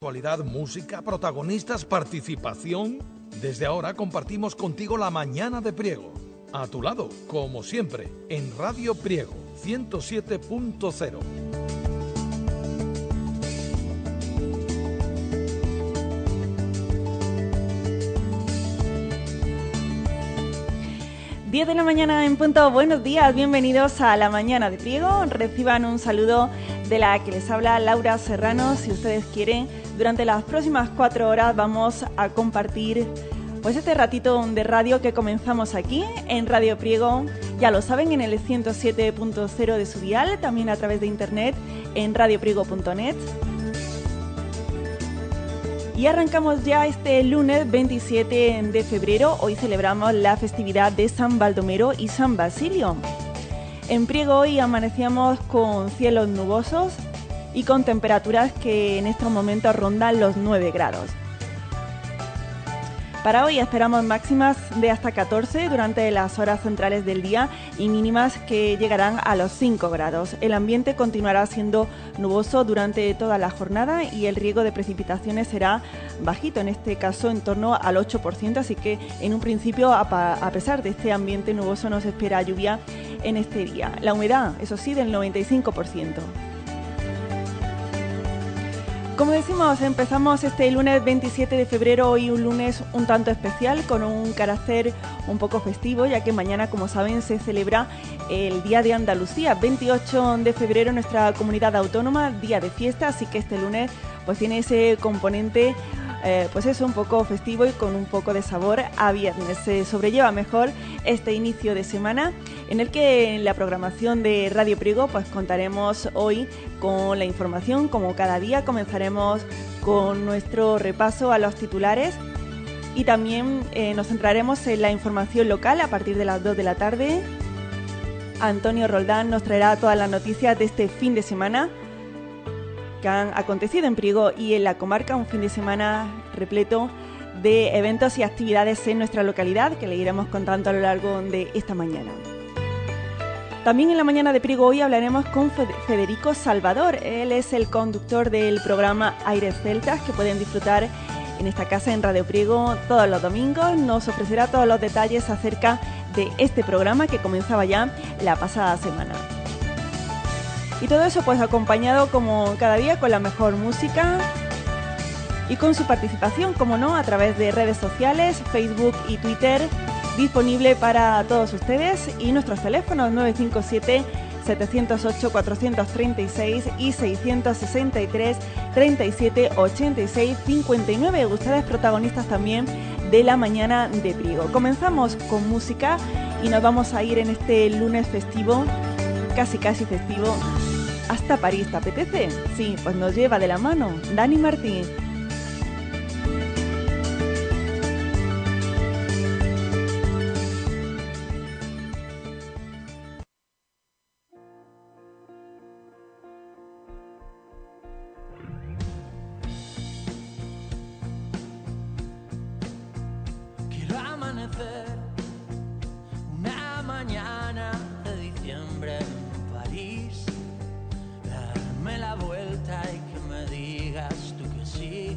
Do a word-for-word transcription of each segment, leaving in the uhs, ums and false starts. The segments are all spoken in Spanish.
actualidad, música, protagonistas, participación. Desde ahora compartimos contigo la mañana de Priego. A tu lado, como siempre, en Radio Priego ciento siete punto cero. diez de la mañana en punto, buenos días, bienvenidos a la mañana de Priego. Reciban un saludo de la que les habla Laura Serrano. Si ustedes quieren, durante las próximas cuatro horas vamos a compartir pues este ratito de radio que comenzamos aquí en Radio Priego. Ya lo saben, en el ciento siete punto cero de su dial, también a través de internet en radio priego punto net. Y arrancamos ya este lunes veintisiete de febrero. Hoy celebramos la festividad de San Baldomero y San Basilio. En Priego hoy amanecíamos con cielos nubosos y con temperaturas que en estos momentos rondan los nueve grados. Para hoy esperamos máximas de hasta catorce durante las horas centrales del día y mínimas que llegarán a los cinco grados. El ambiente continuará siendo nuboso durante toda la jornada y el riesgo de precipitaciones será bajito, en este caso en torno al ocho por ciento, así que en un principio, a pesar de este ambiente nuboso, no se espera lluvia en este día. La humedad, eso sí, del noventa y cinco por ciento. Como decimos, empezamos este lunes veintisiete de febrero, hoy un lunes un tanto especial, con un carácter un poco festivo, ya que mañana, como saben, se celebra el Día de Andalucía, veintiocho de febrero, nuestra comunidad autónoma, día de fiesta, así que este lunes pues tiene ese componente, eh, pues eso, un poco festivo y con un poco de sabor a viernes. Se sobrelleva mejor este inicio de semana, en el que en la programación de Radio Priego pues contaremos hoy con la información. Como cada día, comenzaremos con nuestro repaso a los titulares y también eh, nos centraremos en la información local a partir de las dos de la tarde. Antonio Roldán nos traerá todas las noticias de este fin de semana que han acontecido en Priego y en la comarca, un fin de semana repleto de eventos y actividades en nuestra localidad que le iremos contando a lo largo de esta mañana. También en la mañana de Priego hoy hablaremos con Federico Salvador. Él es el conductor del programa Aires Celtas, que pueden disfrutar en esta casa en Radio Priego todos los domingos. Nos ofrecerá todos los detalles acerca de este programa que comenzaba ya la pasada semana. Y todo eso pues acompañado como cada día con la mejor música y con su participación, como no, a través de redes sociales, Facebook y Twitter, disponible para todos ustedes, y nuestros teléfonos nueve cinco siete, siete cero ocho, cuatro tres seis y seis seis tres, treinta y siete, ochenta y seis, cincuenta y nueve. Ustedes protagonistas también de la mañana de Priego. Comenzamos con música y nos vamos a ir en este lunes festivo, casi casi festivo, hasta París. ¿Te apetece? Sí, pues nos lleva de la mano Dani Martín. Una mañana de diciembre en París, darme la vuelta y que me digas tú que sí.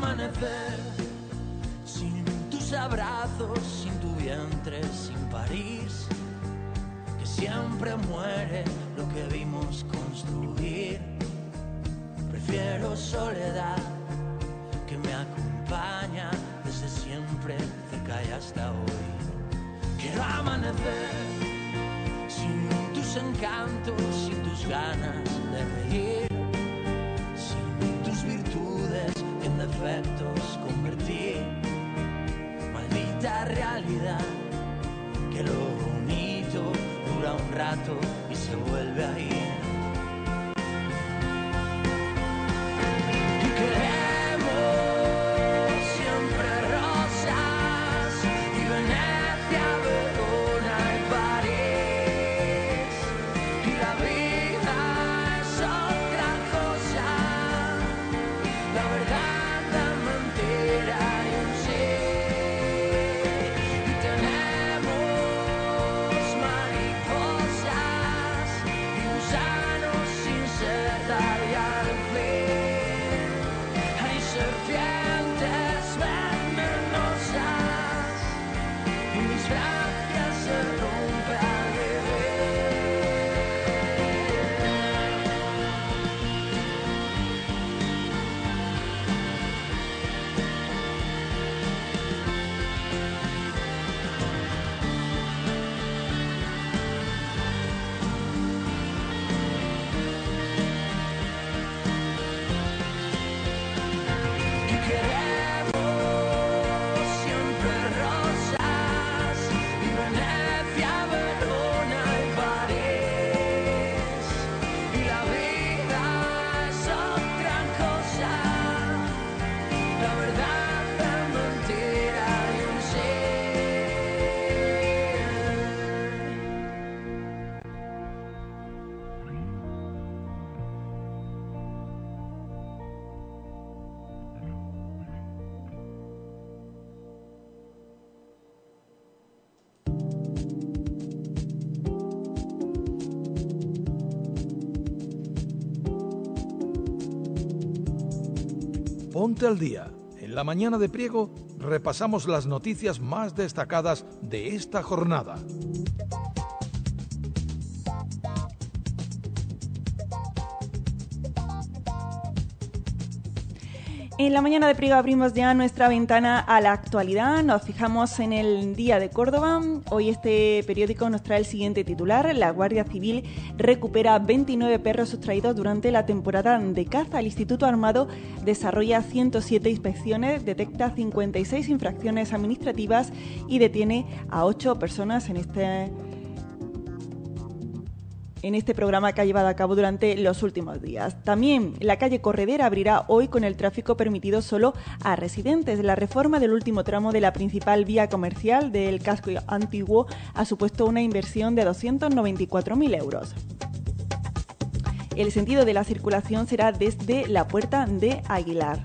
amanecer, sin tus abrazos, sin tu vientre, sin París, que siempre muere lo que vimos construir. Prefiero soledad que me acompaña desde siempre, cerca y hasta hoy. Quiero amanecer sin tus encantos, sin tus ganas de reír, sin tus virtudes que en defectos convertí. Maldita realidad, que lo bonito dura un rato y se vuelve a ir. Y queremos siempre rosas y Venecia, Verona y París. Y la vida es otra cosa, la verdad, la mentira y un sí. Y tenemos mariposas y gusanos sin setar y al fin hay serpientes venenosas y mis brazos se rompen al y queremos siempre rosas y Venecia, Verona y París. Y la vida es otra cosa, la verdad, la mentira y un sí. Ponte al día. En la mañana de Priego repasamos las noticias más destacadas de esta jornada. En la mañana de Priego abrimos ya nuestra ventana a la actualidad. Nos fijamos en el Día de Córdoba. Hoy este periódico nos trae el siguiente titular: la Guardia Civil recupera veintinueve perros sustraídos durante la temporada de caza. El Instituto Armado desarrolla ciento siete inspecciones, detecta cincuenta y seis infracciones administrativas y detiene a ocho personas en este en este programa que ha llevado a cabo durante los últimos días. También la calle Corredera abrirá hoy con el tráfico permitido solo a residentes. La reforma del último tramo de la principal vía comercial del casco antiguo ha supuesto una inversión de doscientos noventa y cuatro mil euros. El sentido de la circulación será desde la Puerta de Aguilar.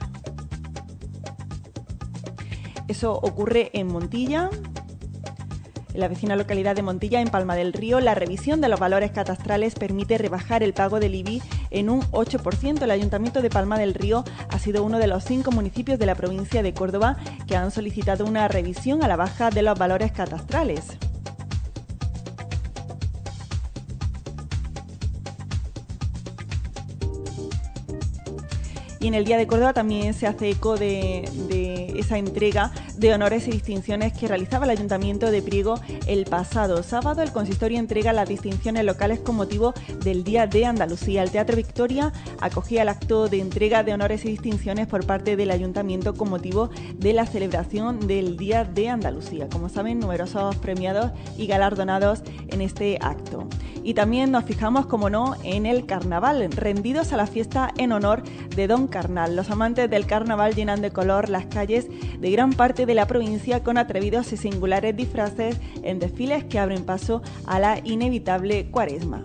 Eso ocurre en Montilla. En la vecina localidad de Montilla, en Palma del Río, la revisión de los valores catastrales permite rebajar el pago del I B I en un ocho por ciento. El Ayuntamiento de Palma del Río ha sido uno de los cinco municipios de la provincia de Córdoba que han solicitado una revisión a la baja de los valores catastrales. Y en el Día de Córdoba también se hace eco de, de esa entrega de honores y distinciones que realizaba el Ayuntamiento de Priego el pasado sábado. El consistorio entrega las distinciones locales con motivo del Día de Andalucía. El Teatro Victoria acogía el acto de entrega de honores y distinciones por parte del Ayuntamiento con motivo de la celebración del Día de Andalucía. Como saben, numerosos premiados y galardonados en este acto. Y también nos fijamos, como no, en el carnaval, rendidos a la fiesta en honor de Don Carnal. Los amantes del carnaval llenan de color las calles de gran parte de la provincia con atrevidos y singulares disfraces en desfiles que abren paso a la inevitable cuaresma.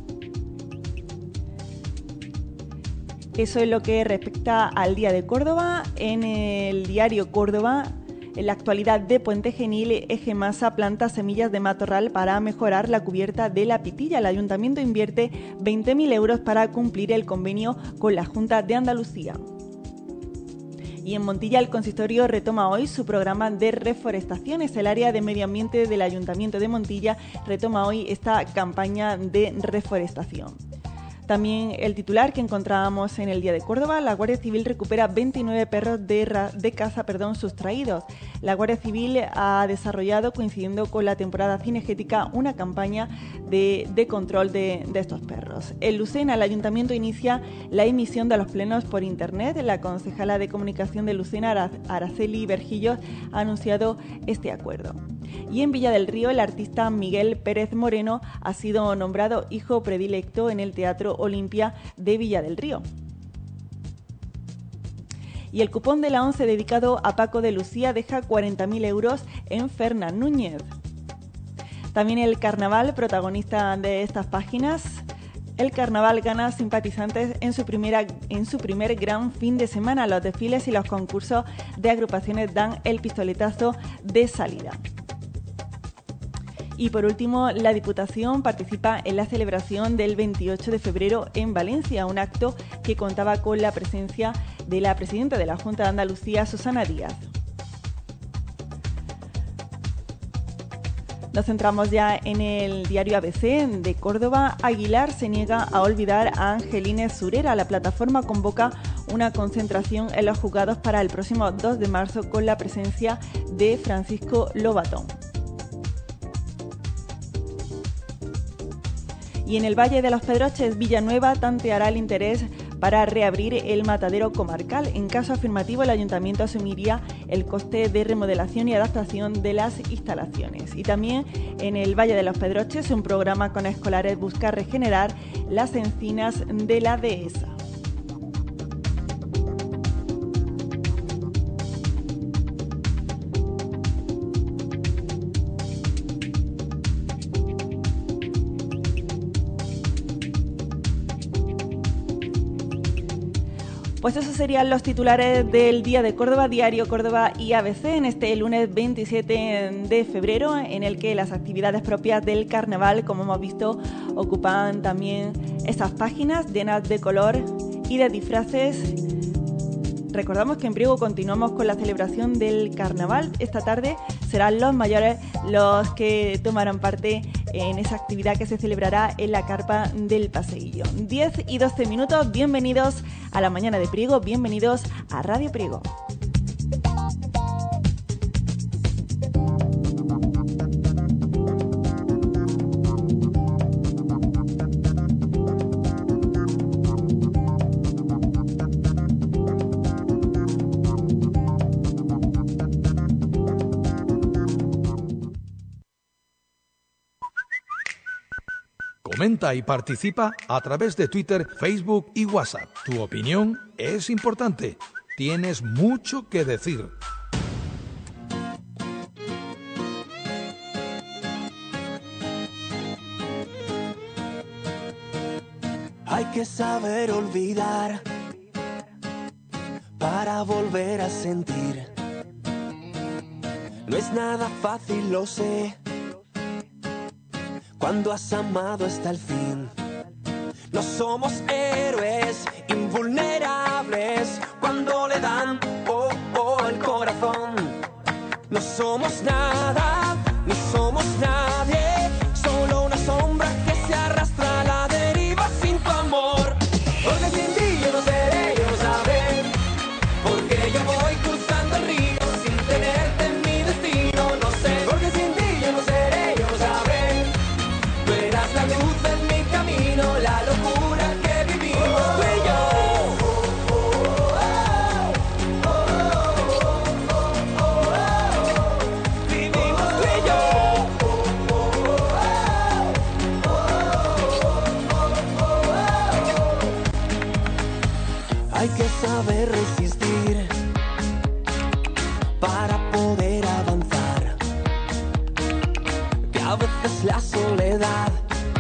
Eso es lo que respecta al Día de Córdoba. En el diario Córdoba, en la actualidad de Puente Genil, Egemasa planta semillas de matorral para mejorar la cubierta de la Pitilla. El Ayuntamiento invierte veinte mil euros para cumplir el convenio con la Junta de Andalucía. Y en Montilla el consistorio retoma hoy su programa de reforestaciones. El área de medio ambiente del Ayuntamiento de Montilla retoma hoy esta campaña de reforestación. También el titular que encontrábamos en el Día de Córdoba: la Guardia Civil recupera veintinueve perros de, ra- de caza perdón, sustraídos. La Guardia Civil ha desarrollado, coincidiendo con la temporada cinegética, una campaña de, de control de, de estos perros. En Lucena, el Ayuntamiento inicia la emisión de los plenos por Internet. La concejala de Comunicación de Lucena, Ara- Araceli Vergillos, ha anunciado este acuerdo. Y en Villa del Río, el artista Miguel Pérez Moreno ha sido nombrado hijo predilecto en el Teatro Olimpia de Villa del Río. Y el cupón de la ONCE dedicado a Paco de Lucía deja cuarenta mil euros en Fernán Núñez. También el carnaval, protagonista de estas páginas. El carnaval gana simpatizantes en su, primera, en su primer gran fin de semana. Los desfiles y los concursos de agrupaciones dan el pistoletazo de salida. Y por último, la Diputación participa en la celebración del veintiocho de febrero en Valencia, un acto que contaba con la presencia de la presidenta de la Junta de Andalucía, Susana Díaz. Nos centramos ya en el diario A B C de Córdoba. Aguilar se niega a olvidar a Angelines Surera. La plataforma convoca una concentración en los juzgados para el próximo dos de marzo con la presencia de Francisco Lobatón. Y en el Valle de los Pedroches, Villanueva tanteará el interés para reabrir el matadero comarcal. En caso afirmativo, el ayuntamiento asumiría el coste de remodelación y adaptación de las instalaciones. Y también en el Valle de los Pedroches, un programa con escolares busca regenerar las encinas de la dehesa. Pues esos serían los titulares del Día de Córdoba, Diario Córdoba y A B C, en este lunes veintisiete de febrero, en el que las actividades propias del carnaval, como hemos visto, ocupan también esas páginas llenas de color y de disfraces. Recordamos que en Priego continuamos con la celebración del carnaval. Esta tarde serán los mayores los que tomarán parte en esa actividad que se celebrará en la carpa del Paseillo. diez y doce minutos, bienvenidos a la mañana de Priego, bienvenidos a Radio Priego. Comenta y participa a través de Twitter, Facebook y WhatsApp. Tu opinión es importante. Tienes mucho que decir. Hay que saber olvidar para volver a sentir. No es nada fácil, lo sé, cuando has amado hasta el fin. No somos héroes invulnerables cuando le dan oh, oh, el corazón. No somos nada, ni somos nadie, solo una sombra que se arrastra a la deriva sin tu amor. Porque sin ti yo no seré, yo no sabré, porque yo voy cruzando el río sin tenerte en mi destino, no sé. Porque sin ti yo no seré, yo no sabré, tú eras la luz en mi camino, la locura que vivimos tú y yo. Vivimos tú y yo. Hay que saber resistir para poder avanzar, que a veces la soledad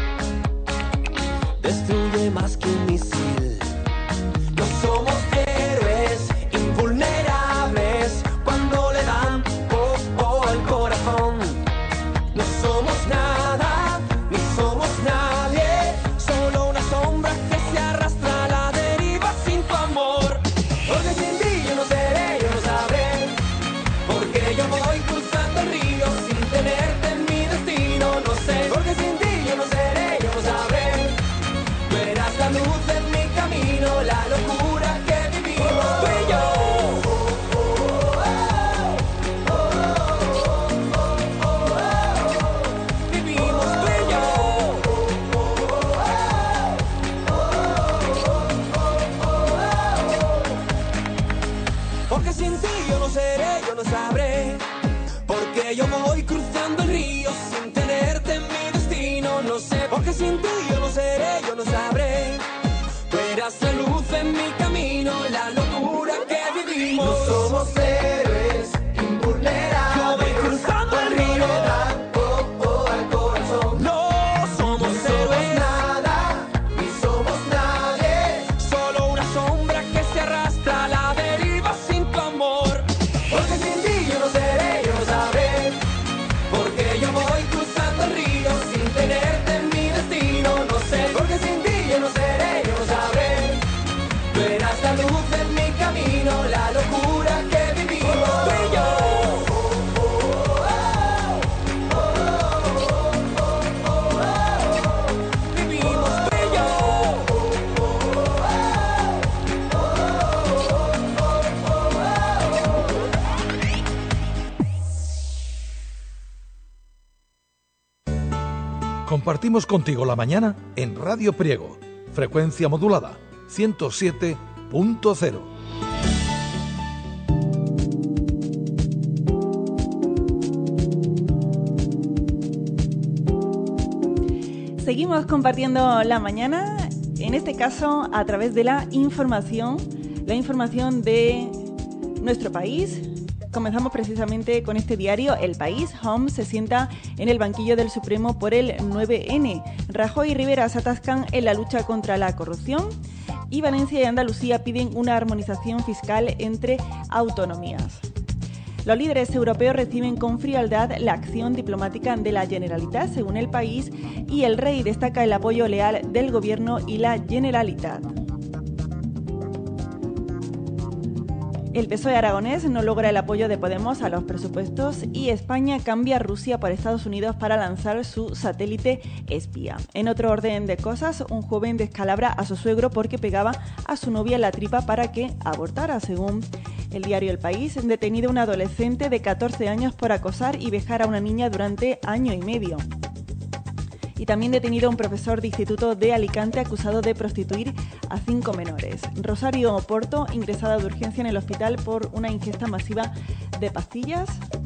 destruye más que un misil. No somos héroes invulnerables cuando le dan oh, oh, el corazón. No somos nada, ni somos nadie, solo una sombra que se arrastra a la deriva sin tu amor. Porque sin ti yo no seré, porque sin ti yo no seré, yo no sabré. Porque yo voy cruzando el río sin tenerte en mi destino, no sé. Porque sin ti yo no seré, yo no sabré. Tú eras la luz en mi camino, la locura que vivimos. No somos héroes invulnerables. Yo voy cruzando el río. Oh, oh, al corazón. No somos No somos héroes, nada, ni somos nadie. solo una sombra que se arrastra a la deriva sin tu amor. Porque sin ti yo no seré, yo no sabré. Porque yo voy cruzando el río sin tenerte en mi destino, no sé. Porque sin ti yo no seré, yo no sabré. Tú eras la luz en mi camino, la locura que vivimos tú y yo. Vivimos tú y yo. Compartimos contigo la mañana en Radio Priego, frecuencia modulada ciento siete punto cero. Seguimos compartiendo la mañana, en este caso a través de la información, la información de nuestro país. Comenzamos precisamente con este diario, El País. Homs se sienta en el banquillo del Supremo por el nueve ene. Rajoy y Rivera se atascan en la lucha contra la corrupción. Y Valencia y Andalucía piden una armonización fiscal entre autonomías. Los líderes europeos reciben con frialdad la acción diplomática de la Generalitat, según El País, y el rey destaca el apoyo leal del gobierno y la Generalitat. El P S O E aragonés no logra el apoyo de Podemos a los presupuestos y España cambia a Rusia por Estados Unidos para lanzar su satélite espía. En otro orden de cosas, un joven descalabra a su suegro porque pegaba a su novia en la tripa para que abortara, según el diario El País. Detenido un adolescente de catorce años por acosar y vejar a una niña durante año y medio. Y también detenido un profesor de instituto de Alicante acusado de prostituir a cinco menores. Rosario Porto, ingresada de urgencia en el hospital por una ingesta masiva de pastillas.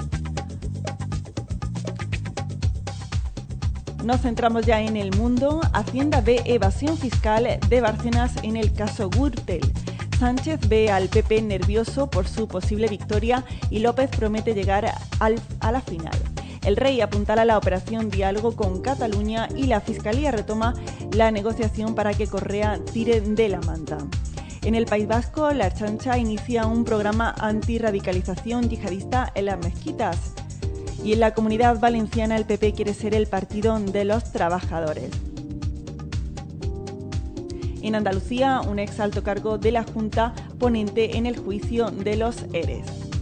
Nos centramos ya en el mundo. Hacienda ve evasión fiscal de Bárcenas en el caso Gürtel. Sánchez ve al P P nervioso por su posible victoria y López promete llegar al, a la final. El rey apuntala la operación Diálogo con Cataluña y la Fiscalía retoma la negociación para que Correa tire de la manta. En el País Vasco, la Ertzaintza inicia un programa antirradicalización yihadista en las mezquitas. Y en la Comunidad Valenciana, el P P quiere ser el partido de los trabajadores. En Andalucía, un ex alto cargo de la Junta ponente en el juicio de los ERES.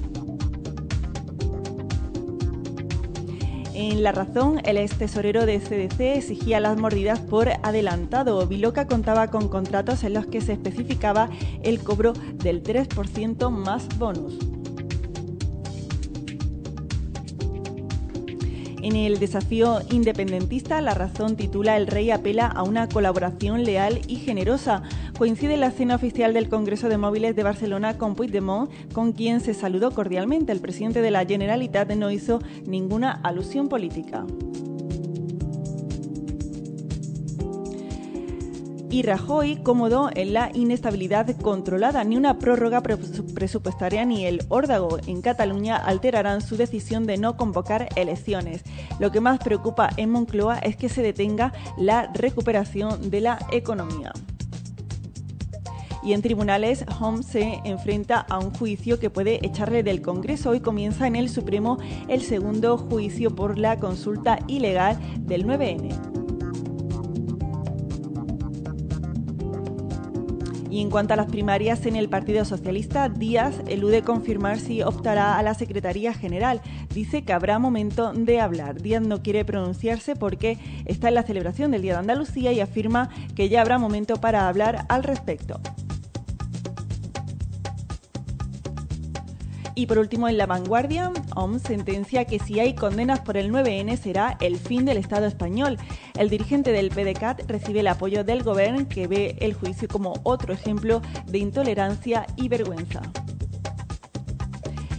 En La Razón, el ex tesorero de C D C exigía las mordidas por adelantado. Viloca contaba con contratos en los que se especificaba el cobro del tres por ciento más bonus. En el desafío independentista, La Razón titula El rey apela a una colaboración leal y generosa. Coincide la cena oficial del Congreso de Móviles de Barcelona con Puigdemont, con quien se saludó cordialmente. El presidente de la Generalitat no hizo ninguna alusión política. Y Rajoy cómodo en la inestabilidad controlada. Ni una prórroga presupuestaria ni el órdago en Cataluña alterarán su decisión de no convocar elecciones. Lo que más preocupa en Moncloa es que se detenga la recuperación de la economía. Y en tribunales, Homs se enfrenta a un juicio que puede echarle del Congreso. Hoy comienza en el Supremo el segundo juicio por la consulta ilegal del nueve ene. Y en cuanto a las primarias en el Partido Socialista, Díaz elude confirmar si optará a la Secretaría General. Dice que habrá momento de hablar. Díaz no quiere pronunciarse porque está en la celebración del Día de Andalucía y afirma que ya habrá momento para hablar al respecto. Y por último, en La Vanguardia, Homs sentencia que si hay condenas por el nueve ene será el fin del Estado español. El dirigente del P D C A T recibe el apoyo del Gobierno, que ve el juicio como otro ejemplo de intolerancia y vergüenza.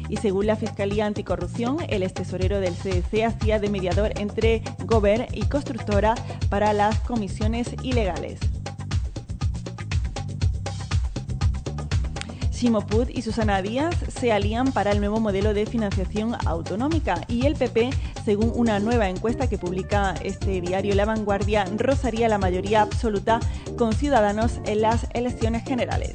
Y según la Fiscalía Anticorrupción, el extesorero del C D C hacía de mediador entre Govern y constructora para las comisiones ilegales. Ximo Puig y Susana Díaz se alían para el nuevo modelo de financiación autonómica y el P P, según una nueva encuesta que publica este diario La Vanguardia, rozaría la mayoría absoluta con Ciudadanos en las elecciones generales.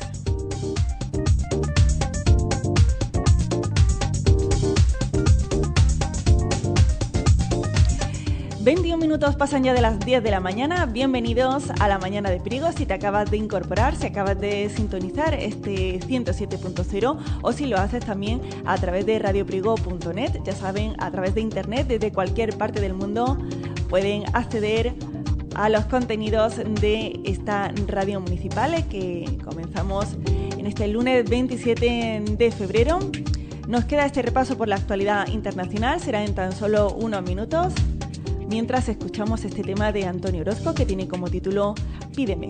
veintiún minutos pasan ya de las diez de la mañana. Bienvenidos a la mañana de Priego. Si te acabas de incorporar, si acabas de sintonizar este ciento siete punto cero o si lo haces también a través de radio priego punto net, ya saben, a través de internet desde cualquier parte del mundo pueden acceder a los contenidos de esta radio municipal que comenzamos en este lunes veintisiete de febrero. Nos queda este repaso por la actualidad internacional, será en tan solo unos minutos, mientras escuchamos este tema de Antonio Orozco que tiene como título Pídeme.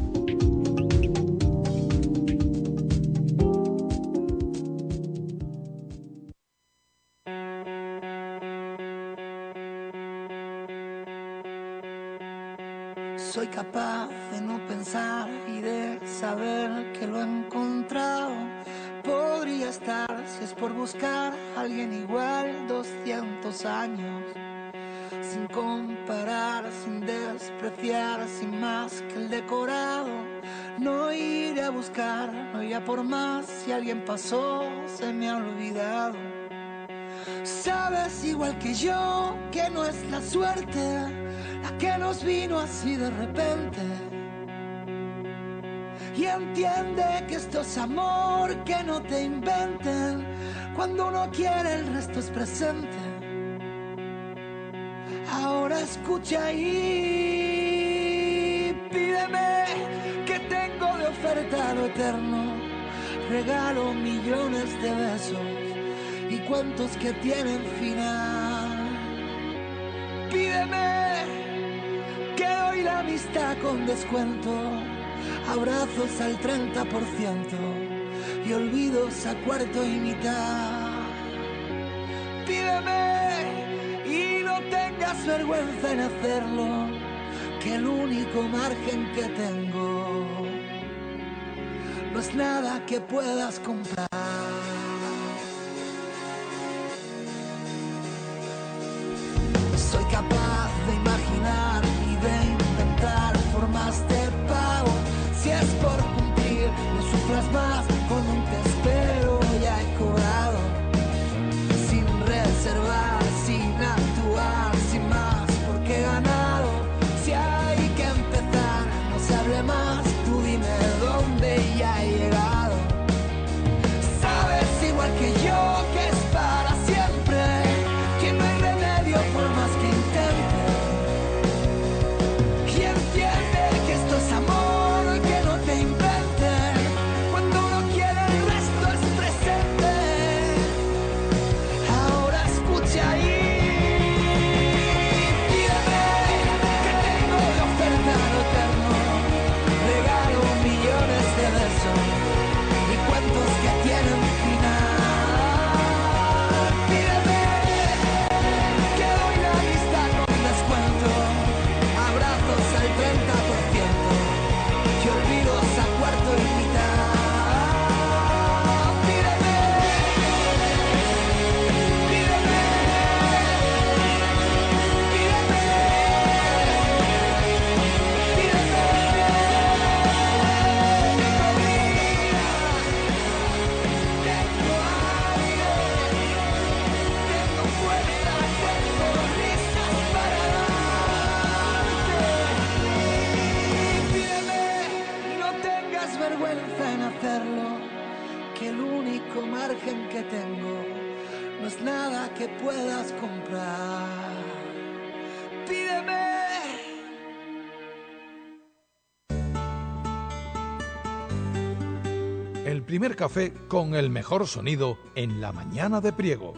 Soy capaz de no pensar y de saber que lo he encontrado. Podría estar, si es por buscar a alguien igual, doscientos años. Sin comparar, sin despreciar, sin más que el decorado. No iré a buscar, no iré a por más. Si alguien pasó, se me ha olvidado. Sabes igual que yo que no es la suerte la que nos vino así de repente. Y entiende que esto es amor, que no te inventen. Cuando uno quiere el resto es presente. Ahora escucha y pídeme que tengo de oferta lo eterno. Regalo millones de besos y cuentos que tienen final. Pídeme que doy la amistad con descuento, abrazos al treinta por ciento y olvidos a cuarto y mitad. Pídeme y no tengas vergüenza en hacerlo, que el único margen que tengo no es nada que puedas comprar. Soy capaz de imaginar y de inventar formas de pago. Si es por cumplir, no sufras más, con un te espero ya he cobrado. Sin reservar, sin actuar, sin más, porque he ganado. Si hay que empezar, no se hable más, tú dime dónde ya he llegado. Sabes igual que yo que es para siempre, que no hay remedio por más que intente. Y entiende que esto es amor, que no te inventen. Cuando uno quiere el resto es presente. Ahora escucha ahí. Pídeme que tengo de oferta lo eterno. Regalo millones de besos y cuentos que tienen final. Pídeme que doy la lista con descuento, abrazos al treinta por ciento y olvidos a cuarto y mitad. Pídeme, pídeme, pídeme, tengo aire, tengo fuerza, tengo risas para darte. Pídeme y no tengas vergüenza en hacerlo, que el único margen que tengo no es nada que puedas comprar. Pídeme. El primer café con el mejor sonido en la mañana de Priego.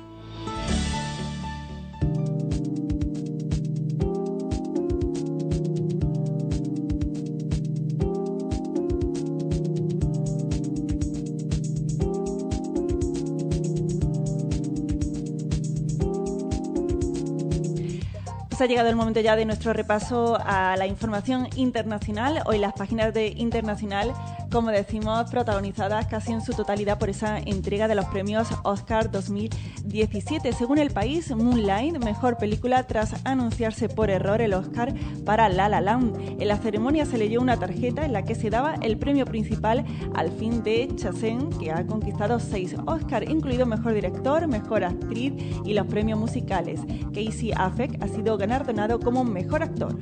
Pues ha llegado el momento ya de nuestro repaso a la información internacional. Hoy las páginas de Internacional, como decimos, protagonizadas casi en su totalidad por esa entrega de los premios Oscar dos mil diecisiete. Según El País, Moonlight, mejor película tras anunciarse por error el Oscar para La La Land. En la ceremonia se leyó una tarjeta en la que se daba el premio principal al film de Chazelle, que ha conquistado seis Oscar, incluido mejor director, mejor actriz y los premios musicales. Casey Affleck ha sido galardonado como mejor actor.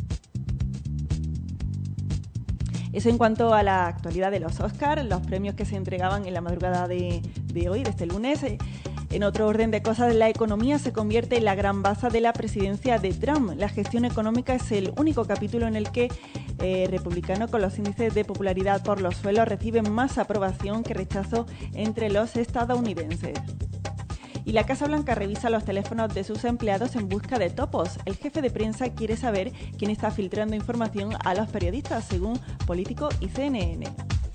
Eso en cuanto a la actualidad de los Oscars, los premios que se entregaban en la madrugada de, de hoy, de este lunes. En otro orden de cosas, la economía se convierte en la gran baza de la presidencia de Trump. La gestión económica es el único capítulo en el que eh, republicano con los índices de popularidad por los suelos reciben más aprobación que rechazo entre los estadounidenses. Y la Casa Blanca revisa los teléfonos de sus empleados en busca de topos. El jefe de prensa quiere saber quién está filtrando información a los periodistas, según Político y C N N.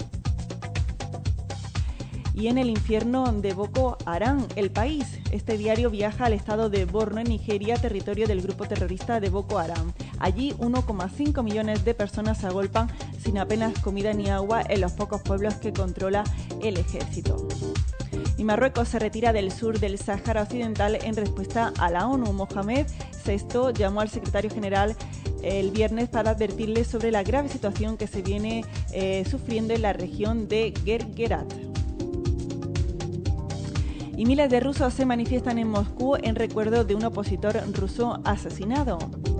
Y en el infierno de Boko Haram, El País. Este diario viaja al estado de Borno, en Nigeria, territorio del grupo terrorista de Boko Haram. Allí, uno coma cinco millones de personas se agolpan sin apenas comida ni agua en los pocos pueblos que controla el ejército. Y Marruecos se retira del sur del Sáhara Occidental en respuesta a la ONU. Mohamed sexto llamó al secretario general el viernes para advertirle sobre la grave situación que se viene eh, sufriendo en la región de Gergerat. Y miles de rusos se manifiestan en Moscú en recuerdo de un opositor ruso asesinado.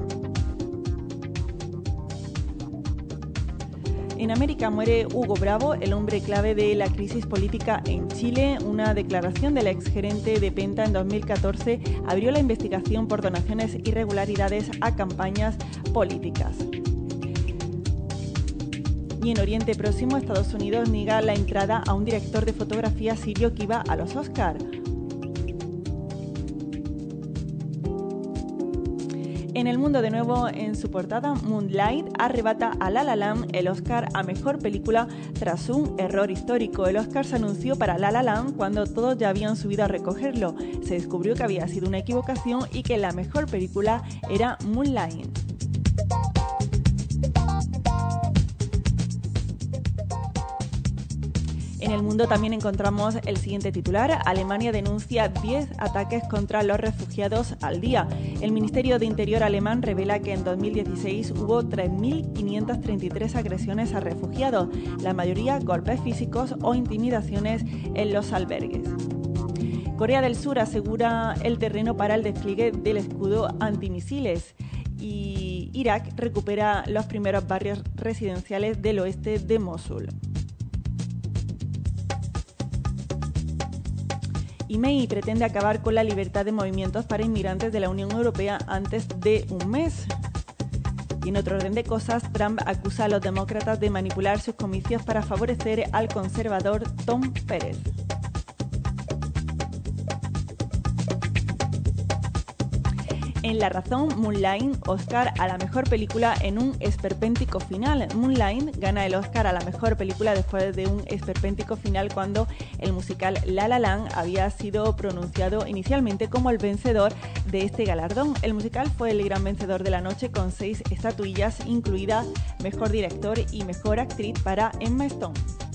En América muere Hugo Bravo, el hombre clave de la crisis política en Chile. Una declaración del exgerente de Penta en dos mil catorce abrió la investigación por donaciones e irregularidades a campañas políticas. Y en Oriente Próximo, Estados Unidos niega la entrada a un director de fotografía sirio que iba a los Oscar. En el mundo, de nuevo en su portada, Moonlight arrebata a La La Land el Oscar a Mejor Película tras un error histórico. El Oscar se anunció para La La Land cuando todos ya habían subido a recogerlo. Se descubrió que había sido una equivocación y que la mejor película era Moonlight. En el mundo también encontramos el siguiente titular. Alemania denuncia diez ataques contra los refugiados al día. El Ministerio de Interior alemán revela que en dos mil dieciséis hubo tres mil quinientas treinta y tres agresiones a refugiados, la mayoría golpes físicos o intimidaciones en los albergues. Corea del Sur asegura el terreno para el despliegue del escudo antimisiles. Y Irak recupera los primeros barrios residenciales del oeste de Mosul. Y M E I pretende acabar con la libertad de movimientos para inmigrantes de la Unión Europea antes de un mes. Y en otro orden de cosas, Trump acusa a los demócratas de manipular sus comicios para favorecer al conservador Tom Pérez. En La Razón, Moonlight, Oscar a la mejor película en un esperpéntico final. Moonlight gana el Oscar a la mejor película después de un esperpéntico final cuando el musical La La Land había sido pronunciado inicialmente como el vencedor de este galardón. El musical fue el gran vencedor de la noche con seis estatuillas, incluida Mejor Director y Mejor Actriz para Emma Stone.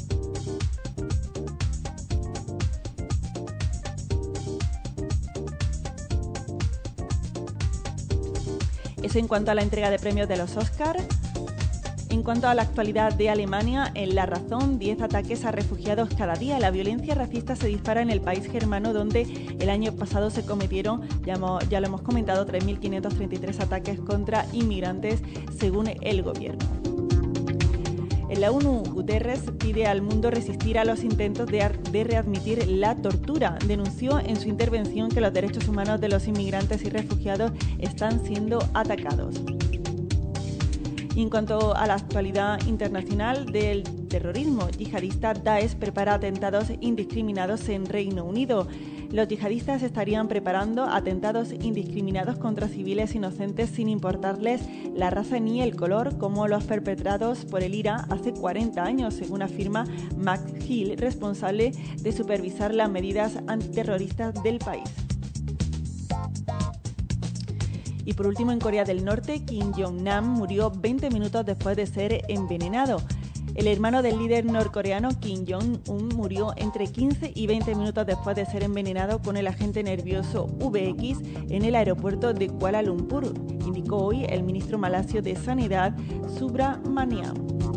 Eso en cuanto a la entrega de premios de los Oscar. En cuanto a la actualidad de Alemania, en La Razón, diez ataques a refugiados cada día. La violencia racista se dispara en el país germano, donde el año pasado se cometieron, ya, ya lo hemos comentado, tres mil quinientos treinta y tres ataques contra inmigrantes, según el gobierno. En la ONU, Guterres pide al mundo resistir a los intentos de, de readmitir la tortura. Denunció en su intervención que los derechos humanos de los inmigrantes y refugiados están siendo atacados. Y en cuanto a la actualidad internacional del terrorismo yihadista, Daesh prepara atentados indiscriminados en Reino Unido. Los yihadistas estarían preparando atentados indiscriminados contra civiles inocentes sin importarles la raza ni el color, como los perpetrados por el I R A hace cuarenta años, según afirma Max Hill, responsable de supervisar las medidas antiterroristas del país. Y por último, en Corea del Norte, Kim Jong-nam murió veinte minutos después de ser envenenado. El hermano del líder norcoreano Kim Jong-un murió entre quince y veinte minutos después de ser envenenado con el agente nervioso V X en el aeropuerto de Kuala Lumpur, indicó hoy el ministro malasio de Sanidad, Subramaniam.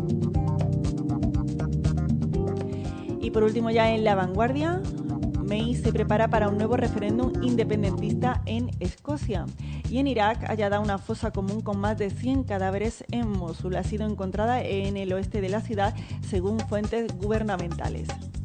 Y por último, ya en La Vanguardia, May se prepara para un nuevo referéndum independentista en Escocia. Y en Irak, hallada una fosa común con más de cien cadáveres en Mosul. Ha sido encontrada en el oeste de la ciudad, según fuentes gubernamentales.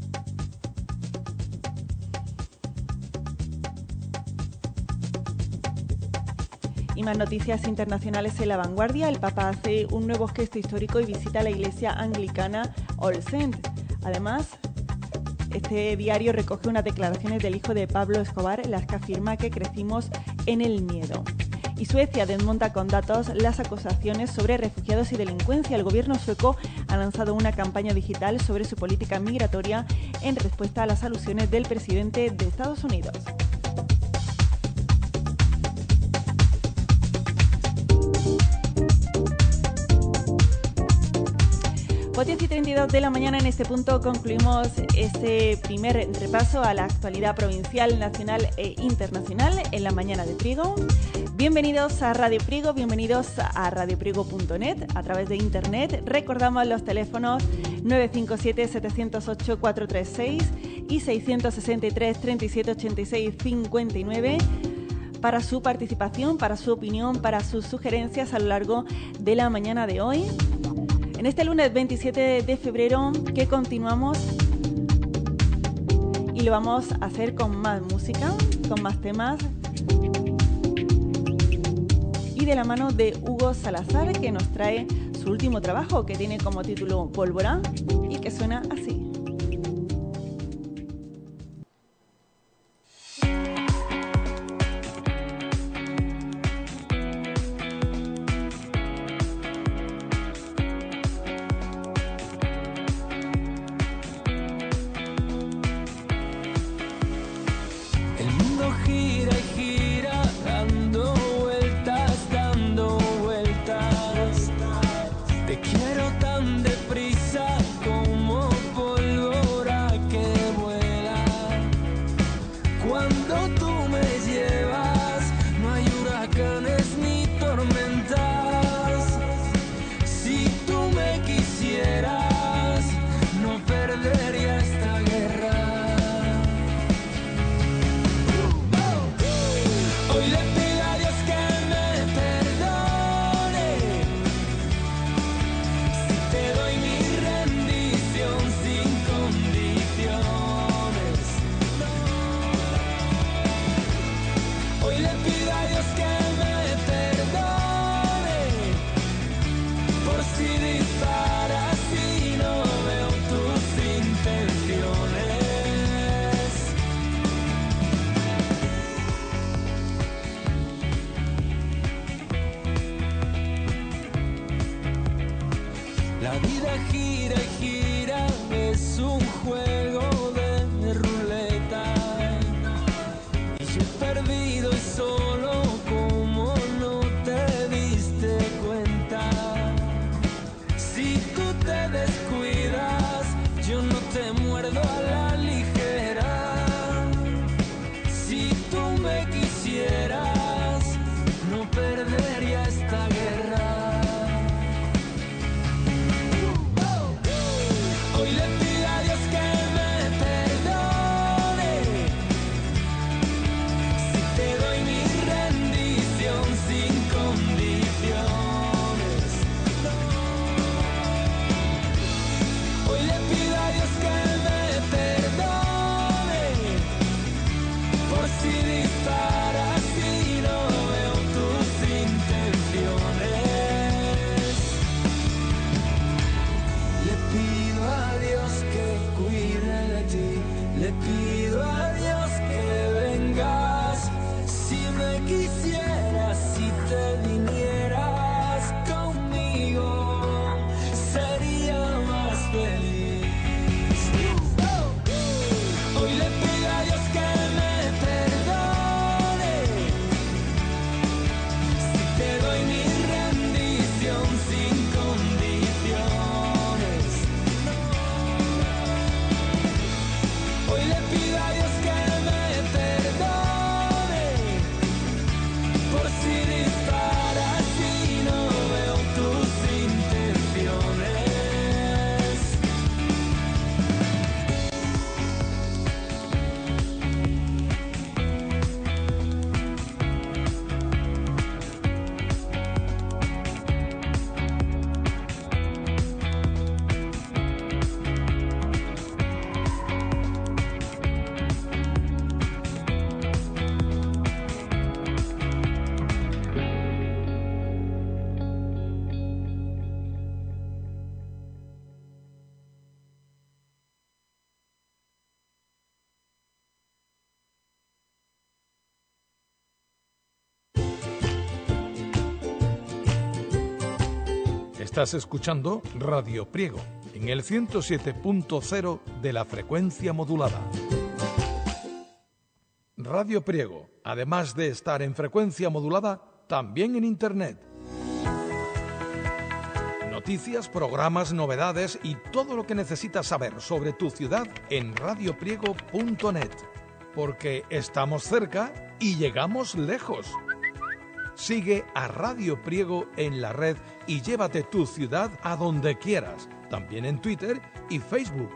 Y más noticias internacionales en La Vanguardia. El Papa hace un nuevo gesto histórico y visita la iglesia anglicana All Saints. Además, este diario recoge unas declaraciones del hijo de Pablo Escobar en las que afirma que crecimos en el miedo. Y Suecia desmonta con datos las acusaciones sobre refugiados y delincuencia. El gobierno sueco ha lanzado una campaña digital sobre su política migratoria en respuesta a las alusiones del presidente de Estados Unidos. Pues diez y treinta y dos de la mañana. En este punto concluimos este primer repaso a la actualidad provincial, nacional e internacional en la mañana de Priego. Bienvenidos a Radio Priego, bienvenidos a radio priego punto net a través de internet. Recordamos los teléfonos nueve cinco siete, siete cero ocho, cuatro tres seis y seis seis tres, tres siete ocho seis, cinco nueve para su participación, para su opinión, para sus sugerencias a lo largo de la mañana de hoy. En este lunes veintisiete de febrero, que continuamos y lo vamos a hacer con más música, con más temas y de la mano de Hugo Salazar, que nos trae su último trabajo, que tiene como título Pólvora y que suena así. Estás escuchando Radio Priego en el ciento siete punto cero de la frecuencia modulada. Radio Priego, además de estar en frecuencia modulada, también en Internet. Noticias, programas, novedades y todo lo que necesitas saber sobre tu ciudad en radio priego punto net. Porque estamos cerca y llegamos lejos. Sigue a Radio Priego en la red y llévate tu ciudad a donde quieras, también en Twitter y Facebook.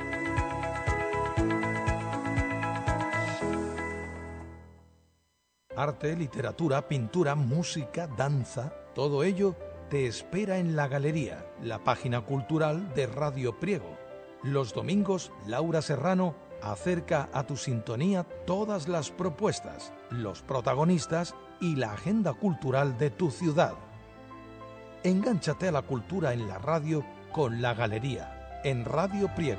Arte, literatura, pintura, música, danza, todo ello te espera en la galería, la página cultural de Radio Priego. Los domingos, Laura Serrano acerca a tu sintonía todas las propuestas, los protagonistas y la agenda cultural de tu ciudad. Engánchate a la cultura en la radio con la galería, en Radio Priego.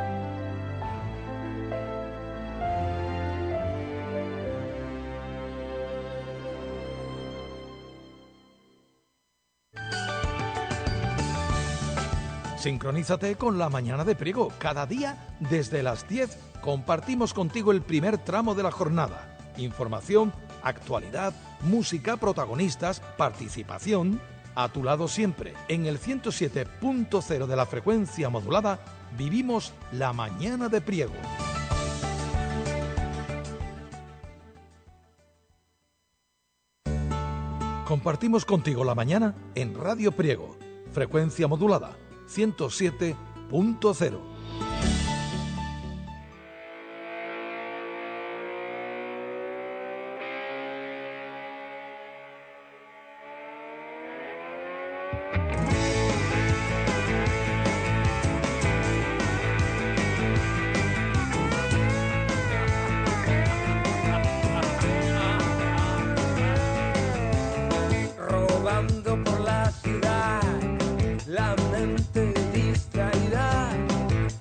Sincronízate con la mañana de Priego. Cada día, desde las diez, compartimos contigo el primer tramo de la jornada. Información, actualidad, música, protagonistas, participación. A tu lado siempre, en el ciento siete punto cero de la frecuencia modulada, vivimos la mañana de Priego. Compartimos contigo la mañana en Radio Priego, frecuencia modulada ciento siete punto cero. Robando por la ciudad, la mente distraída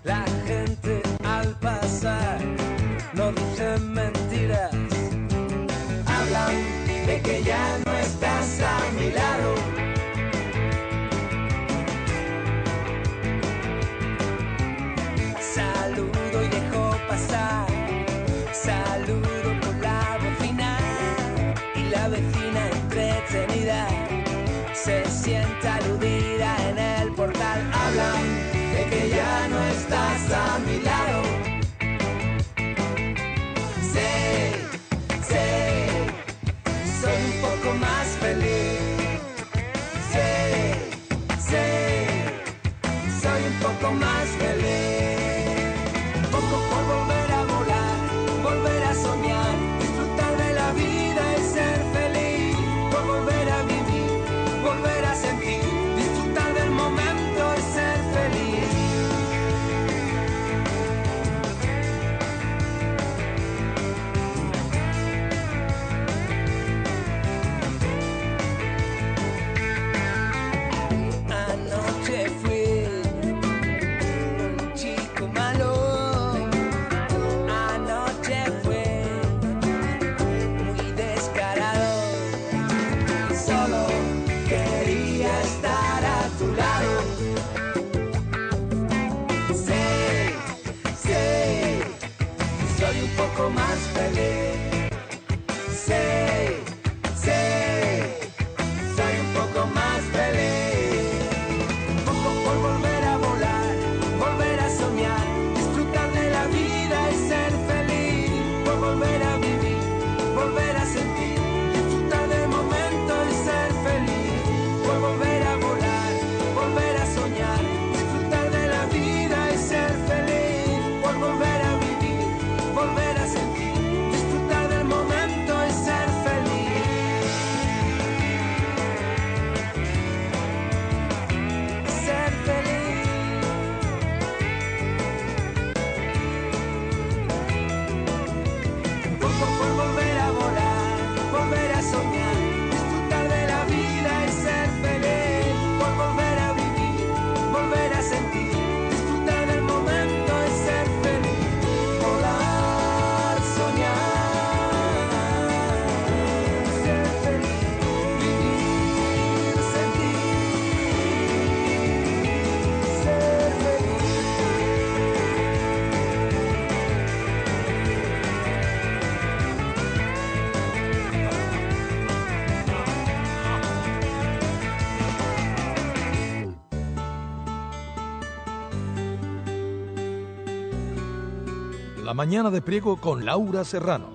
La mañana de Priego con Laura Serrano.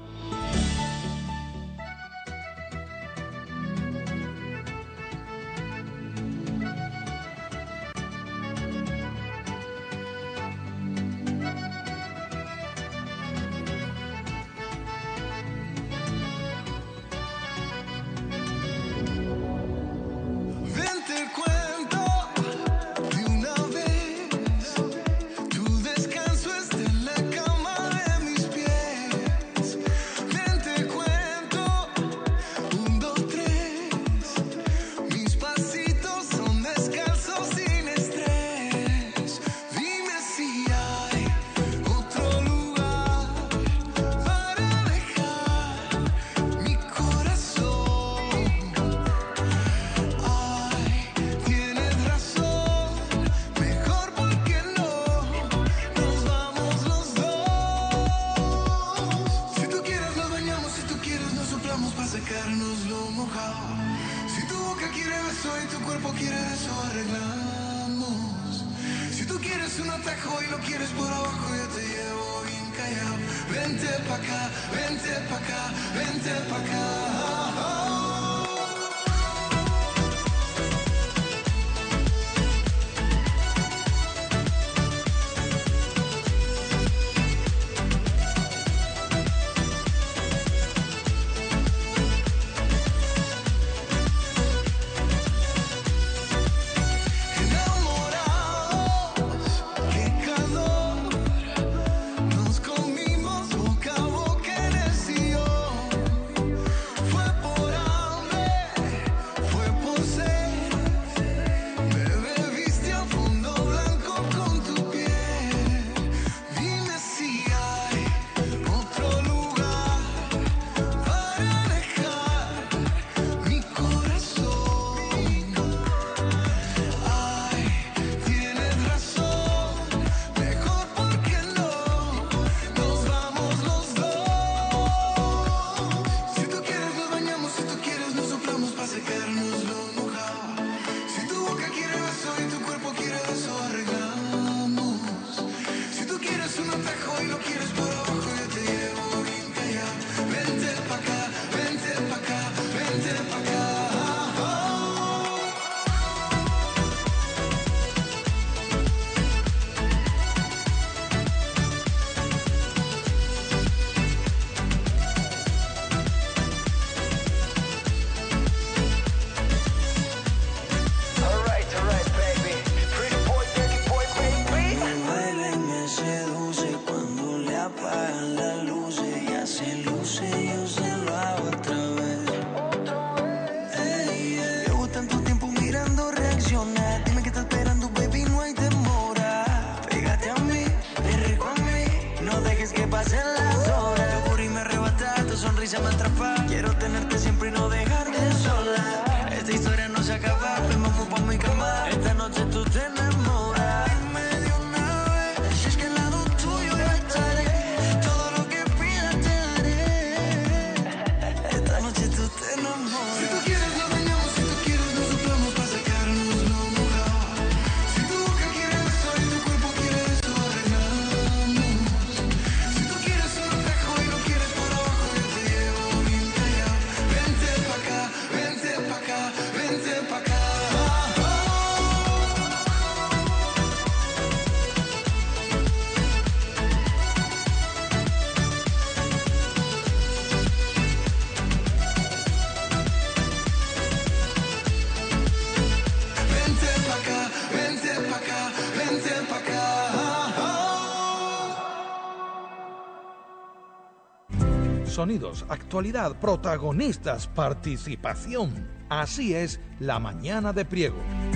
Sonidos, actualidad, protagonistas, participación. Así es la mañana de Priego.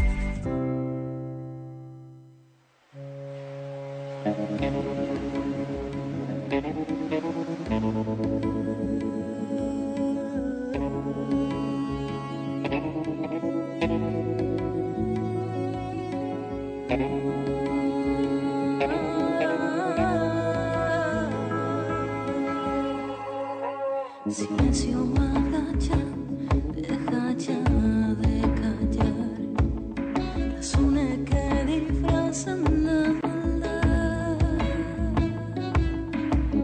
Silencio agacha, deja ya de callar las sones que disfrazan la maldad.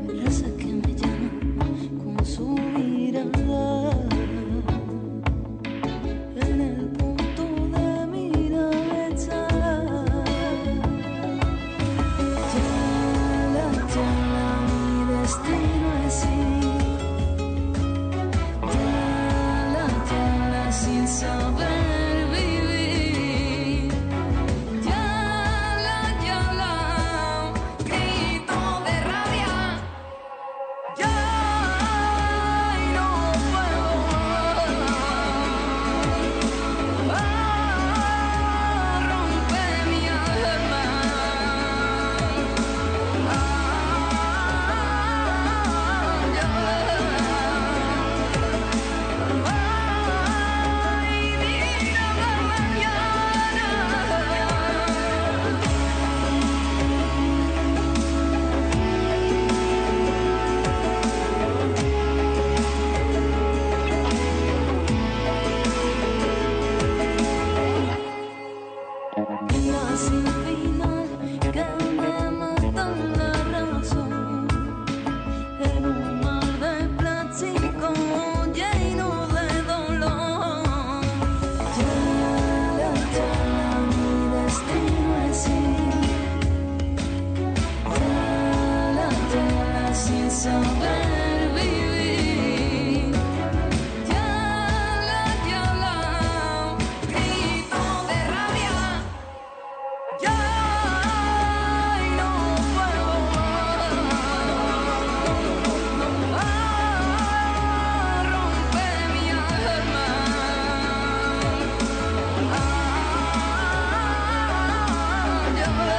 saber vivir. Diabla, diabla, grito de rabia. Ya y no puedo más. Ah, rompe mi alma. Ah, diabla.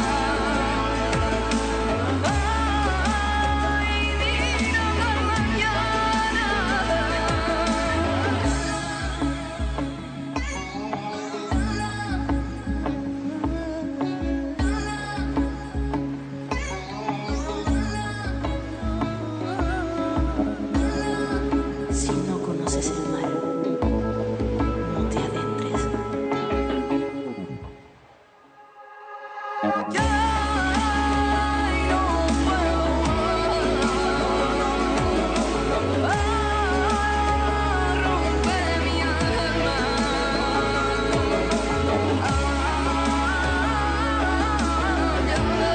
Si no conoces el mar, no te adentres. Ya y no puedo más. Ah, rompe mi alma. Ah, diabla.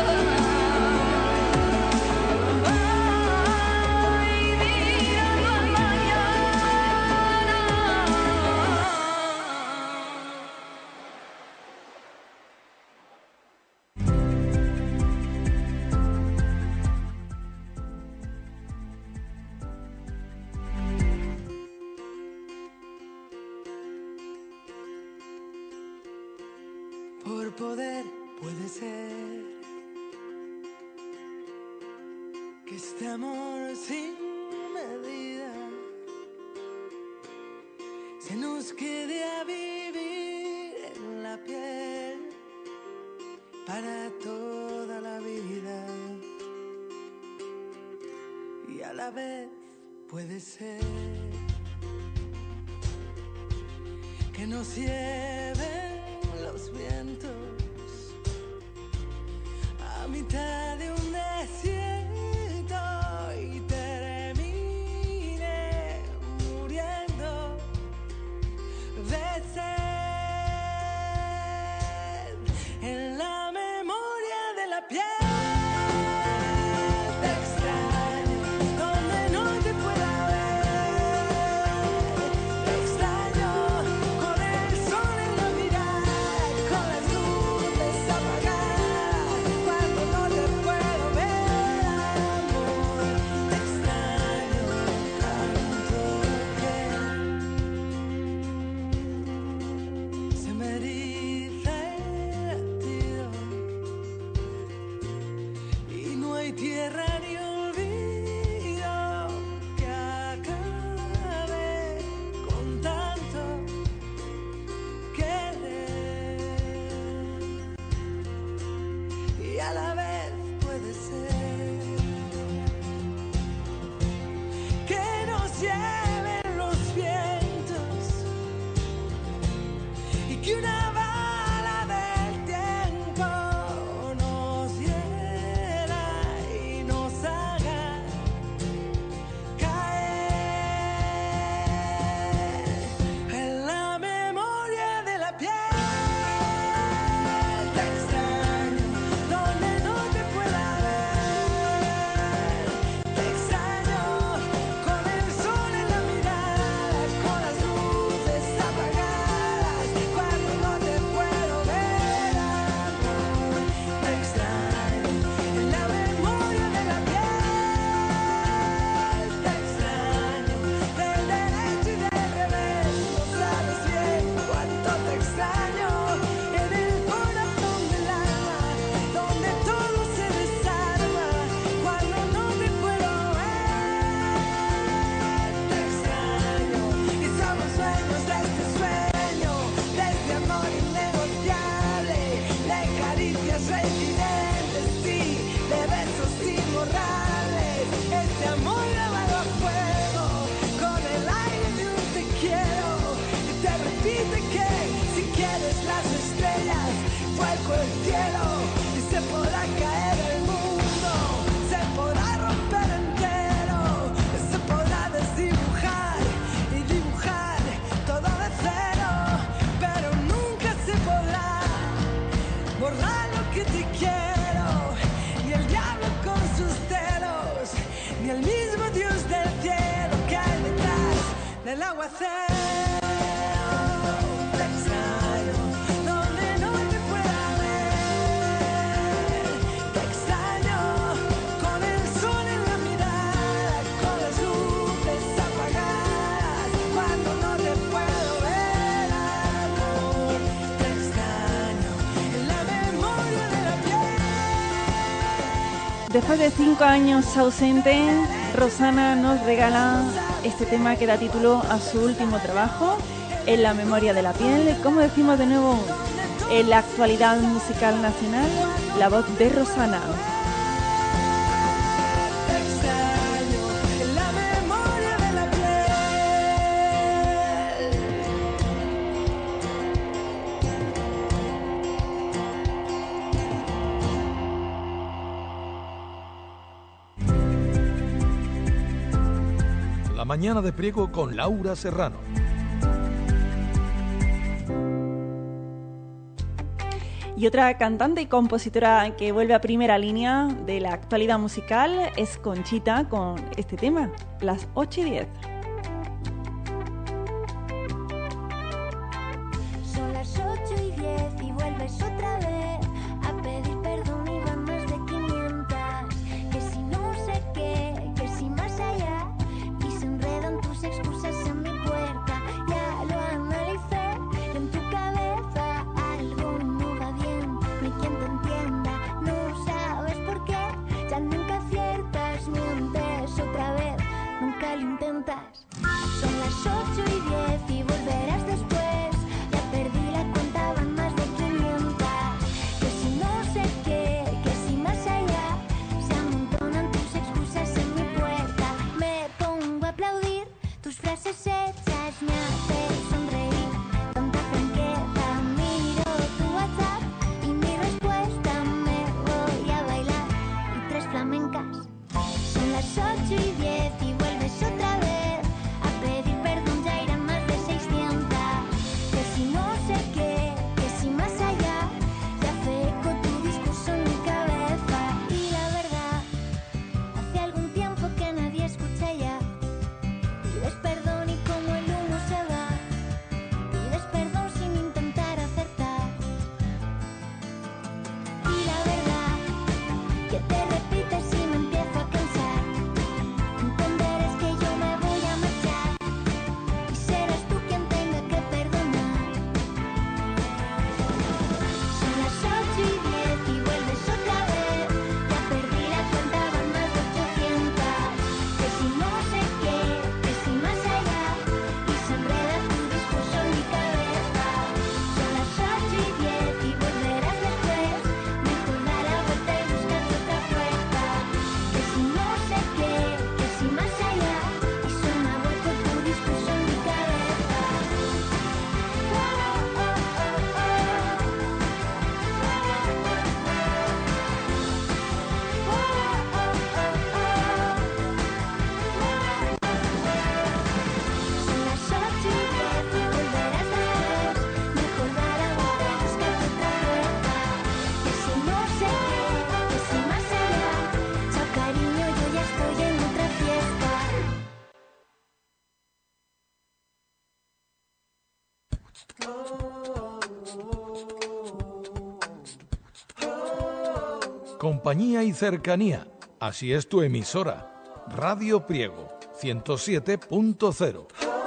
Ay, mirando al mañana. Por poder puede ser que este amor sin medida se nos quede a vivir en la piel para toda la vida. Y a la vez puede ser que nos lleven los vientos a mitad de un desierto y termine muriendo de sed en la memoria de la piel. Te extraño donde no te pueda ver. Te extraño con el sol en la mirada, con las luces apagadas, cuando no te puedo ver, amor. Te extraño tanto que se me eriza el latido y no hay tierra ni olvido que acabe con tanto querer. Y a la vez puede ser que nos lleven los vientos y que una bala del tiempo nos hiera y nos hacer. Te extraño donde no te pueda ver. Te extraño con el sol en la mirada, con las luces apagadas, cuando no te puedo ver, amor. Te extraño en la memoria de la piel. Después de cinco años ausente, Rosana nos regala este tema que da título a su último trabajo, En la memoria de la piel. Como decimos de nuevo, en la actualidad musical nacional, la voz de Rosana. Te extraño en la memoria de la piel. La mañana de Priego con Laura Serrano. Y otra cantante y compositora que vuelve a primera línea de la actualidad musical es Conchita con este tema, las ocho y diez. Son las ocho y diez y vuelves otra vez a pedir perdón y van más de quinientas. Que si no sé qué, que si más allá, y se enredan tus excusas en mi puerta. Ya lo analicé en tu cabeza, algo no va bien, no hay quien te entienda. No sabes por qué, ya nunca aciertas, mientes otra vez, nunca lo intentas. Son las ocho y diez y volverás después. Ya perdí la cuenta, van más de quinientas. Que si no sé qué, que si más allá, se amontonan tus excusas en mi puerta. Me pongo a aplaudir tus frases hechas, me hace sonreír tanta franqueza. Miro tu WhatsApp y mi respuesta, me voy a bailar y tres flamencas. Son las ocho y diez y vuelves otra vez a pedir perdón, ya irán más de seiscientas. Que si no sé qué, que si más allá, ya hace eco tu discurso en mi cabeza. Y la verdad, hace algún tiempo que nadie escucha ya. Pides perdón y como el humo se va, pides perdón sin intentar acertar. Y la verdad, que te repites y me empiezo a cansar. Entender es que yo me voy a marchar y serás tú quien tenga que perdonar. Son las ocho y diez y vuelves otra vez. Ya perdí la cuenta, van más de ochocientas. Que si no sé qué, que si más allá, y se enreda tu discurso en mi cabeza. Son las ocho y diez y volverás después. Mejor da la vuelta y buscarte otra puerta. Que si no sé qué, que si más allá, y suena vuelto tu discurso en mi cabeza. Oh, oh, oh, Son las ocho y diez y volverás después. Mejor dar la vuelta y buscarte otra puerta. Que si no sé qué, que si más allá, chao cariño, yo ya estoy en otra fiesta. Compañía y cercanía. Así es tu emisora. Radio Priego ciento siete punto cero.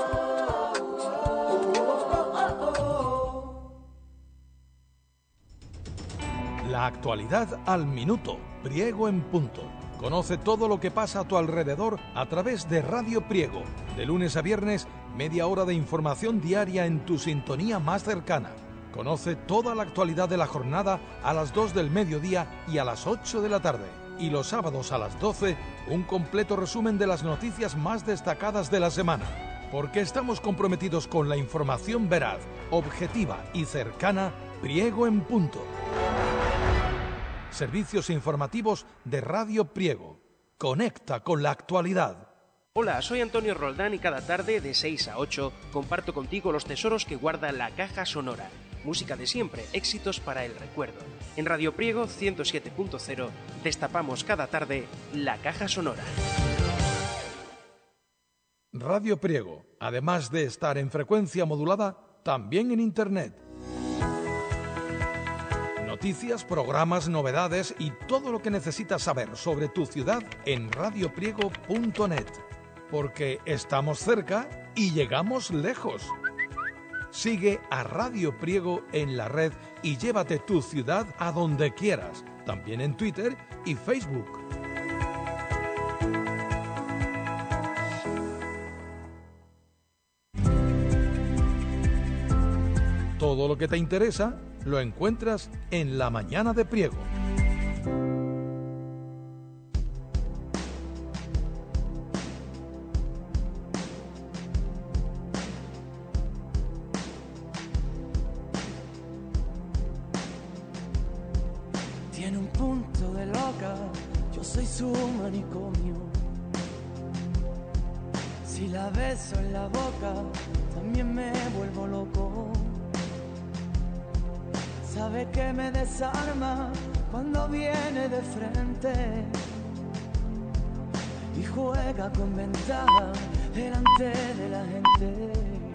La actualidad al minuto. Priego en punto. Conoce todo lo que pasa a tu alrededor a través de Radio Priego. De lunes a viernes, media hora de información diaria en tu sintonía más cercana. Conoce toda la actualidad de la jornada a las dos del mediodía y a las ocho de la tarde. Y los sábados a las doce, un completo resumen de las noticias más destacadas de la semana. Porque estamos comprometidos con la información veraz, objetiva y cercana. Priego en punto. Servicios informativos de Radio Priego. Conecta con la actualidad. Hola, soy Antonio Roldán y cada tarde de seis a ocho comparto contigo los tesoros que guarda la caja sonora. Música de siempre, éxitos para el recuerdo. En Radio Priego ciento siete punto cero destapamos cada tarde la caja sonora. Radio Priego, además de estar en frecuencia modulada, también en Internet. Noticias, programas, novedades y todo lo que necesitas saber sobre tu ciudad en radio priego punto net. Porque estamos cerca y llegamos lejos. Sigue a Radio Priego en la red y llévate tu ciudad a donde quieras, también en Twitter y Facebook. Todo lo que te interesa lo encuentras en La Mañana de Priego. Tiene un punto de loca, yo soy su manicomio. Si la beso en la boca, también me vuelvo loco. Sabe que me desarma cuando viene de frente y juega con ventaja delante de la gente.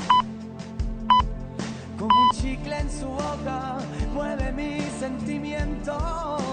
Como un chicle en su boca mueve mis sentimientos.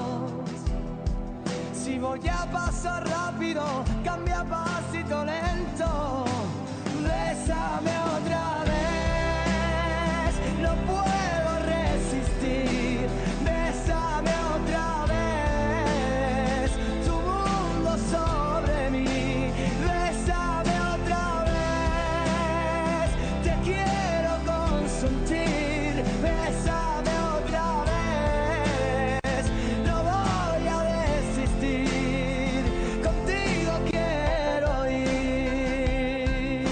Si voy a paso rápido, cambia a pasito lento. Bésame otra vez, no puedo resistir. Bésame otra vez, tu mundo sobre mí. Bésame otra vez, te quiero consentir. Bésame otra vez, no voy a desistir. Contigo quiero ir.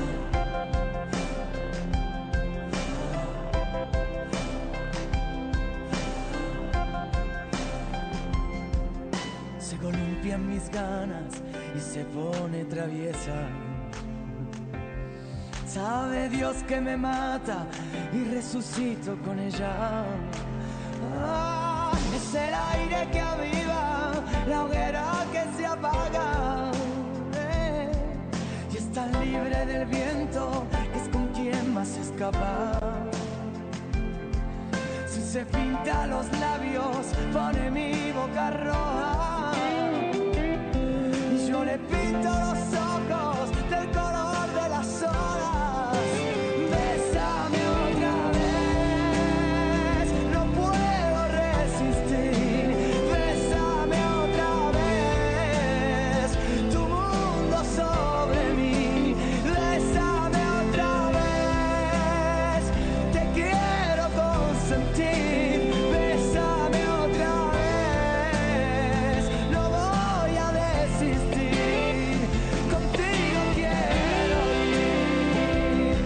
Se columpian mis ganas y se pone traviesa. Sabe Dios que me mata y resucito con ella. Ah, es el aire que aviva, la hoguera que se apaga. Eh, y es tan libre del viento que es con quien más escapa. Si se pinta los labios, pone mi boca roja. Y yo le pinto los ojos del color de las horas. Bésame otra vez, no puedo resistir. Bésame otra vez, tu mundo sobre mí. Bésame otra vez, te quiero consentir. Bésame otra vez, no voy a desistir. Contigo quiero ir.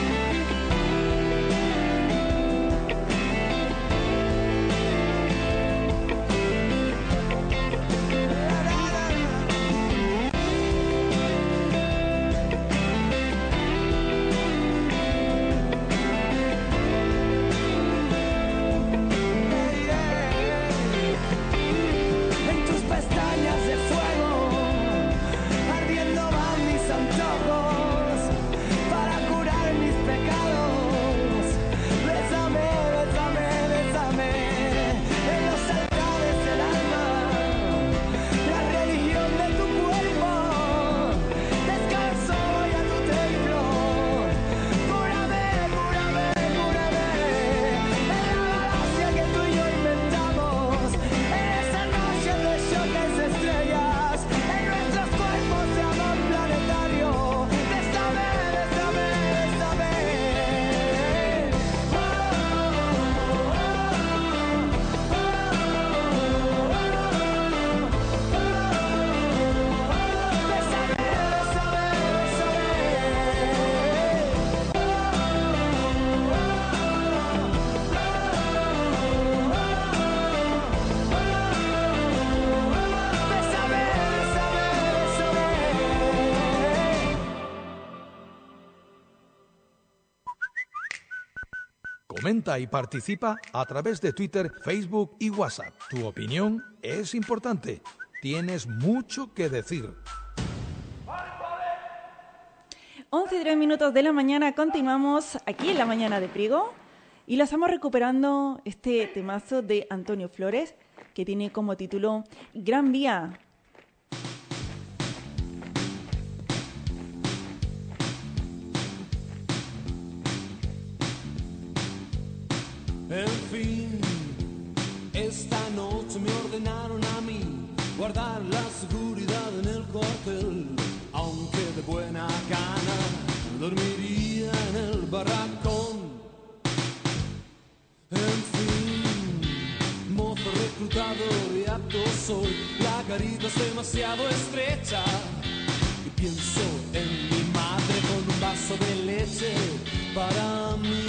En tus pestañas de fuego, ardiendo van mis antojos para curar mis pecados. Bésame, bésame, bésame en los altares del alma, la religión de tu cuerpo. Descanso voy a tu templo. Cúrame, cúrame, cúrame en la galaxia que tú y yo inventamos. En esa noche de choques de estrellas, en nuestros cuerpos de amor planetario. Bésame, bésame, bésame. Bésame, bésame, Bésame, bésame, bésame. Comenta y participa a través de Twitter, Facebook y WhatsApp. Tu opinión es importante. Tienes mucho que decir. once y tres minutos de la mañana, continuamos aquí en la mañana de Priego y lo estamos recuperando este temazo de Antonio Flores que tiene como título Gran Vía. En fin, esta noche me ordenaron a mí guardar la seguridad en el cuartel, aunque de buena gana dormiría en el barracón. En fin, mozo reclutador y apto soy, la garita es demasiado estrecha y pienso en mi madre con un vaso de leche para mí.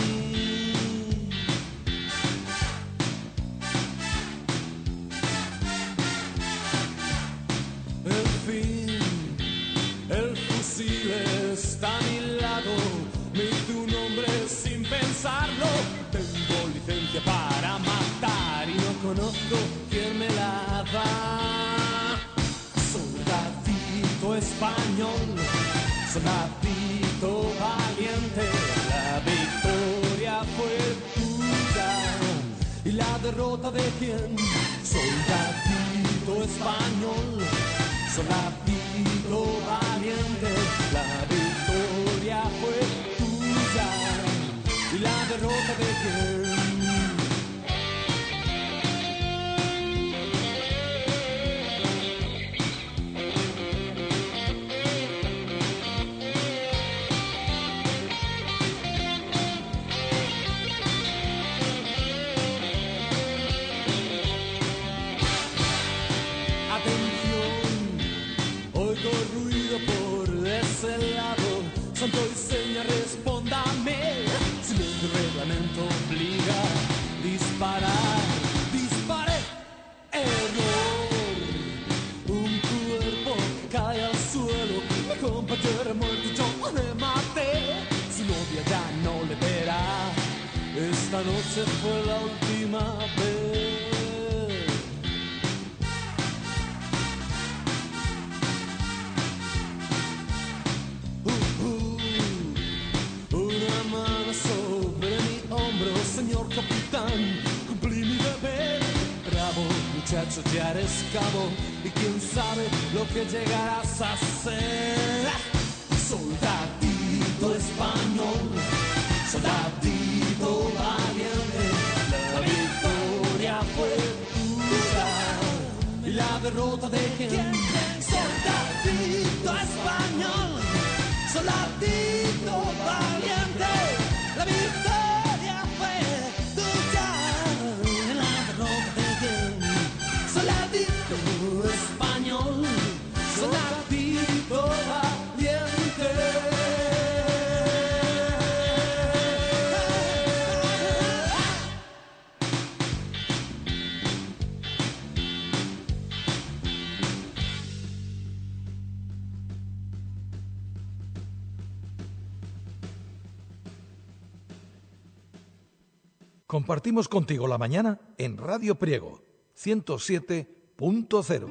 En fin, el fusil está a mi lado, me hice un hombre sin pensarlo. Tengo licencia para matar y no conozco quién me la da. Soldadito español, soldadito valiente, la victoria fue tuya y la derrota de quién. Soldadito español, soldadito valiente, la victoria fue tuya y la derrota de quién. Ruido por ese lado, santo y seña, respóndame. Si el reglamento obliga a disparar, disparé. Error, un cuerpo cae al suelo, mi compañero muerto y yo le maté. Su novia ya no le verá, esta noche fue la última vez. Señor capitán, cumplí mi deber. Bravo, muchacho, ya eres cabo y quién sabe lo que llegarás a ser. Soldadito español, soldadito valiente, la victoria fue tuya y la derrota de quién. Soldadito español, soldadito valiente, la victoria. Español, soldadito valiente. Compartimos contigo la mañana en Radio Priego ciento siete punto cero.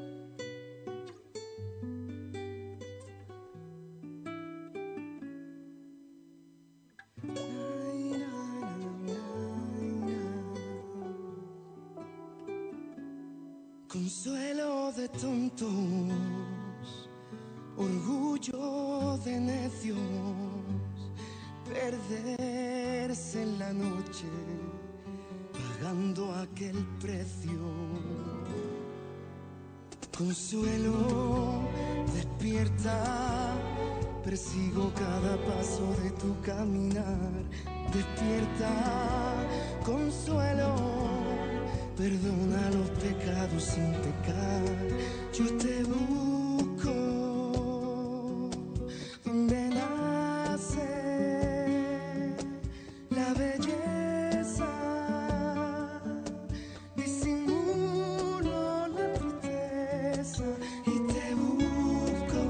Consuelo de tontos, orgullo de necios, perderse en la noche, pagando aquel precio. Consuelo, despierta, persigo cada paso de tu caminar. Despierta, Consuelo, perdona los pecados sin pecar. Yo te busco donde nace la belleza, disimulo la tristeza y te busco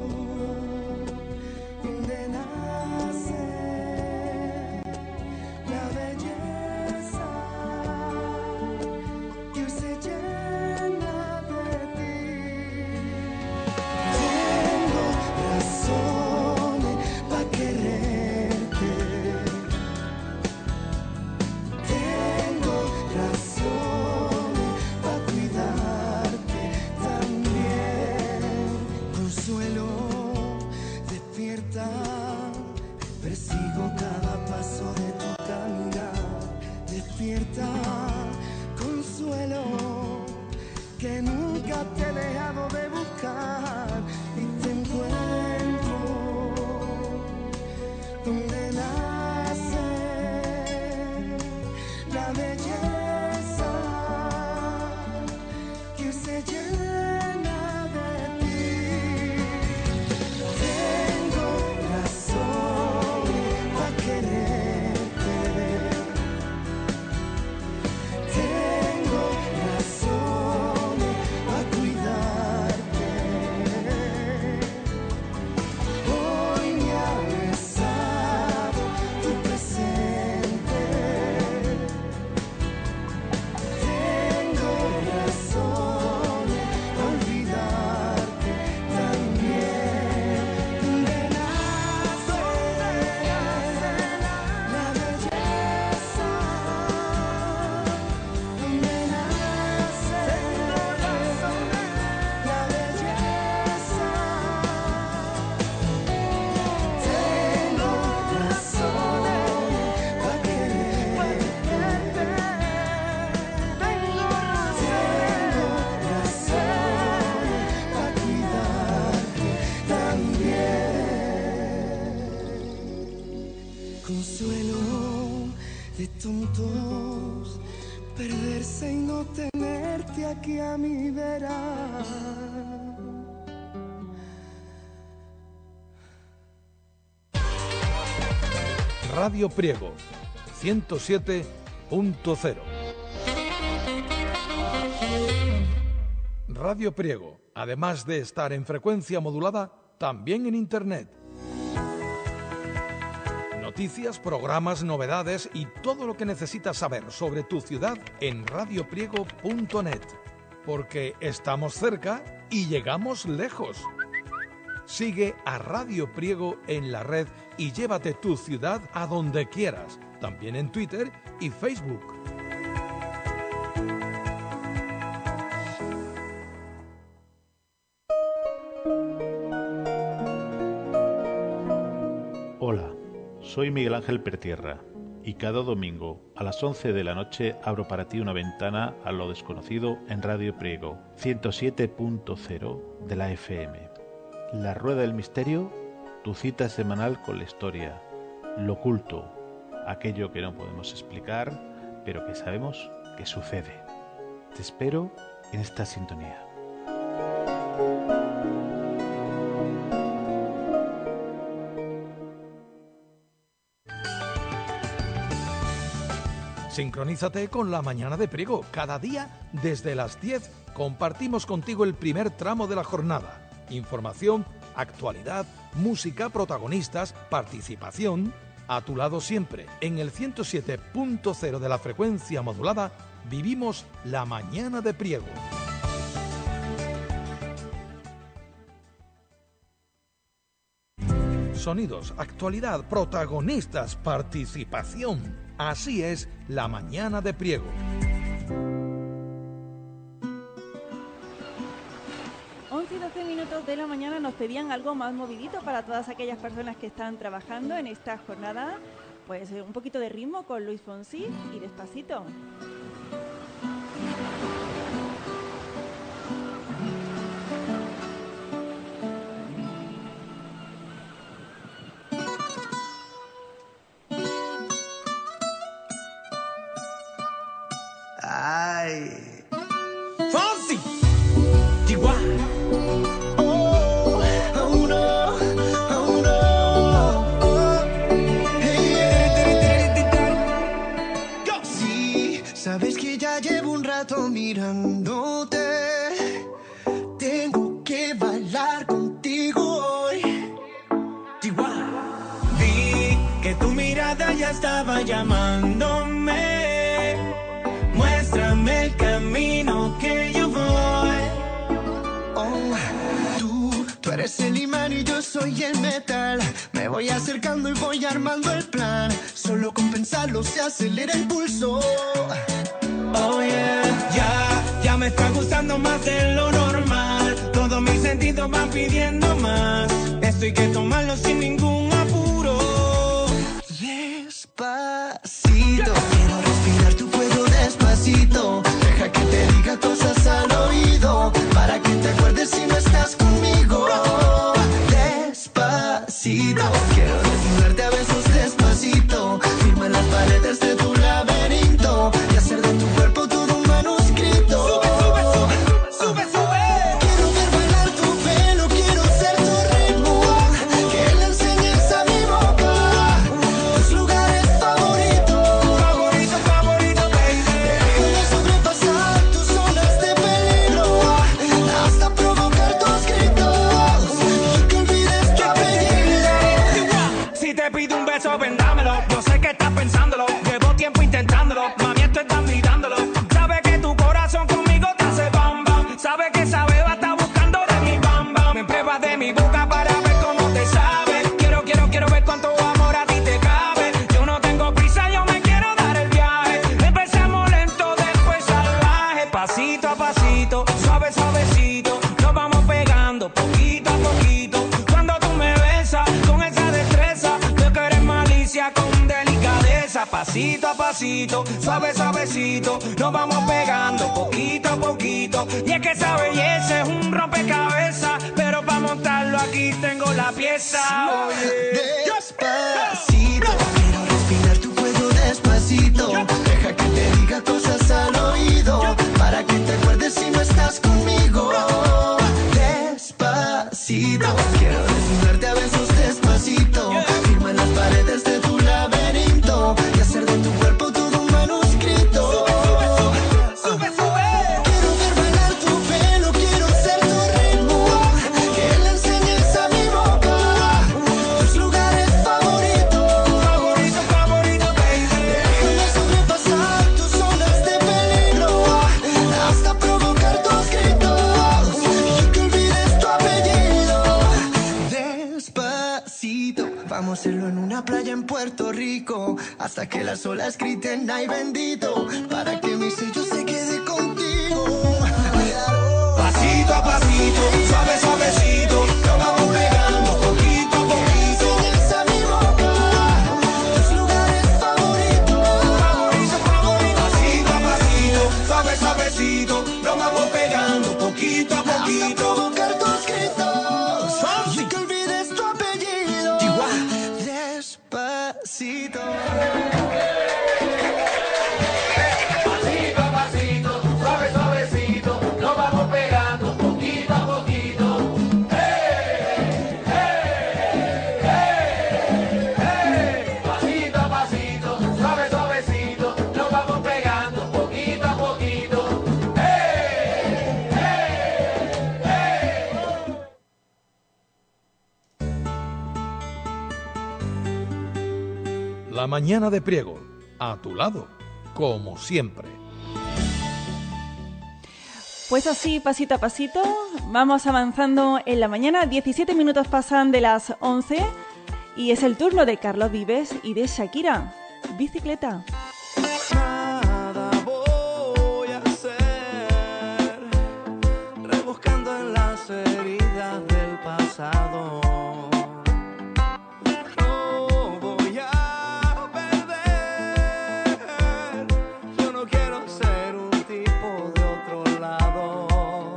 donde nace la belleza. Que hoy se llena de ti. consuelo de tontos, perderse y no tenerte aquí a mi vera. Radio Priego, ciento siete punto cero. Radio Priego, además de estar en frecuencia modulada, también en Internet. Noticias, programas, novedades y todo lo que necesitas saber sobre tu ciudad en radio priego punto net. Porque estamos cerca y llegamos lejos. Sigue a Radio Priego en la red y llévate tu ciudad a donde quieras, también en Twitter y Facebook. Hola, soy Miguel Ángel Pertierra y cada domingo a las once de la noche abro para ti una ventana a lo desconocido en Radio Priego, ciento siete punto cero de la F M. La Rueda del Misterio, tu cita semanal con la historia, lo oculto, aquello que no podemos explicar, pero que sabemos que sucede. Te espero en esta sintonía. Sincronízate con la mañana de Priego. Cada día, desde las diez, compartimos contigo el primer tramo de la jornada. Información, actualidad, música, protagonistas, participación. A tu lado siempre, en el ciento siete punto cero de la frecuencia modulada, vivimos la mañana de Priego. Sonidos, actualidad, protagonistas, participación. Así es la mañana de Priego. once y doce minutos de la mañana nos pedían algo más movidito para todas aquellas personas que están trabajando en esta jornada. Pues un poquito de ritmo con Luis Fonsi y Despacito. Ay, Fonsi, Chihuahua. Oh, oh no, oh no. Oh. Hey, go. Sí, sabes que ya llevo un rato mirándote. Tengo que bailar contigo hoy. Chihuahua. Vi que tu mirada ya estaba llamándome. Muéstrame el camino que yo voy. Oh, tú, tú eres el imán y yo soy el metal. Me voy acercando y voy armando el plan. Solo con pensarlo se acelera el pulso. Oh yeah, ya, ya me está gustando más de lo normal. Todos mis sentidos van pidiendo más. Esto hay que tomarlo sin ningún apuro. Despacito, quiero respirar tu fuego despacito. Deja que te diga cosas al oído, para que te acuerdes si no estás conmigo. Despacito, quiero desnudarte a besos despacito. Firma en las paredes de tu laberinto y hacer de tu cuerpo todo un manuscrito. Sube, sube, sube, sube, sube. Quiero ver bailar tu pelo, quiero ser tu ritmo. Que le enseñes a mi boca tus lugares favoritos. Favorito, favorito, baby. Déjame sobrepasar tus zonas de peligro hasta provocar tus gritos y que olvides que pedí. Si te pido un beso, vendámelo. Yo sé que estás pensándolo. Llevo tiempo intentándolo. Mami, esto estás mirándolo. Sabe que tu corazón conmigo te hace bam bam. Sabe que esa beba está buscando de mi bam bam. Me pruebas de mi boca para ver cómo te sabe. Quiero, quiero, quiero ver cuánto amor a ti te cabe. Yo no tengo prisa, yo me quiero dar el viaje. Empezamos lento, después salvaje. Pasito a pasito, suave, suavecito. Nos vamos pegando poquito a poquito. Cuando tú me besas con esa destreza, veo que eres malicia con delicadeza. Pasito a pasito, suave, suavecito. Nos vamos pegando poquito a poquito. Y es que esa belleza es un rompecabezas, pero para montarlo aquí tengo la pieza. Oye, despacito, quiero diga cosas al oído, para que te acuerdes si no estás conmigo. Despacito, quiero desnudarte a besos despacito, firma en las paredes de tu laberinto y hacer de tu cuerpo todo un manuscrito. Sube, sube, sube. Quiero ver bailar tu pelo, quiero ser tu ritmo, que le enseñes a mi boca tus lugares favoritos. Favorito, favorito, baby. Déjame sobrepasar tus zonas de peligro, hasta provocar tus gritos y que olvides tu apellido. Despacito, vamos a hacerlo en una playa en Puerto Rico, hasta que las olas griten ay bendito, para que mi sello se quede contigo. Pasito a pasito, suave suavecito, lo vamos pegando poquito a poquito. Enseñas a mi boca tus lugares favoritos. Favorito, favorito. Pasito a pasito, suave suavecito, lo vamos pegando poquito a poquito. Hasta provocar tus gritos y que olvides tu apellido. Despacito. Pasito a pasito, suave suavecito, lo vamos pegando poquito a poquito. ¡Hey! ¡Hey! ¡Hey! ¡Hey! Pasito a pasito, suave suavecito, lo vamos pegando poquito a poquito. ¡Hey! ¡Hey! ¡Hey! La mañana de Priego, a tu lado, como siempre. Pues así, pasito a pasito, vamos avanzando en la mañana. diecisiete minutos pasan de las once y es el turno de Carlos Vives y de Shakira. Bicicleta. Nada voy a hacer, rebuscando en las heridas del pasado. No voy a perder, yo no quiero ser un tipo de otro lado.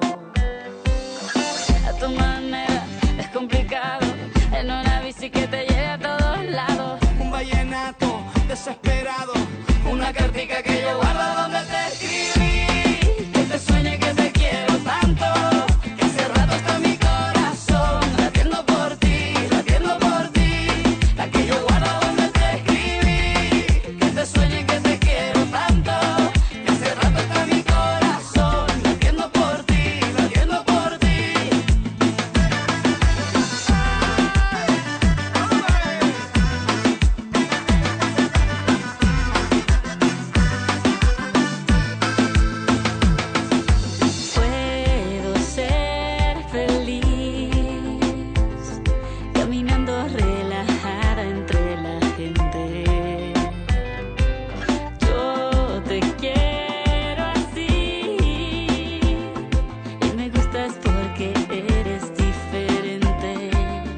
A tu manera es complicado, en una bici que te lleve a todos lados. Un vallenato desesperado, una cartica que yo guardo donde te escribí, Que te sueñe que te quiero tanto, que hace rato está mi corazón latiendo por ti, latiendo por ti. la que yo guardo donde te escribí, Que te sueñe que te quiero tanto, que hace rato está mi corazón latiendo por ti, latiendo por ti. Puedo ser feliz caminando relajada entre la gente. Yo te quiero así y me gustas porque eres diferente.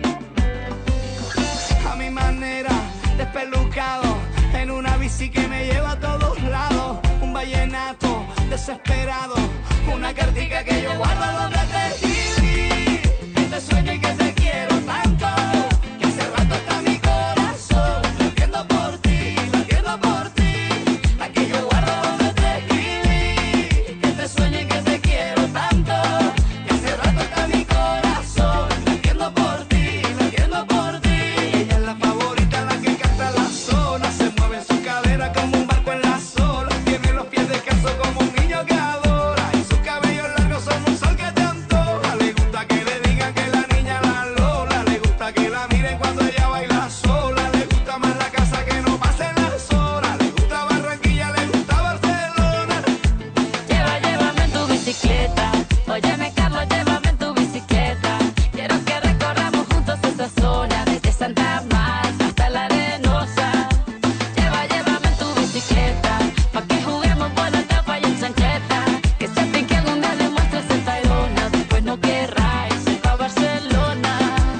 a mi manera, despelucado, en una bici que me lleva a todos lados. Un vallenato desesperado, una cartica que yo guardo donde te escribí, Que te sueñe que te quiero tanto, que hace rato está mi corazón latiendo por ti, latiendo por ti. la que yo guardo donde te escribí, Que te sueñe que te quiero tanto, que hace rato está mi corazón latiendo por ti, latiendo por ti. ella es la favorita, la que canta la zona, se mueve en su cadera como un barco en las olas, tiene los pies descalzos como un niño que adora, y sus cabellos largos son un sol que te antoja. Le gusta que le digan que la niña la Lola, le gusta que la miren cuando ella baila sola, le gusta más la casa que no pasen las horas, le gusta Barranquilla, le gusta Barcelona. Lleva, llévame en tu bicicleta. Óyeme, Carlos, llévame en tu bicicleta. Quiero que recorramos juntos esa zona, desde Santa Marta hasta la Arenosa. Lleva, llévame en tu bicicleta, pa' que juguemos por la tapa y en chancheta. Que se fin que algún día le muestres el Tayrona, después no querráis ir pa' Barcelona.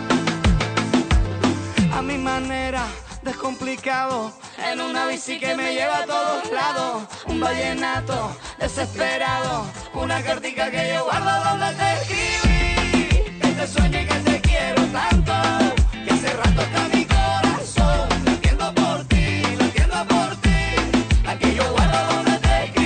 A mi manera, descomplicado, en una bici que me lleva a todos lados. Un vallenato desesperado, una cartica que yo guardo donde te escribí. Que te sueñe que te quiero tanto, que hace rato está mi corazón latiendo por ti, latiendo por ti. La que yo guardo donde te escribí.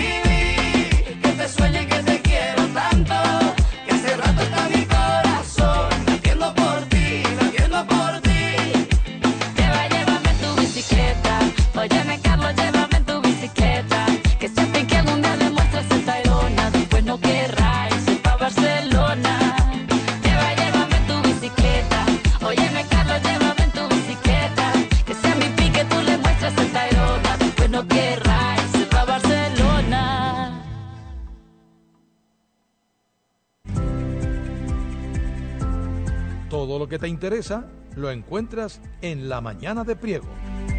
Todo lo que te interesa lo encuentras en La Mañana de Priego.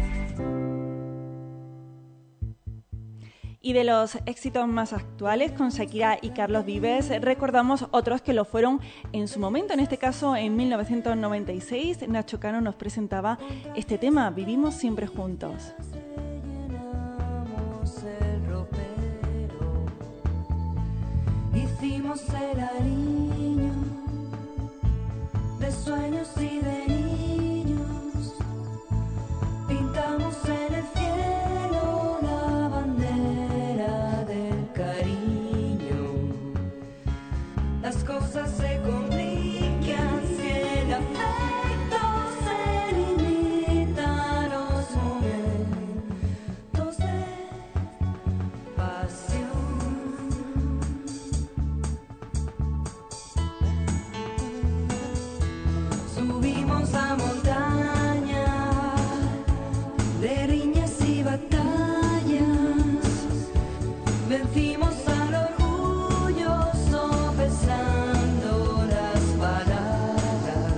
Y de los éxitos más actuales, con Shakira y Carlos Vives, recordamos otros que lo fueron en su momento. En este caso, en mil novecientos noventa y seis, Nacho Cano nos presentaba este tema, Vivimos siempre juntos. Hicimos el aliño de sueños y de niños, pintamos en el cielo la bandera del cariño. Las cosas se complican si el afecto se limita a los momentos de pasión. Subimos a montaña de riñas y batallas, vencimos al orgullo sopesando las palabras,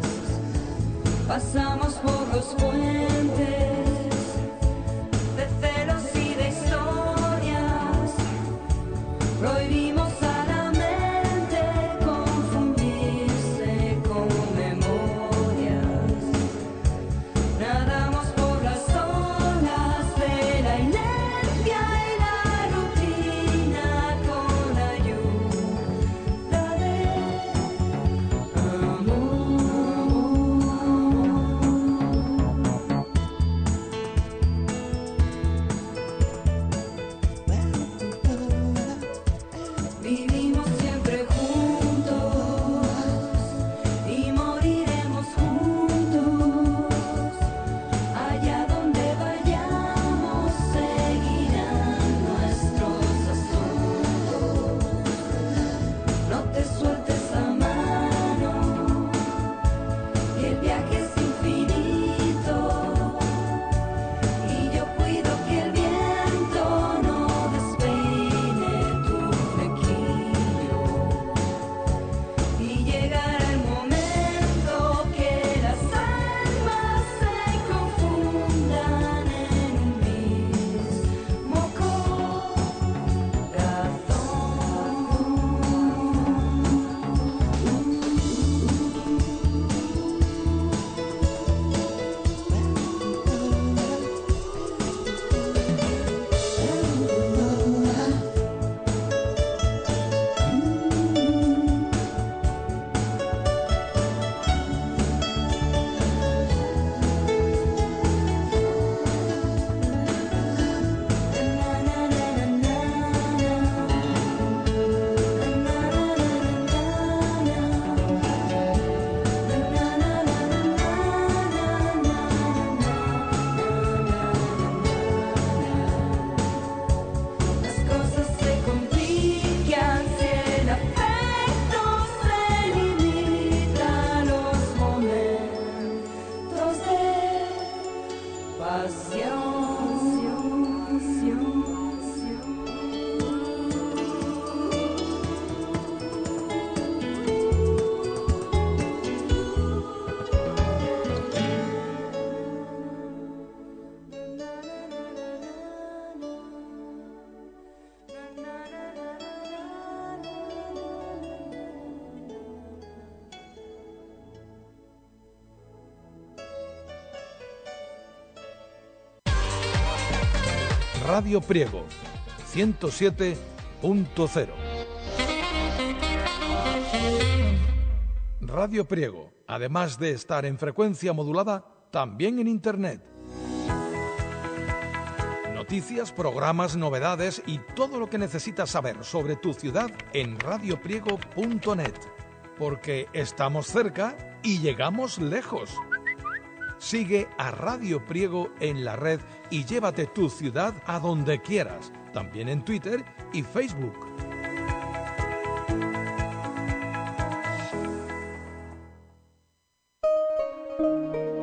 pasamos por los puentes de celos y de historias, prohibimos a la mente confundirse con memorias, nadamos por las olas de la inercia y la rutina con ayuda de amor. Vivimos siempre juntos y moriremos juntos. Allá donde vayamos seguirán nuestros asuntos. No te sueltes la mano, que el viaje es infinito. Y yo cuido que el viento no despeine tu flequillo. Y llegará el momento que las almas se confundan en un mismo Las cosas se complican si el afecto se limita a los momentos de pasión. Radio Priego, ciento siete punto cero. Radio Priego, además de estar en frecuencia modulada, también en Internet. Noticias, programas, novedades y todo lo que necesitas saber sobre tu ciudad en radio priego punto net. Porque estamos cerca y llegamos lejos. Sigue a Radio Priego en la red y llévate tu ciudad a donde quieras, también en Twitter y Facebook.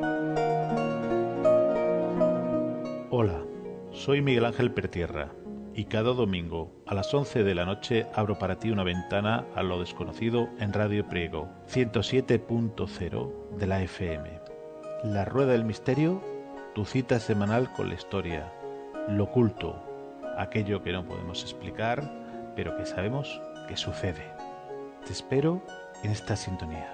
Hola, soy Miguel Ángel Pertierra y cada domingo a las once de la noche abro para ti una ventana a lo desconocido en Radio Priego, ciento siete punto cero de la F M. La Rueda del Misterio, tu cita semanal con la historia, lo oculto, aquello que no podemos explicar, pero que sabemos que sucede. Te espero en esta sintonía.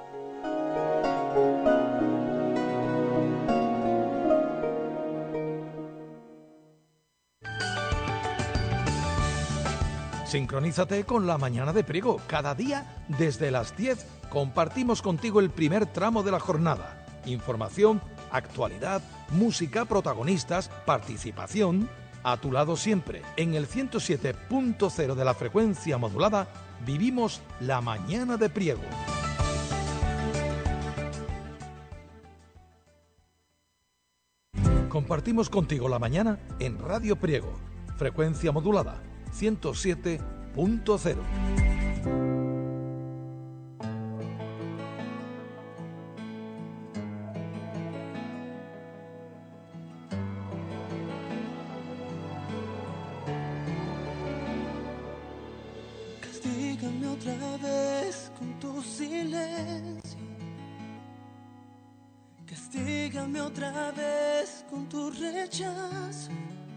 Sincronízate con La Mañana de Priego. Cada día, desde las diez, compartimos contigo el primer tramo de la jornada. Información, actualidad, música, protagonistas, participación. A tu lado siempre, en el ciento siete punto cero de la frecuencia modulada, vivimos La Mañana de Priego. Compartimos contigo la mañana en Radio Priego, frecuencia modulada, ciento siete punto cero. Castígame otra vez con tu silencio. Castígame otra vez con tu rechazo.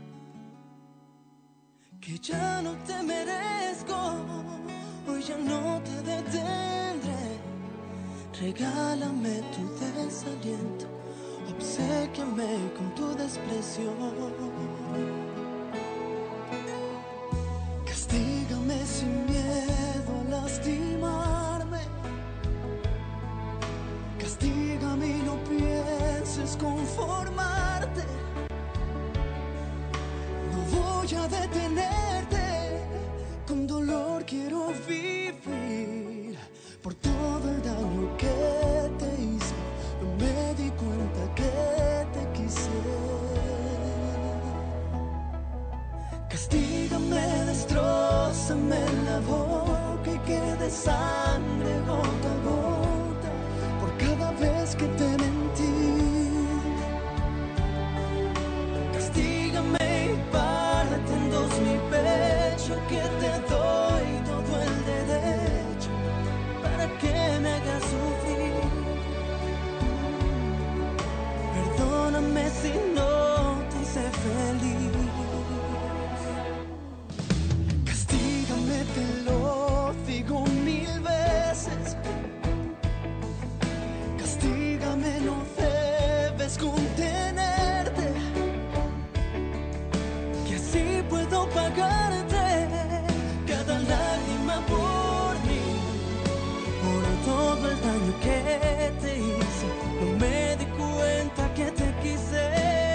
Que ya no te merezco, hoy ya no te detendré. Regálame tu desaliento, obséquiame con tu desprecio. Castígame sin miedo a lastimarme. Castígame y no pienses conformarte. No voy a detenerte, con dolor quiero vivir. Por todo el daño que te hice, no me di cuenta que te quise. Castígame, destrózame la boca y quede sangre gota a gota por cada vez que te mentí. Castígame y parte en dos mi pecho, que te doy todo el derecho para que me hagas sufrir. Perdóname si no te hice feliz. Castígame, te lo digo mil veces. Castígame, no debes contenerte, que así puedo pagarte cada lágrima por mí, por todo el daño que te hice. No me di cuenta que te quise.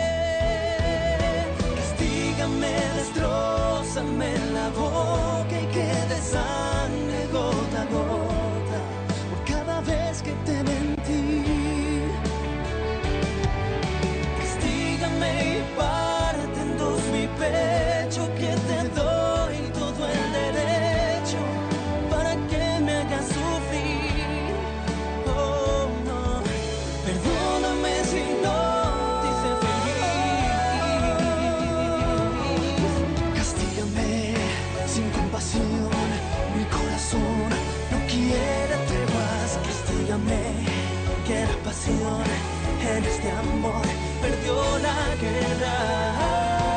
Castígame, destrózame la boca y quede sangre gota a gota por cada vez que te mentí. Castígame y parte en dos mi pecho, que te doy todo el derecho para que me hagas sufrir. Oh no, perdóname si no te hice feliz. Castígame sin compasión, mi corazón no quiere treguas. Castígame, que la pasión en este amor perdió la guerra.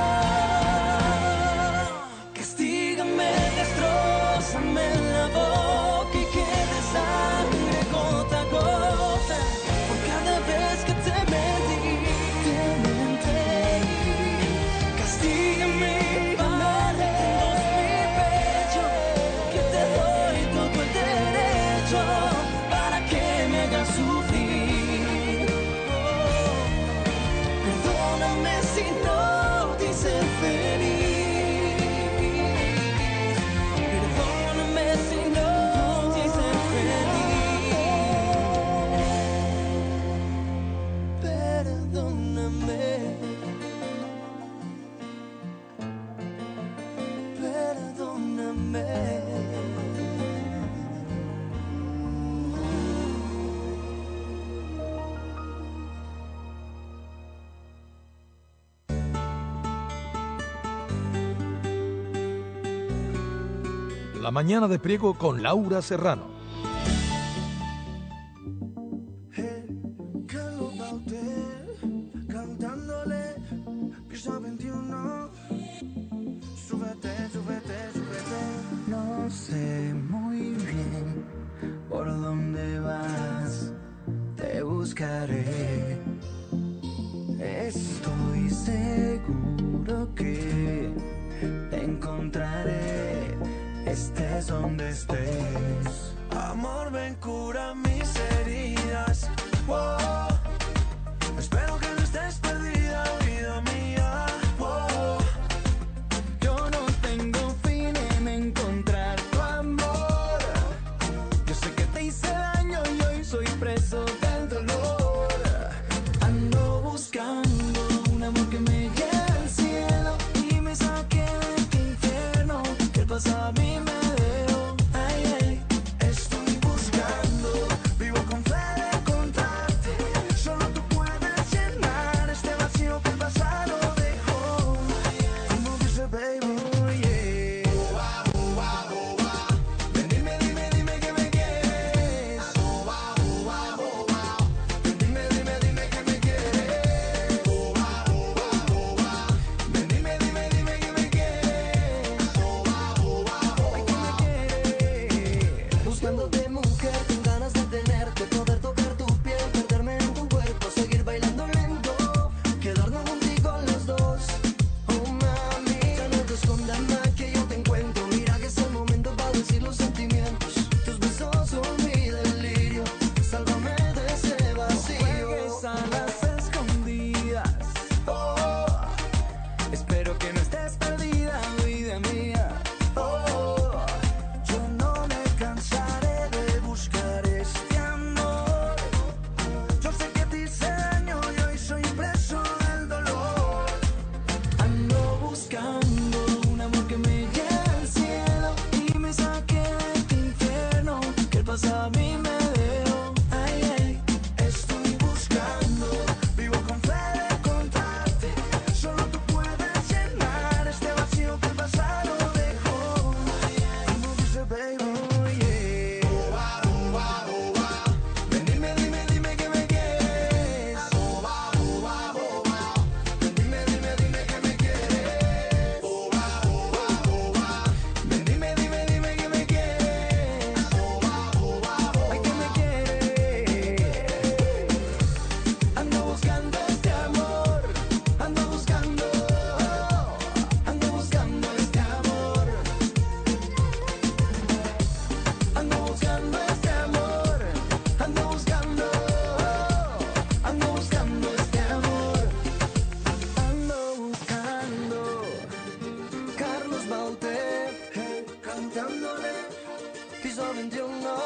Castígame, destrózame la boca y quede sangre gota a gota por cada vez que te mentí, te mentí. Castígame y parte en dos mi pecho, que te doy todo el derecho para que me hagas sufrir. Perdóname si no te hice feliz. Perdóname si no te hice feliz. Perdóname. Perdóname. La mañana de Priego con Laura Serrano. Carlos Bauter, cantándole piso veintiuno. Súbete, súbete, súbete. No sé muy bien por dónde vas, te buscaré. Estoy seguro que te encontraré, estés donde estés. Amor, ven, cura mis heridas. Wow. Espero que no estés perdida, vida mía. Wow. Yo no tengo fin en encontrar tu amor. Yo sé que te hice daño y hoy soy preso del dolor. Ando buscando un amor que me lleve al cielo y me saque de este infierno que el pasado a mí me dejó. Ay, ay, estoy buscando, vivo con fe de encontrarte. Solo tú puedes llenar este vacío que el pasado dejó. Como dice baby, oh, yeah. Ven, dime, dime, dime que me quieres. Ven, dime, dime, dime que me quieres. Ven, dime, dime, dime que me quieres. Ay, que me quieres. Buscándote, mujer, con ganas de tenerte, poder tocar tu piel, perderme en tu cuerpo, seguir bailando lento, quedarnos contigo los dos. Oh mami, ya no te escondas más que yo te encuentro. Mira que es el momento para decir los sentimientos. Tus besos son mi delirio, sálvame de ese vacío. Juegues a las escondidas. Oh, espero que no estés perdida, vida mía. Oh, yo no me cansaré de buscar este amor. Yo sé que te hice daño y hoy soy preso del dolor. Ando buscando un amor que me lleve al cielo y me saque de este infierno que el pasado a mí me dejó. Ay, ay, estoy buscando, vivo con fe de encontrarte. Solo tú puedes llenar este vacío que el pasado dejó. Como dice baby, oh, yeah. Ven, dime, dime, dime que me quieres. Ven, dime, dime, dime que me quieres. Ven, dime, dime, dime que me quieres. Ay, que me quieres. Ando buscando este amor. Ando buscando. Ando buscando este amor. Ando buscando este amor. Ando buscando. Ando buscando este amor. Ando buscando. Carlos Bauter, cantándole piso veintiuno.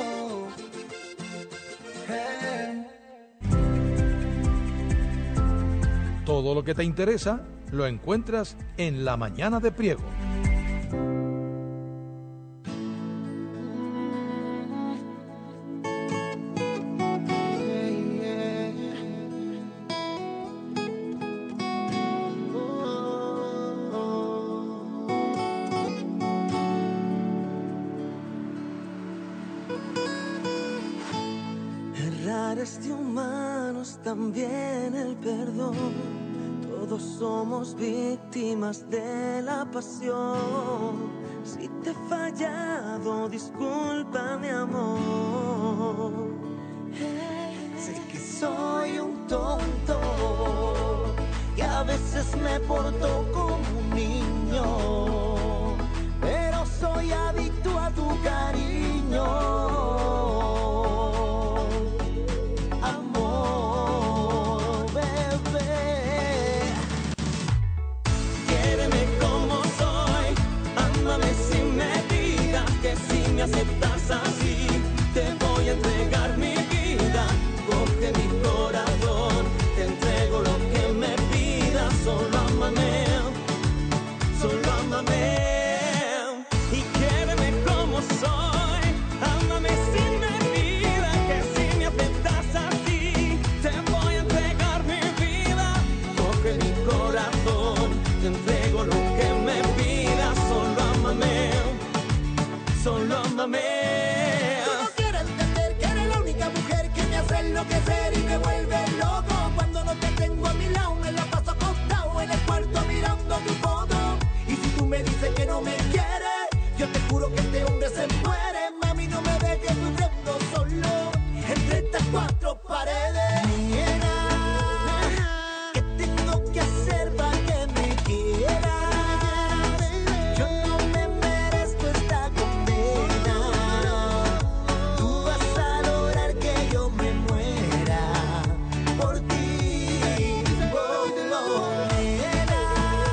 Hey. Todo lo que te interesa lo encuentras en La mañana de Priego. Errar es de humanos también el perdón. Todos somos víctimas de la pasión. Si te he fallado, disculpa mi amor. Sé que soy un tonto y a veces me porto como un niño, pero soy adicto a tu cariño. Amor, bebé, quiéreme como soy, ámame sin medida, que si me aceptas así, te voy a entregar mi vida. Coge mi corazón, te entrego lo que me pidas, solo ámame, solo ámame. hacer y me vuelve loco. Cuando no te tengo a mi lado me la paso acostado en el cuarto mirando tu foto. Y si tú me dices que no me quieres, yo te juro que este hombre se muere. Mami, no me dejes sufriendo solo entre estas cuatro paredes. Nena, ¿qué tengo que hacer para que me quieras? Yo no me merezco esta condena. Tú vas a lograr que yo me muera por ti. Oh, oh, nena,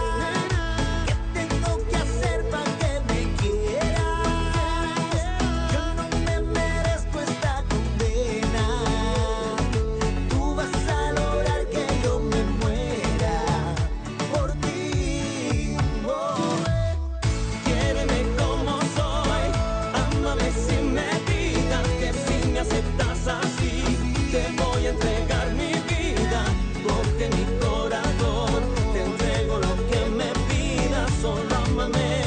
¿qué tengo que hacer para que me quieras? Yo no me merezco esta condena. Tú vas a lograr que yo me muera por ti. Oh, quiéreme como soy, ámame sin medida, que si me aceptas así, te voy a entregar mi vida. Coge mi corazón, te entrego lo que me pidas. Solo ámame,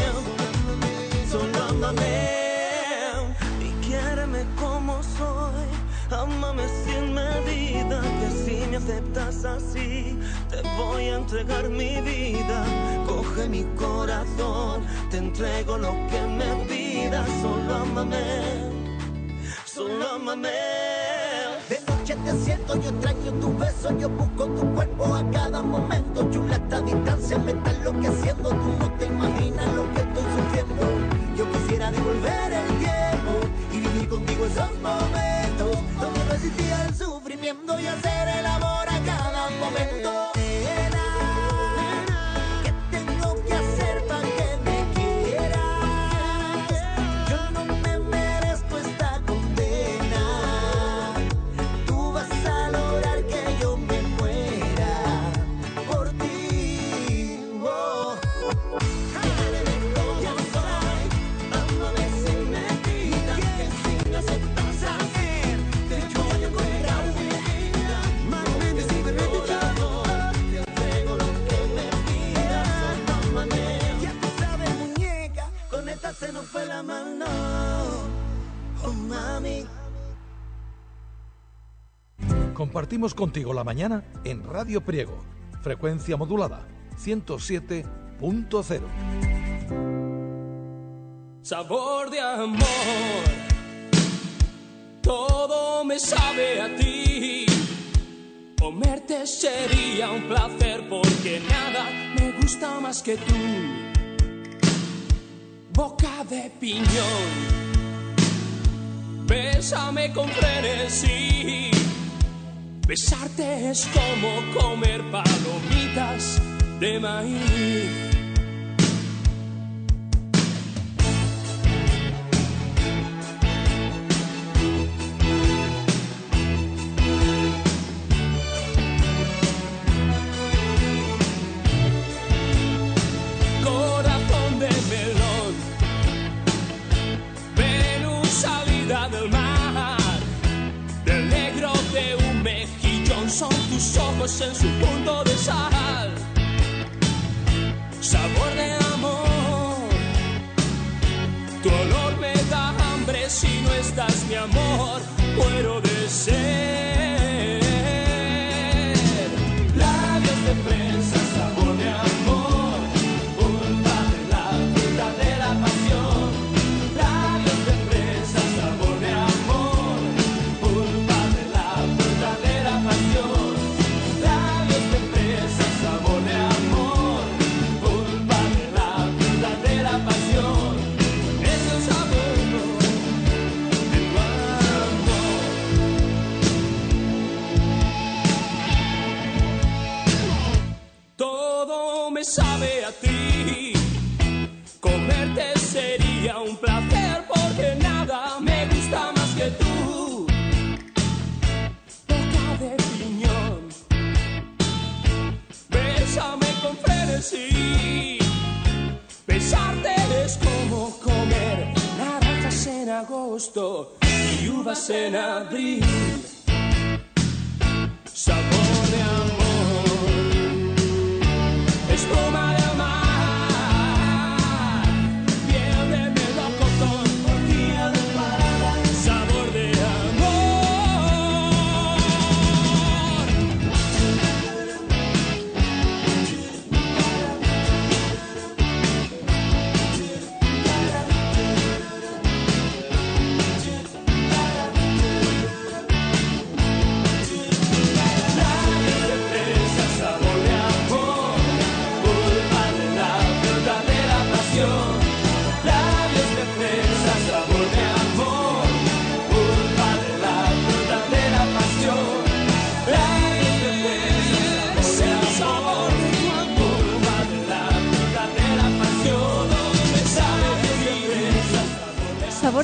solo ámame. Y quiéreme como soy, ámame sin medida, que si me aceptas así, te voy a entregar mi vida. Coge mi corazón, te entrego lo que me pidas. Solo ámame, solo ámame. De noche te siento, yo extraño tu beso, yo busco tu cuerpo a cada momento. Chula, esta distancia me está enloqueciendo, tú no te imaginas lo que estoy sufriendo. Yo quisiera devolver el tiempo y vivir contigo esos momentos donde resistía el sufrimiento y hacer el amor a cada momento. Nena, ¿qué tengo que hacer para que me quieras? Yo no me merezco esta condena. Tú vas a lograr que yo me muera por ti. Oh. Quiéreme como soy, ámame sin medida, que si me aceptas así, te voy a encontrar mi vida. Coge mi corazón, te entrego lo que me pidas. Solo ámame. Ya tú sabes, muñeca, con esta se nos fue la mano. Oh, mami. Compartimos contigo la mañana en Radio Priego, frecuencia modulada ciento siete punto cero. Sabor de amor, todo me sabe a ti. Comerte sería un placer porque nada me gusta más que tú. Boca de piñón, bésame con frenesí. Besarte es como comer palomitas de maíz. Corazón de melón, Venus salida del mar, del negro de un mejillón son tus ojos en su punto de sal. Sabor de amor, tu olor me da hambre si no estás, mi amor, muero de sed. Labios de fresa, sabor de amor, pulpa de la fruta de la pasión. Labios de fresa, sabor de amor, pulpa de la fruta de la pasión. Labios de fresa, sabor de amor, pulpa de la fruta de la pasión. Es el sabor de tu amor. Todo me sabe a ti. Comerte sería un placer porque nada me gusta más que tú. Boca de piñón, bésame con frenesí. Besarte es como comer naranjas en agosto y uvas en abril. Sabor de amor, espuma de mar, piel de melocotón, tortilla de parada. Sabor de amor.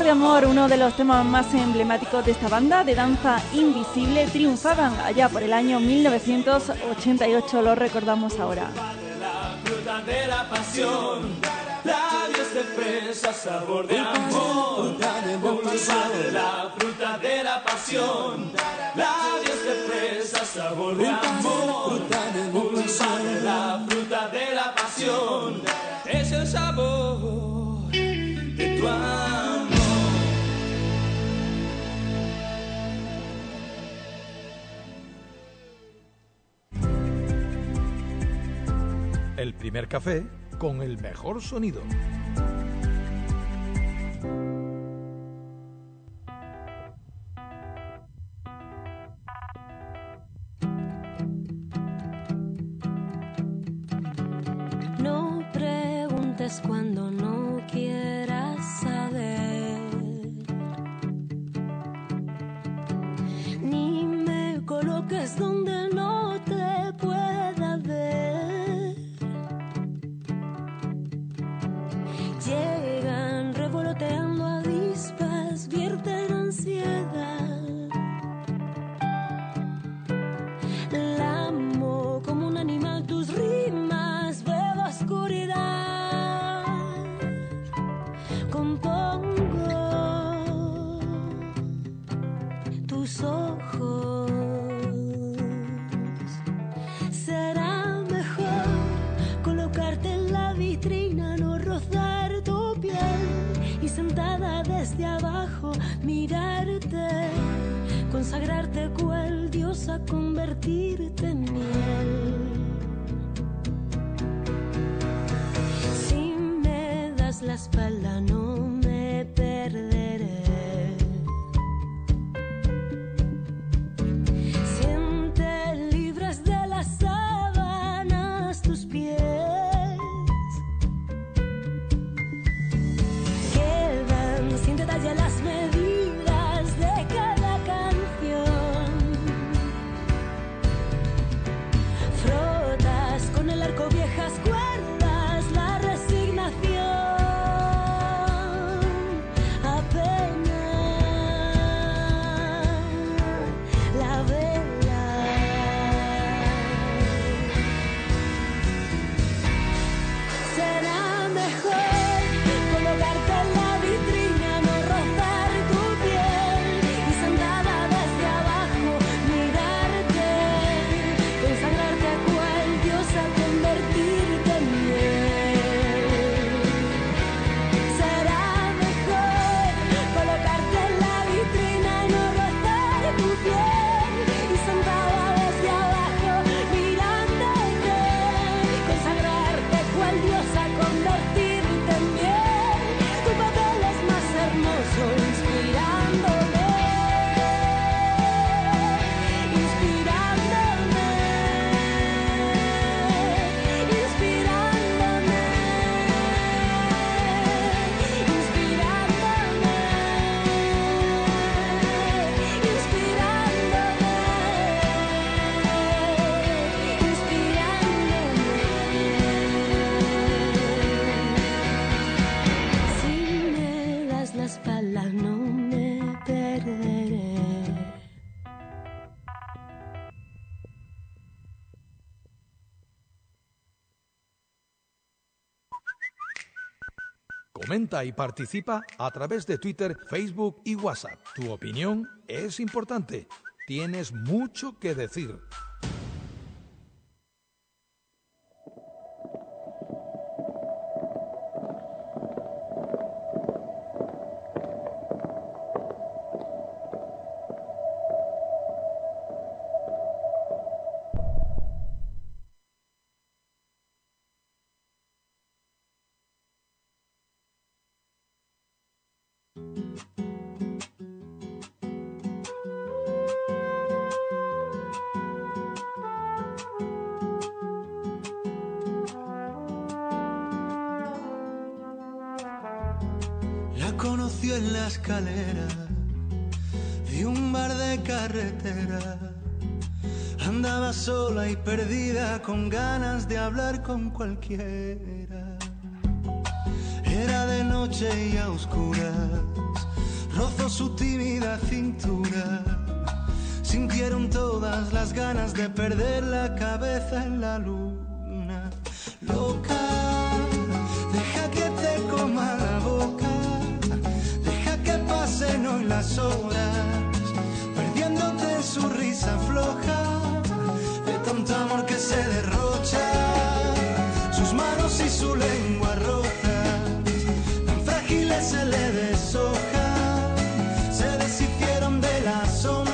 de amor, uno de los temas más emblemáticos de esta banda de danza invisible, triunfaban allá por el año mil novecientos ochenta y ocho, lo recordamos ahora. La fruta de la pasión, labios de fresa, sabor de amor. Pulpa de la fruta de la pasión, labios de fresa, sabor de amor. Pulpa de la fruta de la pasión, es el sabor de tu amor. El primer café con el mejor sonido. No preguntes cuando no quieras saber, ni me coloques donde no te pueda ver. Llegan revoloteando avispas, vierten ansiedad. La amo como un animal, tus rimas, bebo oscuridad. Compongo tus ojos. Será mejor colocarte en la vitrina, no rozar tu piel y sentada desde abajo mirarte, consagrarte cual diosa, convertirte en miel. Si me das la espalda no me perderé. Siente libres de las sábanas tus pies. Quedan sin detalle las medidas de cada canción. Frotas con el arco viejas cuerdas, la resignación. Apenas la vela. Será mejor colocarte en la vitrina, no rozar tu piel y sentada desde abajo mirarte, consagrarte a cual diosa, convertirte en miel. Será mejor colocarte en la vitrina y no rozar tu piel y sentada desde abajo mirándote, consagrarte cual diosa, convertirte en miel. Tu papel es más hermoso, inspirándome, inspirándome, inspirándome, inspirándome, inspirándome. Si me das la espalda no me perderé. Comenta y participa a través de Twitter, Facebook y WhatsApp. Tu opinión es importante. Tienes mucho que decir. La conoció en la escalera de un bar de carretera. Andaba sola y perdida, con ganas de hablar con cualquiera. Era de noche y a oscuras, rozó su tímida cintura. Sintieron todas las ganas de perder la cabeza en la luna. Loca, deja que te coma la boca, deja que pasen hoy las horas, perdiéndote en su risa floja, de tanto amor que se derrocha. Sus manos y su lengua rota, tan frágiles se le deshojan, se deshicieron de la sombra.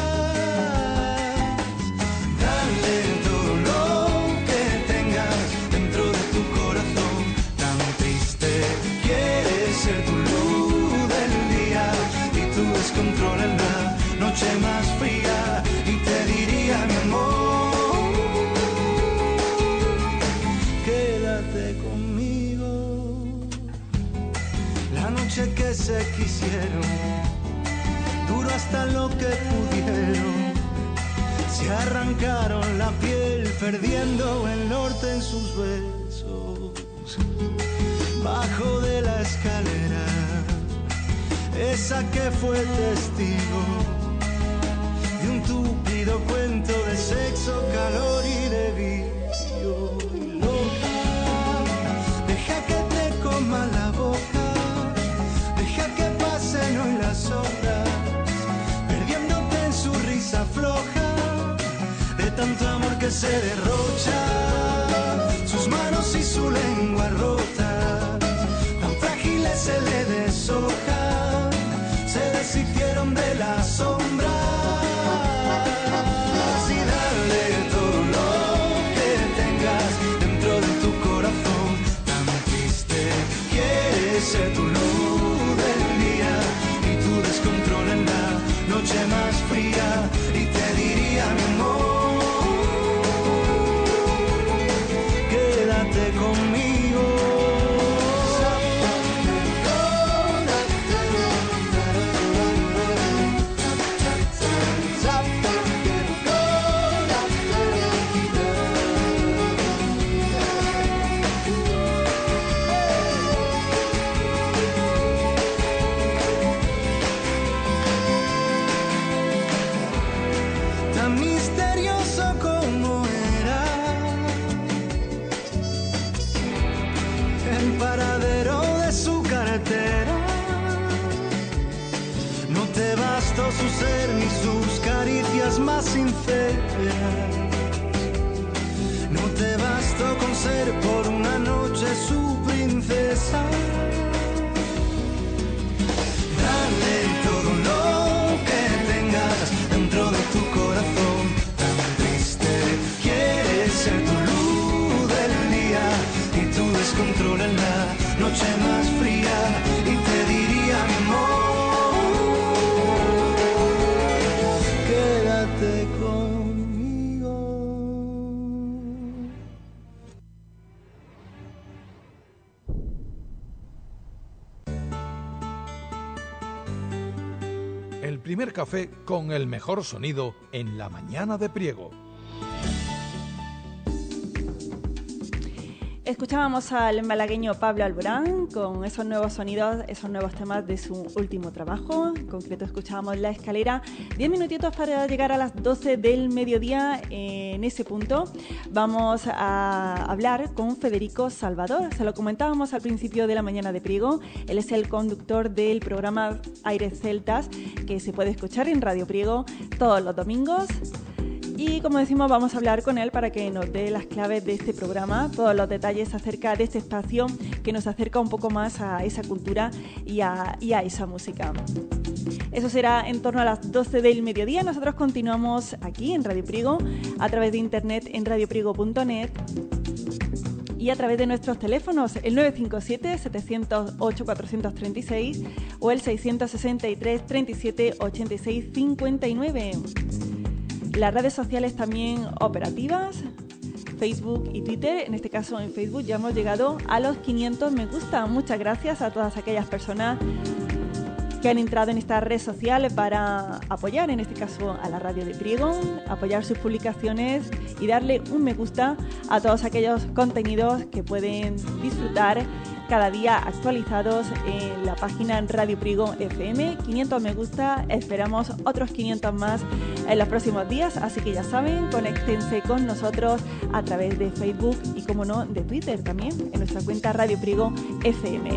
Controla la noche más fría y te diría mi amor, quédate conmigo. La noche que se quisieron duró hasta lo que pudieron, se arrancaron la piel perdiendo el norte en sus besos. Bajo de la escalera, esa que fue testigo de un túpido cuento de sexo, calor y de vicio. Loca, deja que te coma la boca, deja que pasen hoy las horas, perdiéndote en su risa floja, de tanto amor que se derrocha. Sus manos y su lengua rota, tan frágiles se le deshojan, se deshicieron de la sombra. Y dale todo lo que tengas dentro de tu corazón, tan triste quieres ser tu luz del día y tu descontrol en la noche más fría. Y te diría mi amor, quédate conmigo. No te bastó su ser ni sus caricias más sinceras, no te bastó con ser por una noche su princesa. Dale todo lo que tengas dentro de tu corazón, tan triste quieres ser tu luz del día y tu descontrol en la noche más fría. Y te diría mi amor, quédate conmigo. El primer café con el mejor sonido en la mañana de Priego. Escuchábamos al malagueño Pablo Alborán con esos nuevos sonidos, esos nuevos temas de su último trabajo. En concreto escuchábamos La Escalera. Diez minutitos para llegar a las doce del mediodía. En ese punto vamos a hablar con Federico Salvador. Se lo comentábamos al principio de la mañana de Priego. Él es el conductor del programa Aires Celtas, que se puede escuchar en Radio Priego todos los domingos. Y como decimos, vamos a hablar con él para que nos dé las claves de este programa, todos los detalles acerca de este espacio que nos acerca un poco más a esa cultura y a, y a esa música. Eso será en torno a las doce del mediodía. Nosotros continuamos aquí en Radio Priego, a través de internet en radio priego punto net y a través de nuestros teléfonos, el nueve cinco siete, siete cero ocho, cuatro tres seis o el seis seis tres, treinta y siete, ochenta y seis, cincuenta y nueve. Las redes sociales también operativas, Facebook y Twitter. En este caso en Facebook ya hemos llegado a los quinientos me gusta. Muchas gracias a todas aquellas personas que han entrado en esta red social para apoyar, en este caso a la radio de Priego, apoyar sus publicaciones y darle un me gusta a todos aquellos contenidos que pueden disfrutar cada día actualizados en la página Radio Priego F M. quinientos me gusta, esperamos otros quinientos más en los próximos días, así que ya saben, conéctense con nosotros a través de Facebook y, como no, de Twitter también, en nuestra cuenta Radio Priego F M.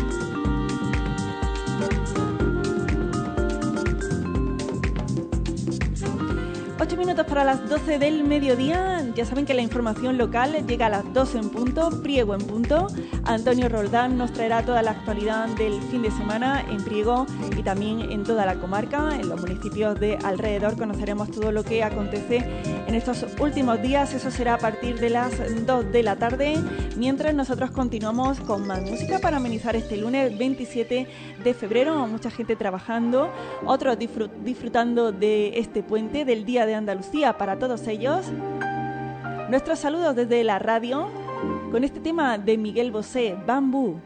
Ocho minutos para las doce del mediodía. Ya saben que la información local llega a las doce en punto, Priego en punto. Antonio Roldán nos traerá toda la actualidad del fin de semana en Priego y también en toda la comarca, en los municipios de alrededor. Conoceremos todo lo que acontece en estos últimos días. Eso será a partir de las dos de la tarde, mientras nosotros continuamos con más música para amenizar este lunes veintisiete de febrero. Mucha gente trabajando, otros disfrut- disfrutando de este puente, del Día de Andalucía. Para todos ellos, nuestros saludos desde la radio con este tema de Miguel Bosé, Bambú.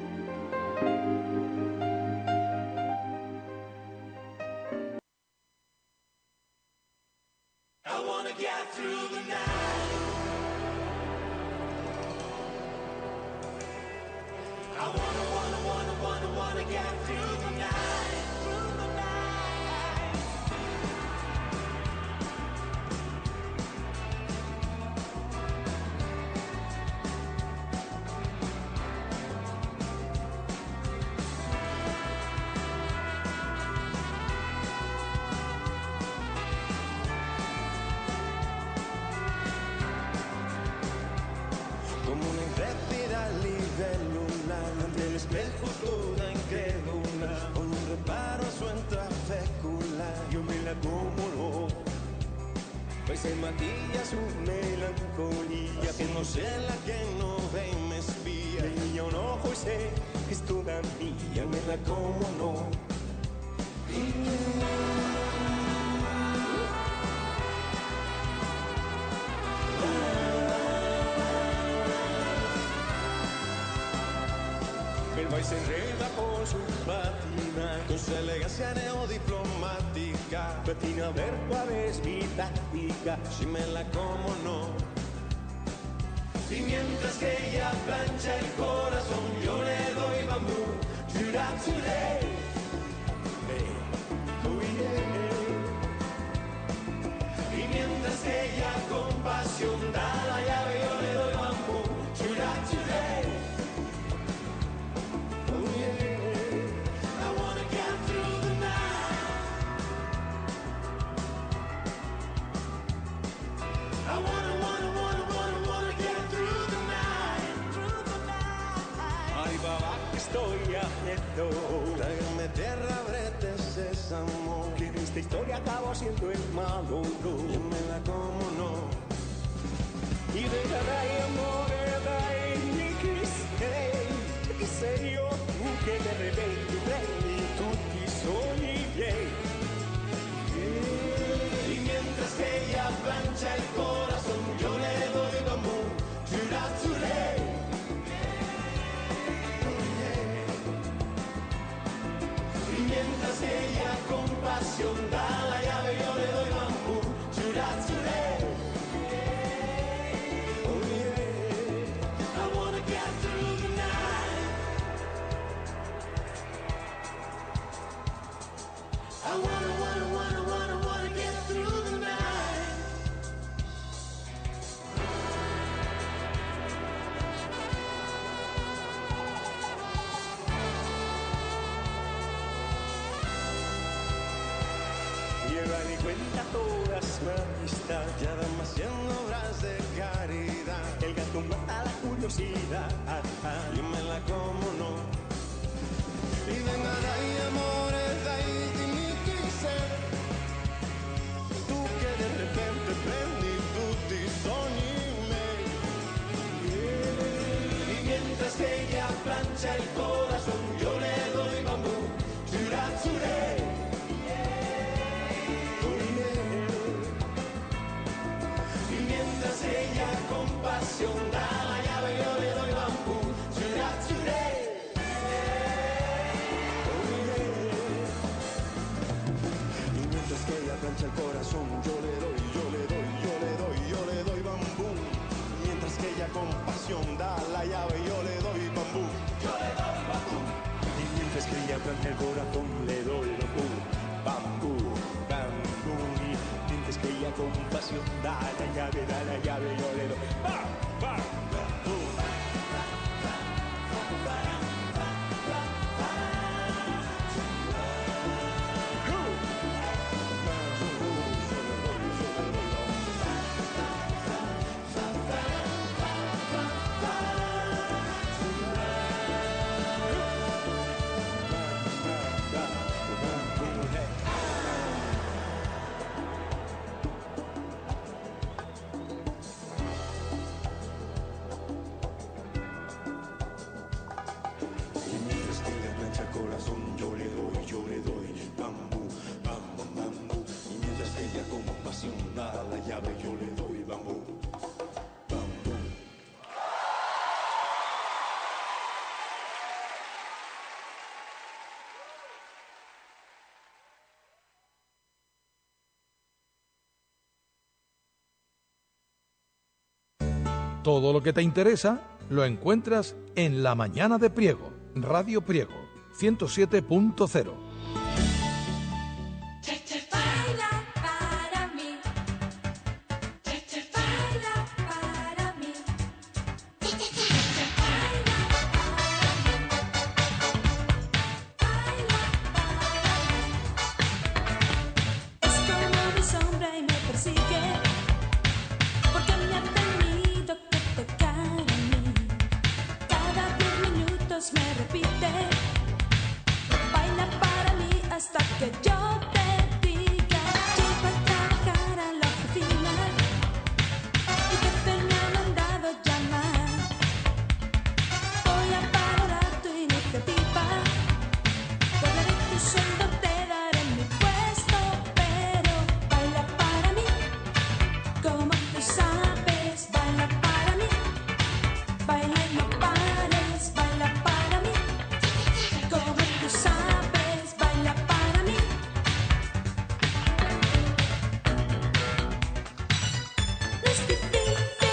Como una intrépida libélula ante el espejo toda incrédula, con un reparo a su intrafécula, yo me la como, pues se matilla su melancolía, que no sé la que no ve y me espía, le guiña un ojo y sé que es toda mía, me la como no. El baile se enreda por su patina, con su elegancia neodiplomática. Patina ver cuál es mi táctica, si me la como no. Y mientras que ella plancha el corazón, yo le doy bambú. Chura, churé. Hey, oh yeah. Y mientras que ella con pasión da la llave, yo le doy bambú. Chura, churé. Estoy abierto, tráigame tierra, brete, sésamo, que en esta historia acabo siendo el malo, no. Yo me la como, no. Y de cada amor, dai, mi quise, quise io, tu che de repente prendi tutti i sogni miei. Y mientras que ella plancha el corazón, yo le doy bambú, chura, churé. Mientras ella con pasión da la llave, yo le doy bambú, chura, churé. Oh yeah, I wanna get through the night. I wanna, wanna, wanna, wanna, wanna get through the night. Lleva ni cuenta todas su amistad, ya van haciendo obras de caridad. El gato mata la curiosidad, ah, ah. Yo me la como, no. Y venga, dai amore, dai, dimmi chi sei. Tu che de repente prendi tutti i sogni miei. Yeah. Y mientras que ella plancha el corazón, yo le doy bambú, chura, churé. Ella con pasión da la llave, yo le doy bambú, chura, churé. Y mientras que ella plancha el corazón, yo le doy, yo le doy, yo le doy, yo le doy bambú. Mientras que ella con pasión da la llave, yo le doy bambú. el corazón le doy bambú, bambú, bambú. Y mientras que ella con pasión da la llave, da la llave, yo le doy bam, bam, bambú. Todo lo que te interesa lo encuentras en La Mañana de Priego, Radio Priego, ciento siete punto cero. Baila para mí, baila para mí, es como mi sombra y me persigue, porque me ha tenido que tocar a mí. Cada diez minutos me repite, baila para mí hasta que yo te diga. Llego a trabajar a la oficina y que te me ha mandado llamar. Voy a valorar tu iniciativa, cobraré tu sueldo, te daré mi puesto, pero baila para mí, como tú sabes, baila para mí, baila y no pares, baila para mí, como tú sabes, baila para mí. No es difícil,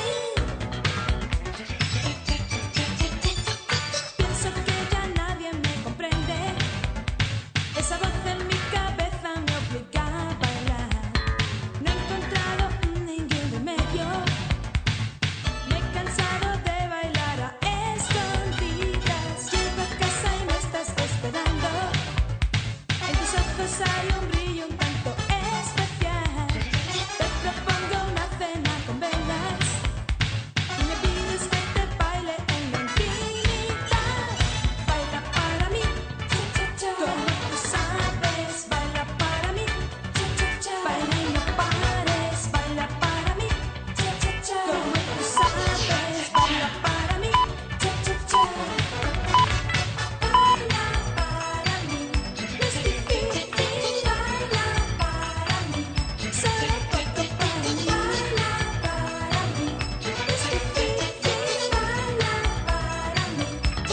pienso que ya nadie me comprende, esa voz en mi cabeza me obliga a bailar. No he encontrado ningún remedio, me he cansado de bailar a escondidas. Llego a casa y me estás esperando, en tus ojos hay un brillo un tanto especial. Te propongo una cena con velas y me pides que te baile en la intimidad. Baila para mí, como tú sabes, baila para mí, baila y no pares, baila para mí, como tú sabes, baila para mí, baila para mí, no es difícil, baila para mí, solo toco para mí, baila para mí, no es difícil, baila para mí,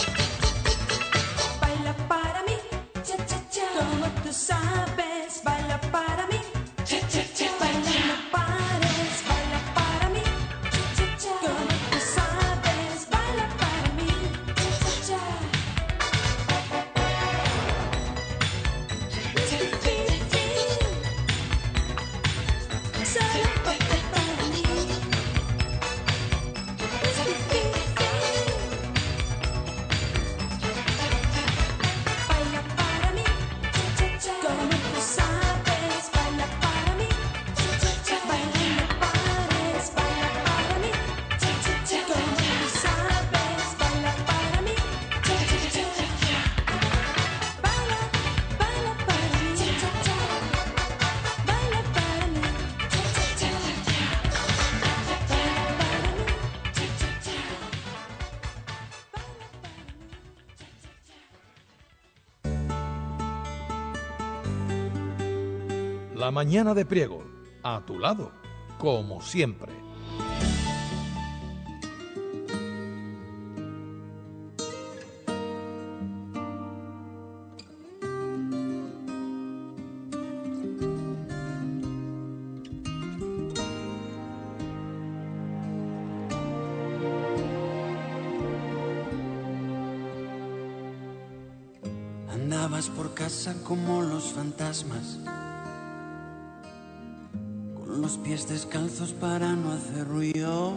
baila para mí, como tú sabes, baila para mí, baila y no pares, baila para mí, como tú sabes, baila para mí, no es difícil, solo toco para mí, no es difícil, baila para mí, como tú sabes, baila para mí, baila y no pares, baila para mí, como tú sabes, baila para mí, baila, baila para mí, baila para mí, La Mañana de Priego, a tu lado, como siempre. Andaba andabas por casa como los fantasmas, con los pies descalzos para no hacer ruido.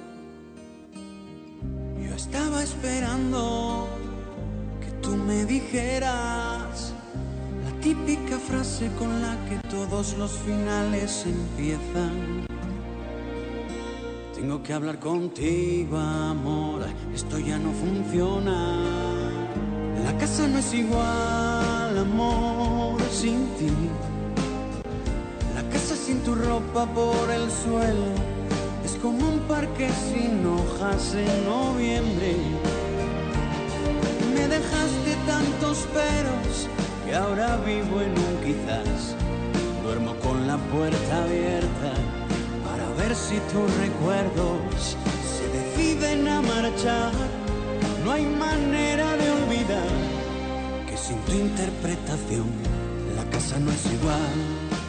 Yo estaba esperando que tú me dijeras la típica frase con la que todos los finales empiezan. Tengo que hablar contigo, amor, esto ya no funciona. La casa no es igual, amor, sin ti. La casa sin tu ropa por el suelo es como un parque sin hojas en noviembre. Me dejaste tantos peros que ahora vivo en un quizás. Duermo con la puerta abierta para ver si tus recuerdos se deciden a marchar. No hay manera de olvidar que sin tu interpretación la casa no es igual.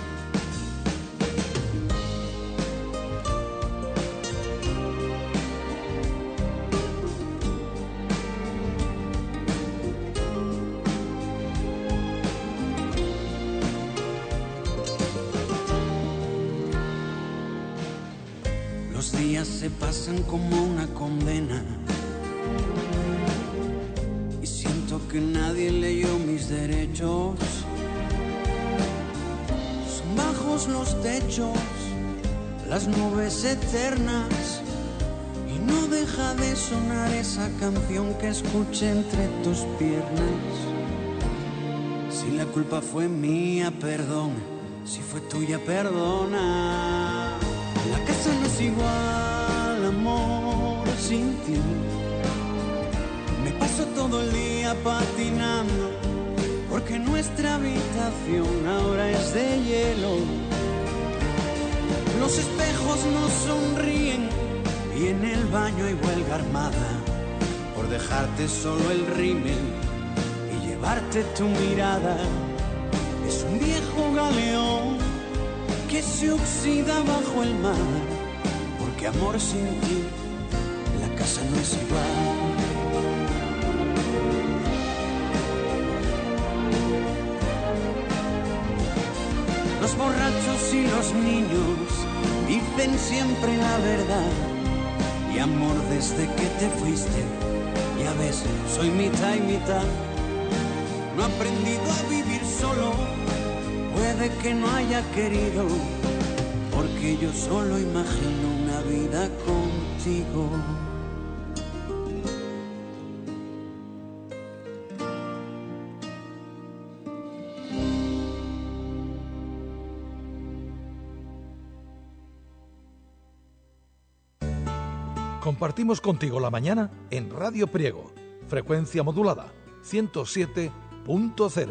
Los días se pasan como una condena y siento que nadie leyó mis derechos. Son bajos los techos, las nubes eternas, y no deja de sonar esa canción que escuché entre tus piernas. Si la culpa fue mía, perdón, si fue tuya, perdona. La casa no es igual, amor, sin ti. Me paso todo el día patinando porque nuestra habitación ahora es de hielo. Los espejos no sonríen y en el baño hay huelga armada por dejarte solo el rímel y llevarte tu mirada. Es un viejo galeón que se oxida bajo el mar, porque amor sin ti la casa no es igual. Los borrachos y los niños dicen siempre la verdad, y amor desde que te fuiste, ya ves, soy mitad y mitad. No he aprendido a vivir solo, puede que no haya querido, porque yo solo imagino una vida contigo. Compartimos contigo la mañana en Radio Priego, frecuencia modulada ciento siete punto cero.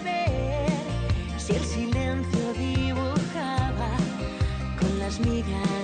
migas.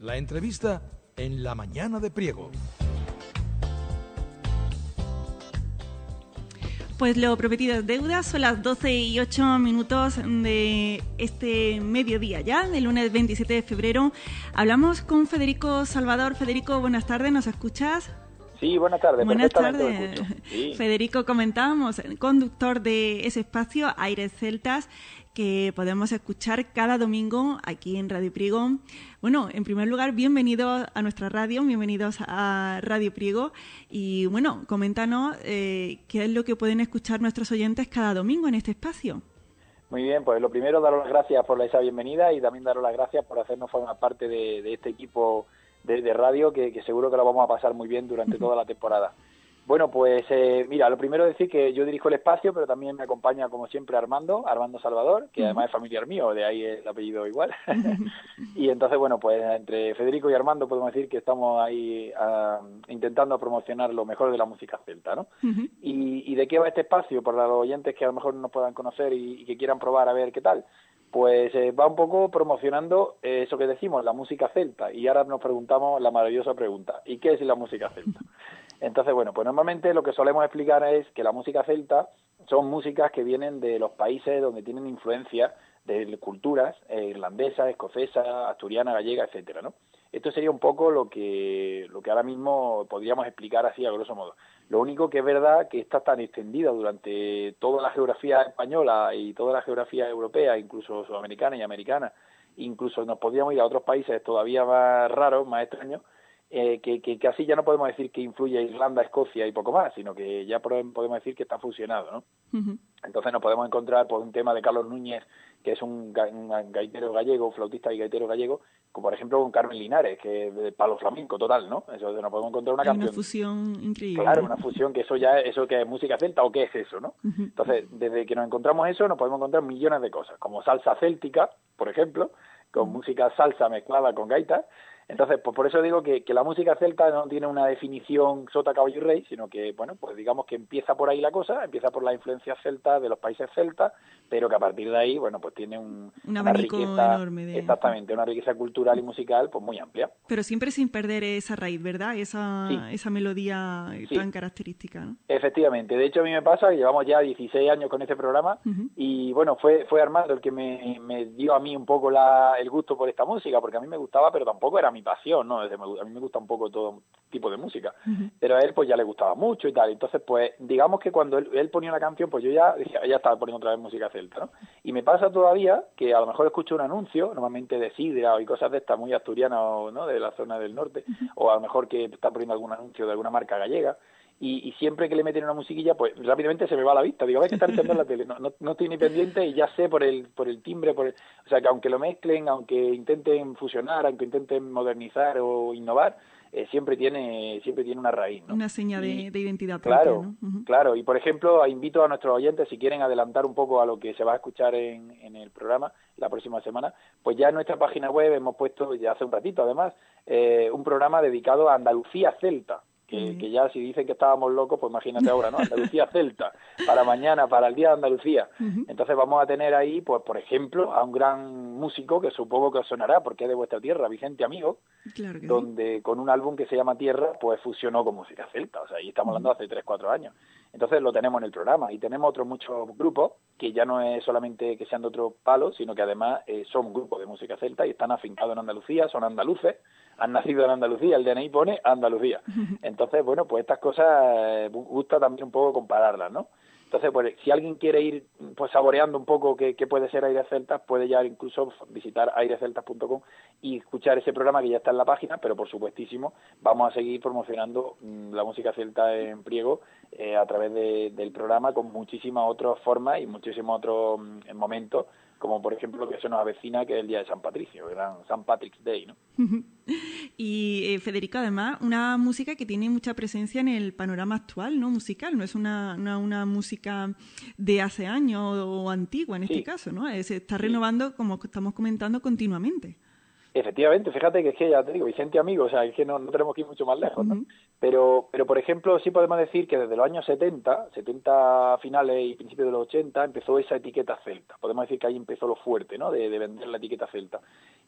La entrevista en La Mañana de Priego. Pues lo prometido es deuda, son las doce y ocho minutos de este mediodía ya, del lunes veintisiete de febrero. Hablamos con Federico Salvador. Federico, buenas tardes, ¿nos escuchas? Sí, buenas tardes. Buenas perfectamente tardes. lo escucho. Sí. Federico, comentábamos, el conductor de ese espacio, Aires Celtas, que podemos escuchar cada domingo aquí en Radio Priego. Bueno, en primer lugar, bienvenidos a nuestra radio, bienvenidos a Radio Priego. Y bueno, coméntanos eh, qué es lo que pueden escuchar nuestros oyentes cada domingo en este espacio. Muy bien, pues lo primero, daros las gracias por esa bienvenida y también daros las gracias por hacernos formar parte de, de este equipo de, de radio que, que seguro que lo vamos a pasar muy bien durante toda la temporada. Bueno, pues eh, mira, lo primero es decir que yo dirijo el espacio, pero también me acompaña como siempre Armando, Armando Salvador, que además es familiar mío, de ahí el apellido igual. Y entonces, bueno, pues entre Federico y Armando podemos decir que estamos ahí uh, intentando promocionar lo mejor de la música celta, ¿no? Uh-huh. y, ¿Y de qué va este espacio? Para los oyentes que a lo mejor no nos puedan conocer y, y que quieran probar a ver qué tal. Pues eh, va un poco promocionando eh, eso que decimos, la música celta. Y ahora nos preguntamos la maravillosa pregunta, ¿y qué es la música celta? Entonces, bueno, pues normalmente lo que solemos explicar es que la música celta son músicas que vienen de los países donde tienen influencia de culturas eh, irlandesa, escocesa, asturiana, gallega, etcétera, ¿no? Esto sería un poco lo que lo que ahora mismo podríamos explicar así a grosso modo. Lo único que es verdad que está tan extendida durante toda la geografía española y toda la geografía europea, incluso sudamericana y americana, incluso nos podríamos ir a otros países todavía más raros, más extraños, Eh, que, que, que así ya no podemos decir que influye Irlanda, Escocia y poco más, sino que ya podemos decir que está fusionado, ¿no? Uh-huh. Entonces nos podemos encontrar por un tema de Carlos Núñez, que es un, ga, un gaitero gallego, un flautista y gaitero gallego, como por ejemplo un Carmen Linares, que es de palo flamenco total, ¿no? Eso nos podemos encontrar una Hay canción. Una fusión increíble. Claro, una fusión, que eso ya es, eso que es música celta o qué es eso, ¿no? Uh-huh. Entonces, desde que nos encontramos eso, nos podemos encontrar millones de cosas, como salsa céltica, por ejemplo, con uh-huh. música salsa mezclada con gaitas. Entonces, pues por eso digo que, que la música celta no tiene una definición sota, caballo y rey, sino que, bueno, pues digamos que empieza por ahí la cosa, empieza por la influencia celta de los países celtas, pero que a partir de ahí, bueno, pues tiene un, un una riqueza enorme de... exactamente, una riqueza cultural y musical pues muy amplia. Pero siempre sin perder esa raíz, ¿verdad? Esa, sí. esa melodía sí. tan característica, ¿no? Efectivamente. De hecho, a mí me pasa que llevamos ya dieciséis años con este programa uh-huh. y, bueno, fue fue Armando el que me, me dio a mí un poco la, el gusto por esta música, porque a mí me gustaba, pero tampoco era mi pasión, ¿no? Desde, a mí me gusta un poco todo tipo de música, uh-huh. pero a él pues ya le gustaba mucho y tal. Entonces, pues, digamos que cuando él, él ponía una canción, pues yo ya decía, ya estaba poniendo otra vez música celta, ¿no? Y me pasa todavía que a lo mejor escucho un anuncio, normalmente de sidra y cosas de estas muy asturianas, o, ¿no?, de la zona del norte, uh-huh. o a lo mejor que está poniendo algún anuncio de alguna marca gallega, y, y siempre que le meten una musiquilla, pues rápidamente se me va a la vista. Digo, hay que estar echando en la tele, no, no, no estoy ni pendiente y ya sé por el por el timbre, por el, o sea, que aunque lo mezclen, aunque intenten fusionar, aunque intenten modernizar o innovar, eh, siempre tiene siempre tiene una raíz, ¿no? Una seña de, y, de identidad propia, claro, ¿no? Uh-huh. Claro, y por ejemplo, invito a nuestros oyentes, si quieren adelantar un poco a lo que se va a escuchar en, en el programa la próxima semana, pues ya en nuestra página web hemos puesto, ya hace un ratito además, eh, un programa dedicado a Andalucía celta. Que, que ya si dicen que estábamos locos, pues imagínate ahora, ¿no? Andalucía celta, para mañana, para el Día de Andalucía. Uh-huh. Entonces vamos a tener ahí, pues por ejemplo, a un gran músico que supongo que os sonará, porque es de vuestra tierra, Vicente Amigo, claro que donde sí. con un álbum que se llama Tierra, pues fusionó con música celta. O sea, ahí estamos hablando uh-huh. hace tres, cuatro años. Entonces lo tenemos en el programa. Y tenemos otros muchos grupos, que ya no es solamente que sean de otro palo, sino que además eh, son grupos de música celta y están afincados en Andalucía, son andaluces, han nacido en Andalucía, el D N I pone Andalucía. Entonces, bueno, pues estas cosas eh, gusta también un poco compararlas, ¿no? Entonces, pues si alguien quiere ir pues saboreando un poco qué, qué puede ser Aires Celtas, puede ya incluso visitar aires celtas punto com y escuchar ese programa que ya está en la página, pero por supuestísimo vamos a seguir promocionando mmm, la música celta en Priego eh, a través de, del programa con muchísimas otras formas y muchísimos otros mmm, momentos, como por ejemplo lo que se nos avecina, que es el día de San Patricio, el gran San Patrick's Day, ¿no? Y eh, Federico, además, una música que tiene mucha presencia en el panorama actual, ¿no? Musical, no es una, una, una música de hace años o antigua en este sí. caso, ¿no? Se está renovando, sí. como estamos comentando, continuamente. Efectivamente, fíjate que es que ya te digo, Vicente Amigo, o sea, es que no, no tenemos que ir mucho más lejos, ¿no? Uh-huh. Pero, pero por ejemplo, sí podemos decir que desde los años setenta, setenta finales y principios de los ochenta, empezó esa etiqueta celta. Podemos decir que ahí empezó lo fuerte, ¿no? De, de vender la etiqueta celta.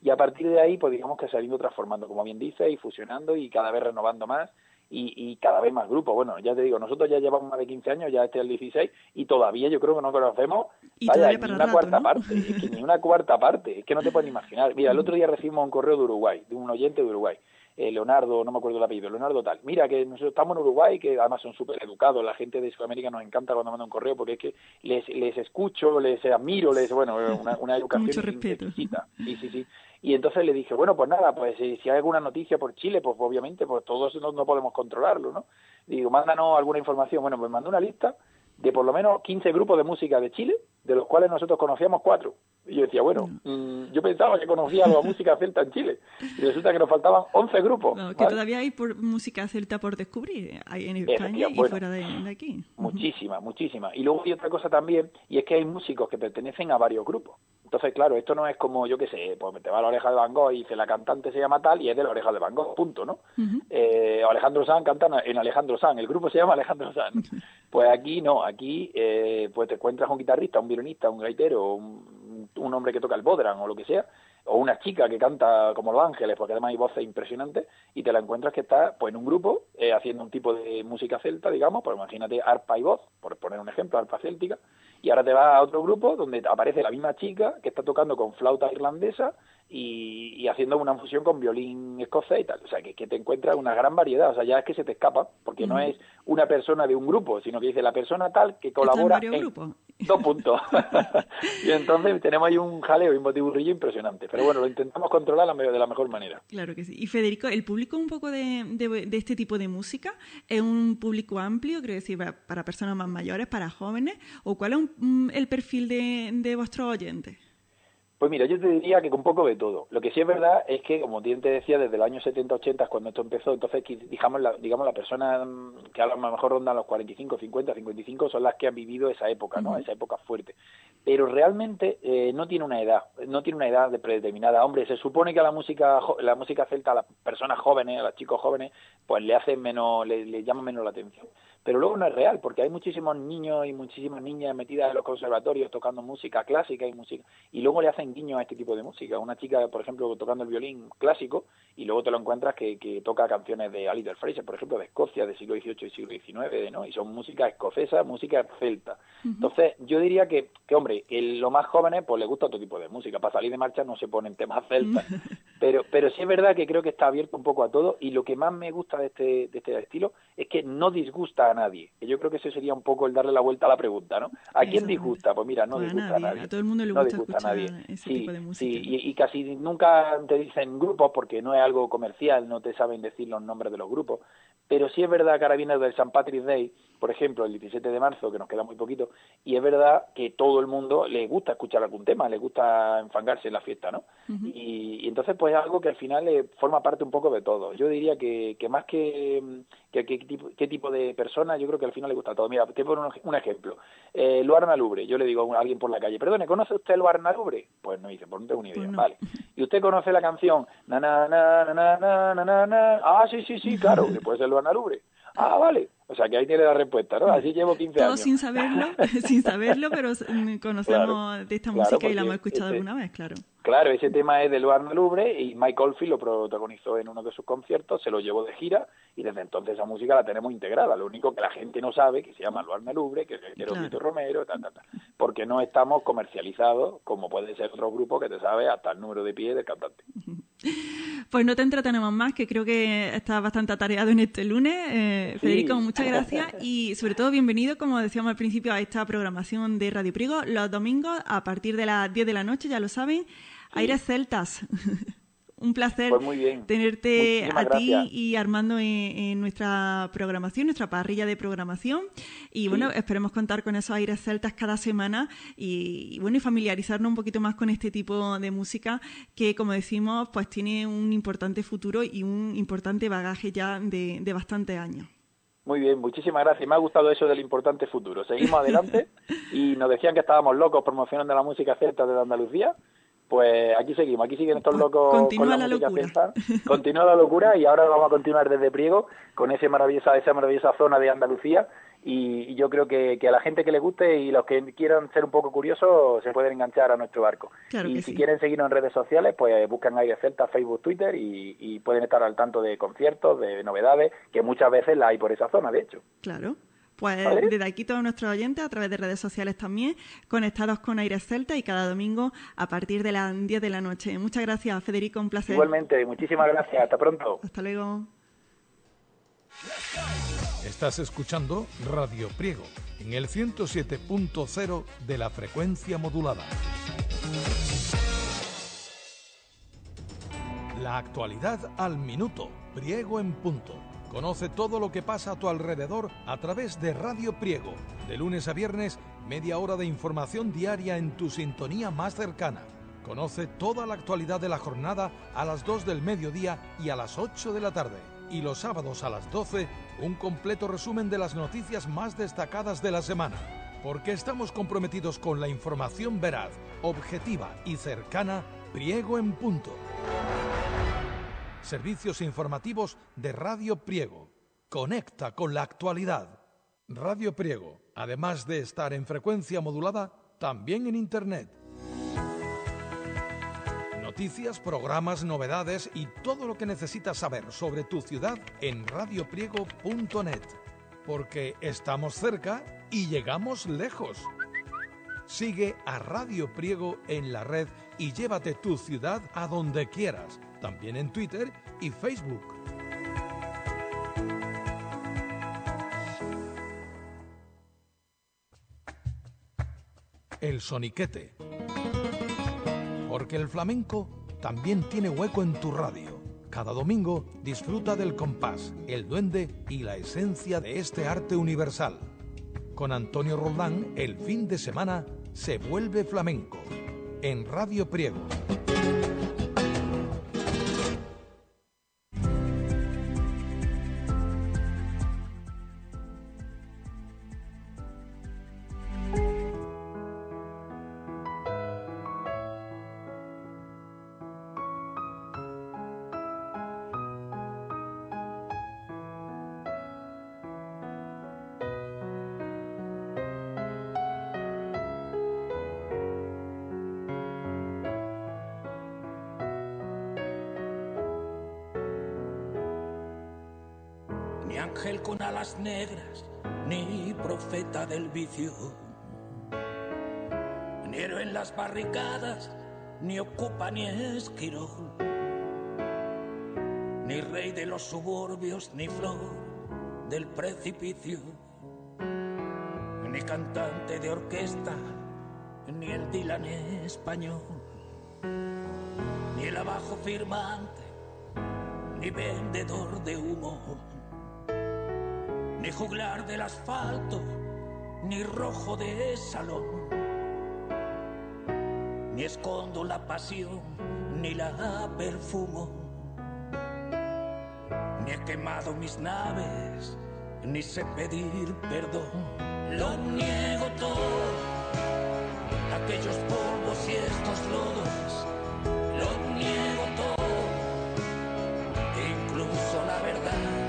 y a partir de ahí, pues digamos que se ha ido transformando, como bien dices, y fusionando y cada vez renovando más y, y cada vez más grupos. Bueno, ya te digo, nosotros ya llevamos más de quince años, ya este es el dieciséis, y todavía yo creo que no conocemos, Y vaya, todavía ni para una rato, cuarta ¿no? parte, es que ni una cuarta parte, es que no te puedes ni imaginar. Mira, el otro día recibimos un correo de Uruguay, de un oyente de Uruguay, eh, Leonardo, no me acuerdo el apellido, Leonardo tal. Mira, que nosotros estamos en Uruguay, que además son súper educados, la gente de Sudamérica nos encanta cuando manda un correo, porque es que les les escucho, les admiro, les bueno, una, una educación Mucho respeto. exquisita. Sí, sí, sí. Y entonces le dije, bueno, pues nada, pues si, si hay alguna noticia por Chile, pues obviamente, pues todos no, no podemos controlarlo, ¿no? Digo, mándanos alguna información. Bueno, pues mandó una lista de por lo menos quince grupos de música de Chile, de los cuales nosotros conocíamos cuatro. Y yo decía, bueno, mmm, yo pensaba que conocía la música celta en Chile, y resulta que nos faltaban once grupos. No, que ¿vale? todavía hay por música celta por descubrir, hay en España Efectivamente, y bueno, fuera de, de aquí. Muchísimas, muchísimas. Y luego hay otra cosa también, y es que hay músicos que pertenecen a varios grupos. Entonces, claro, esto no es como, yo qué sé, pues te va a La Oreja de Van Gogh y dice la cantante se llama tal y es de La Oreja de Van Gogh, punto, ¿no? Uh-huh. eh, Alejandro Sanz canta en Alejandro Sanz, el grupo se llama Alejandro Sanz. Pues aquí no, aquí eh, pues te encuentras un guitarrista, un violinista, un gaitero, un, un hombre que toca el bodhrán o lo que sea, o una chica que canta como Los Ángeles, porque además hay voces impresionantes, y te la encuentras que está pues en un grupo eh, haciendo un tipo de música celta, digamos, pues imagínate arpa y voz, por poner un ejemplo, arpa céltica, y ahora te vas a otro grupo donde aparece la misma chica que está tocando con flauta irlandesa y, y haciendo una fusión con violín escocés y tal. O sea, que, que te encuentras una gran variedad. O sea, ya es que se te escapa, porque no es una persona de un grupo, sino que dice la persona tal que colabora en, en grupos. dos puntos. Y entonces tenemos ahí un jaleo y un motiburrillo impresionante. Pero bueno, lo intentamos controlar de la mejor manera. Claro que sí. Y Federico, ¿el público un poco de, de, de este tipo de música es un público amplio, creo decir, para, para personas más mayores, para jóvenes? ¿O cuál es un, el perfil de, de vuestros oyentes? Pues mira, yo te diría que con un poco de todo. Lo que sí es verdad es que, como bien te decía, desde el año setenta ochenta, cuando esto empezó, entonces digamos la, digamos, la persona que a lo mejor rondan los cuarenta y cinco, cincuenta, cincuenta y cinco son las que han vivido esa época, ¿no? Uh-huh. Esa época fuerte. Pero realmente eh, no tiene una edad, no tiene una edad predeterminada. Hombre, se supone que a la música la música celta, a las personas jóvenes, a los chicos jóvenes, pues le hacen menos, le, le llama menos la atención. Pero luego no es real, porque hay muchísimos niños y muchísimas niñas metidas en los conservatorios tocando música clásica y música, y luego le hacen guiño a este tipo de música. Una chica, por ejemplo, tocando el violín clásico, y luego te lo encuentras que, que toca canciones de Alistair Fraser, por ejemplo, de Escocia, del siglo dieciocho y siglo diecinueve, ¿no? Y son música escocesa, música celta. Uh-huh. Entonces, yo diría que, que hombre, el, los más jóvenes, pues les gusta otro tipo de música. Para salir de marcha no se ponen temas celtas. pero pero sí es verdad que creo que está abierto un poco a todo, y lo que más me gusta de este, de este estilo es que no disgusta a nadie. Yo creo que ese sería un poco el darle la vuelta a la pregunta, ¿no? ¿A quién disgusta? Pues mira, no pues disgusta a nadie. a nadie. A todo el mundo le no gusta disgusta escuchar a nadie. ese sí, tipo de música. Sí, y, y casi nunca te dicen grupos porque no es algo comercial, no te saben decir los nombres de los grupos. Pero sí es verdad que ahora viene del Saint Patrick's Day, por ejemplo, el diecisiete de marzo, que nos queda muy poquito, y es verdad que todo el mundo le gusta escuchar algún tema, le gusta enfangarse en la fiesta, ¿no? Uh-huh. Y, y entonces pues es algo que al final eh, forma parte un poco de todo. Yo diría que, que más que, que, que tipo, qué tipo de persona, yo creo que al final le gusta todo. Mira, te pongo un, un ejemplo. Eh, Luarna Lubre, yo le digo a alguien por la calle, perdone, ¿conoce usted Luarna Lubre? Pues no dice, pues no tengo ni idea, pues no. Vale. ¿Y usted conoce la canción? Na, na, na, na, na, na, na, na. Ah, sí, sí, sí, claro, después es Luarna Lubre. Ah, vale. O sea, que ahí tiene la respuesta, ¿no? Así llevo quince Todo años. sin saberlo, sin saberlo, pero conocemos claro, de esta claro, música y la hemos escuchado ese, alguna vez, claro. Claro, ese tema es de Luarna Lubre y Mike Oldfield lo protagonizó en uno de sus conciertos, se lo llevó de gira y desde entonces esa música la tenemos integrada. Lo único que la gente no sabe, que se llama Luarna Lubre, que es el claro. Vito Romero, tal, tal, tal, porque no estamos comercializados como puede ser otro grupo que te sabe hasta el número de pie del cantante. Pues no te entretenemos más, que creo que estás bastante atareado en este lunes. Eh, sí. Federico, muchas gracias y sobre todo bienvenido, como decíamos al principio, a esta programación de Radio Priego los domingos a partir de las diez de la noche, ya lo saben, sí. Aires Celtas. Un placer pues muy bien. tenerte Muchísimas a ti gracias. y Armando en, en nuestra programación, nuestra parrilla de programación. Y sí. bueno, esperemos contar con esos aires celtas cada semana y, y bueno, y familiarizarnos un poquito más con este tipo de música que, como decimos, pues tiene un importante futuro y un importante bagaje ya de, de bastantes años. Muy bien, muchísimas gracias. Me ha gustado eso del importante futuro. Seguimos adelante y nos decían que estábamos locos promocionando la música celta de Andalucía. Pues aquí seguimos, aquí siguen estos locos Continúa con la, la música locura. celta. Continúa la locura y ahora vamos a continuar desde Priego con esa maravillosa, esa maravillosa zona de Andalucía y, y yo creo que, que a la gente que le guste y los que quieran ser un poco curiosos se pueden enganchar a nuestro barco. Claro y que si sí. quieren seguirnos en redes sociales, pues buscan Aire Celta, Facebook, Twitter y, y pueden estar al tanto de conciertos, de novedades, que muchas veces la hay por esa zona, de hecho. Claro. Pues ¿Vale? desde aquí todos nuestros oyentes, a través de redes sociales también, conectados con Aire Celta y cada domingo a partir de las diez de la noche. Muchas gracias, Federico, un placer. Igualmente, muchísimas gracias. Hasta pronto. Hasta luego. Estás escuchando Radio Priego en el ciento siete punto cero de la frecuencia modulada. La actualidad al minuto, Priego en punto. Conoce todo lo que pasa a tu alrededor a través de Radio Priego. De lunes a viernes, media hora de información diaria en tu sintonía más cercana. Conoce toda la actualidad de la jornada a las dos del mediodía y a las ocho de la tarde. Y los sábados a las doce, un completo resumen de las noticias más destacadas de la semana. Porque estamos comprometidos con la información veraz, objetiva y cercana, Priego en punto. Servicios informativos de Radio Priego. Conecta con la actualidad. Radio Priego, además de estar en frecuencia modulada, también en Internet. Noticias, programas, novedades y todo lo que necesitas saber sobre tu ciudad en radio priego punto net. Porque estamos cerca y llegamos lejos. Sigue a Radio Priego en la red y llévate tu ciudad a donde quieras. También en Twitter y Facebook. El soniquete. Porque el flamenco también tiene hueco en tu radio. Cada domingo disfruta del compás, el duende y la esencia de este arte universal. Con Antonio Roldán, el fin de semana se vuelve flamenco. En Radio Priego. Ni ángel con alas negras, ni profeta del vicio, ni héroe en las barricadas, ni ocupa ni esquirol, ni rey de los suburbios, ni flor del precipicio, ni cantante de orquesta, ni el Dylan español, ni el abajo firmante, ni vendedor de humo, ni juglar del asfalto, ni rojo de salón, ni escondo la pasión, ni la perfumo, ni he quemado mis naves, ni sé pedir perdón. Lo niego todo, aquellos polvos y estos lodos, lo niego todo, incluso la verdad.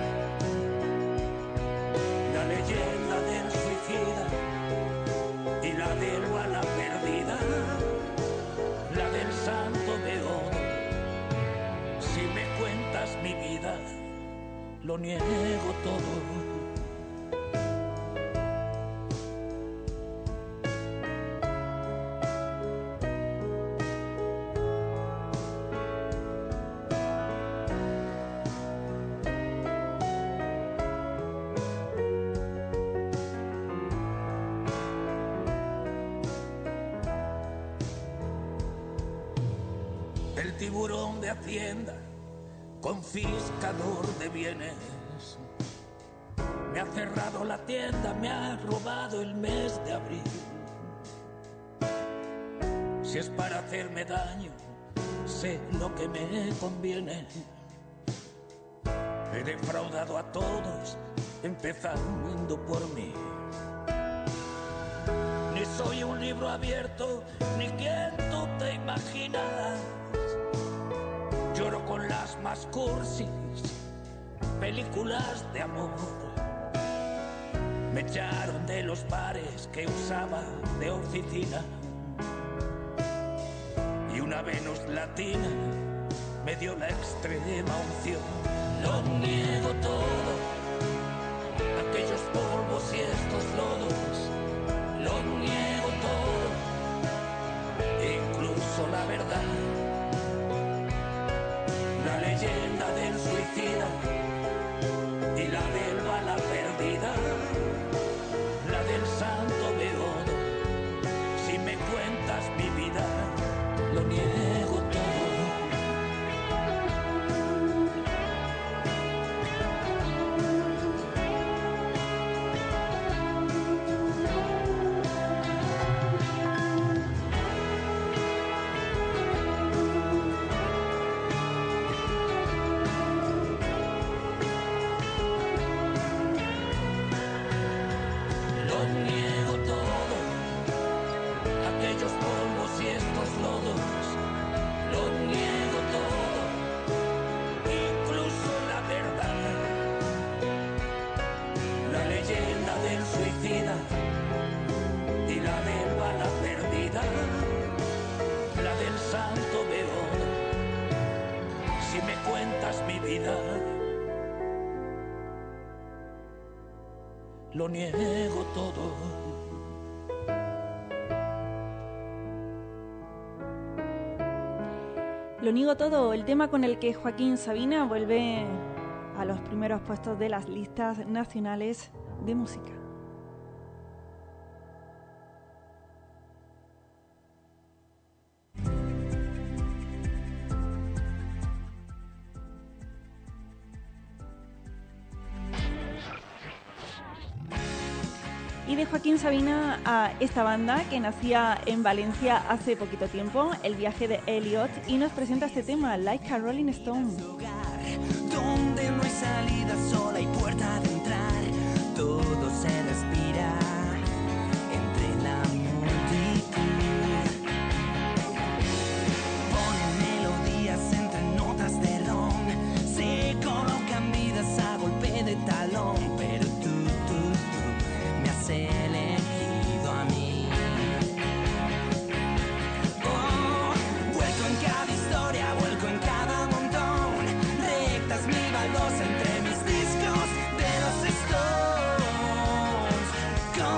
La leyenda del suicida y la del bala perdida, la del santo de oro. Si me cuentas mi vida, lo niego todo. Tiburón de Hacienda, confiscador de bienes, me ha cerrado la tienda, me ha robado el mes de abril. Si es para hacerme daño, sé lo que me conviene. He defraudado a todos, empezando por mí. Ni soy un libro abierto, ni quien tú te imaginas. Lloro con las más cursis películas de amor. Me echaron de los bares que usaba de oficina. Y una Venus latina me dio la extrema unción. Lo niego todo, aquellos polvos y estos lodos. Lo niego todo, incluso la verdad. La leyenda del suicida y la del bala perdida. La del santo beodo. Si me cuentas mi vida, lo niego todo. Lo niego todo, aquellos polvos y estos lodos. Lo niego todo, incluso la verdad. La leyenda del suicida y la del bala perdida. La del santo beodo. Si me cuentas mi vida, lo niego todo. Lo niego todo, el tema con el que Joaquín Sabina vuelve a los primeros puestos de las listas nacionales de música. Y de Joaquín Sabina a esta banda que nacía en Valencia hace poquito tiempo, El viaje de Elliot, y nos presenta este tema, Like a Rolling Stone. Donde no hay salida, sola y puerta de entrar, todo se respira entre la multitud. Ponen melodías entre notas de ron, se colocan vidas a golpe de talón, pero tú, tú, tú me has elegido a mí. Oh, vuelco en cada historia, vuelco en cada montón, rectas mi baldosa entre mis discos de los Stones.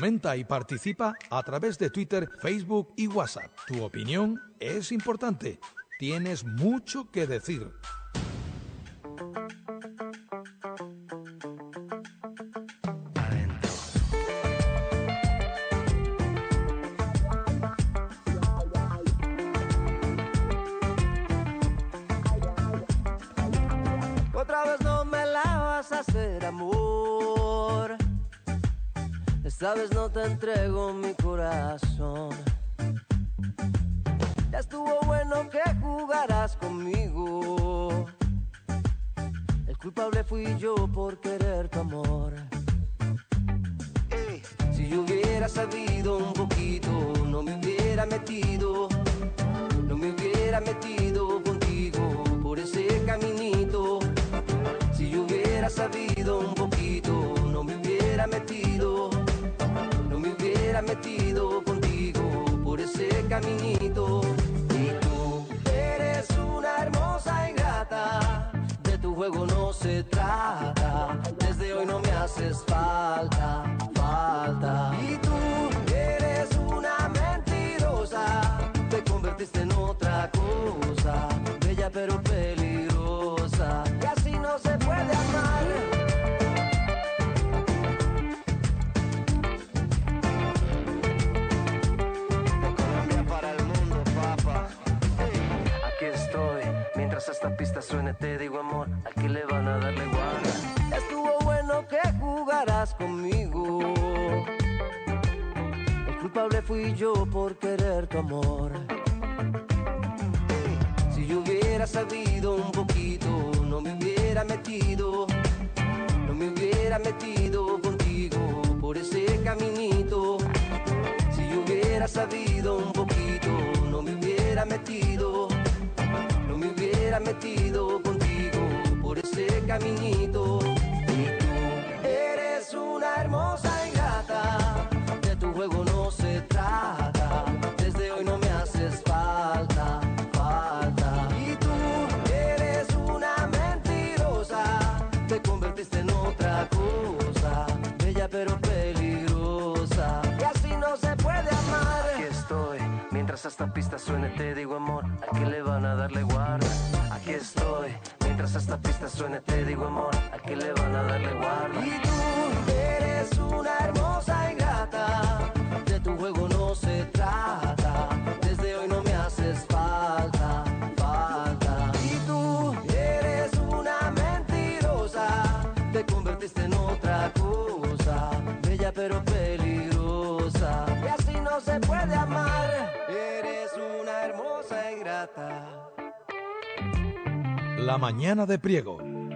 Comenta y participa a través de Twitter, Facebook y WhatsApp. Tu opinión es importante. Tienes mucho que decir. Otra vez no me la vas a hacer, amor. Esta vez no te entrego mi corazón. Ya estuvo bueno que jugaras conmigo. El culpable fui yo por querer tu amor. Ey, si yo hubiera sabido un poquito, no me hubiera metido. No me hubiera metido contigo por ese caminito. Si yo hubiera sabido un poquito, no me hubiera metido. No me hubiera metido contigo por ese caminito. Y tú eres una hermosa ingrata. De tu juego no se trata. Desde hoy no me haces falta, falta. Y tú eres una mentirosa. Te convertiste en otra cosa. Bella pero peligrosa. Y así no se puede amar. Mientras esta pista suene te digo amor, ¿a quién le van a darle guarda? Estuvo bueno que jugaras conmigo. El culpable fui yo por querer tu amor. Si yo hubiera sabido un poquito, no me hubiera metido. No me hubiera metido contigo por ese caminito. Si yo hubiera sabido un poquito, no me hubiera metido. No me hubiera metido contigo por ese caminito. Y tú eres una hermosa ingrata. De tu juego no se trata. Desde hoy no me haces falta, falta. Y tú eres una mentirosa. Te convertiste en otra cosa. Bella pero peligrosa. Y así no se puede amar. Aquí estoy. Mientras esta pista suene te digo amor, ¿a quién le van a darle guarda? Aquí estoy, mientras esta pista suene te digo amor, ¿a quién le van a darle guarda? Y tú eres una hermosa ingrata, de tu juego no se trata, desde hoy no me haces falta, falta. Y tú eres una mentirosa, te convertiste en otra cosa, bella pero peligrosa, y así no se puede amar. Eres una hermosa ingrata. La mañana de Priego.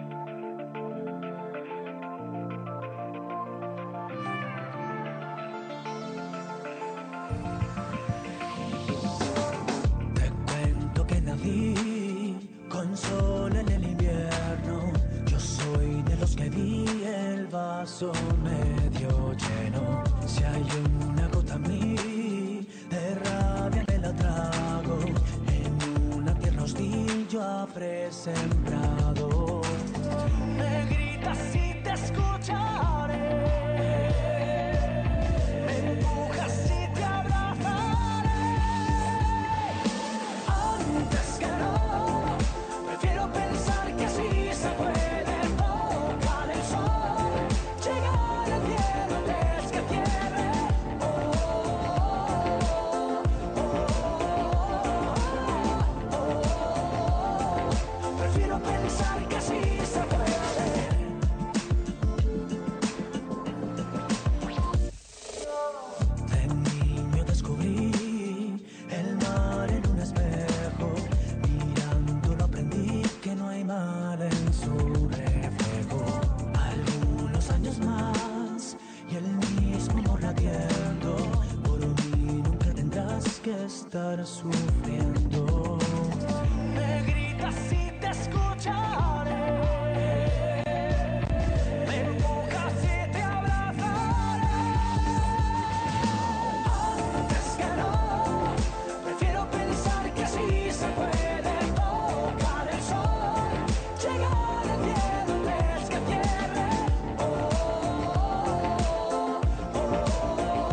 Te cuento que nací con sol en el invierno. Yo soy de los que vi el vaso medio lleno. Si hay una gota en mí de rabia me la trago. En una tierra hostil yo habré sembrado. Me gritas y te escucharé. Me empujas y te abrazaré. Antes que no, prefiero pensar que así se puede tocar el sol, llegar al cielo antes que cierre. Oh, oh, oh, oh. Prefiero pensar que así se puede. De niño descubrí el mar en un espejo. Mirándolo aprendí que no hay mal en su reflejo. Algunos años más y el mismo amor latiendo. Por mí nunca tendrás que estar sufriendo. Me gritas y te escucharé. Me empujas y te abrazaré. Antes que no, prefiero pensar que así se puede tocar el sol, llegar al cielo antes que cierre. Oh, oh, oh, oh.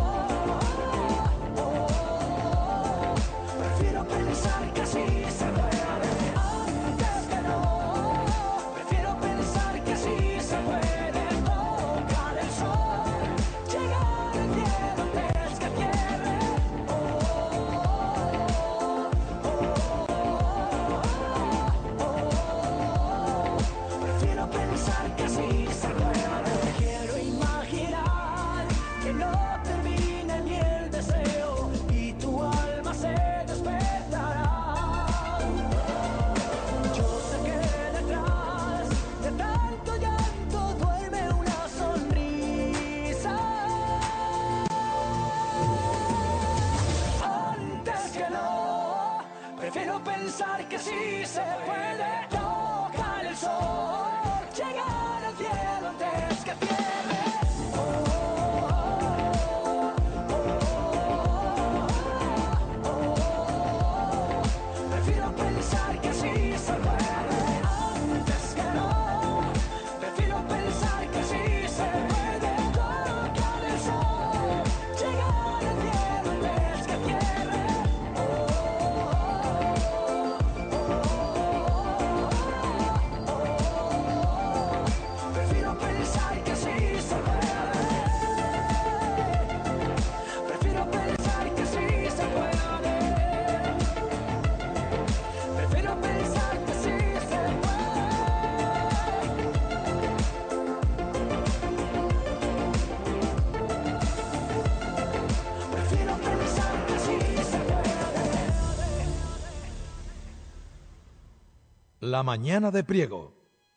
pensar que sí se puede tocar el sol, llegar al cielo antes que cierre. Oh, oh, oh, oh, oh. Prefiero pensar que sí se puede antes que no. Prefiero pensar que sí se puede tocar el sol, llegar al cielo antes que cierre. Prefiero pensar que sí se puede. Prefiero pensar que sí se puede. Prefiero pensar que sí se puede. Prefiero pensar que sí se puede. La mañana de Priego.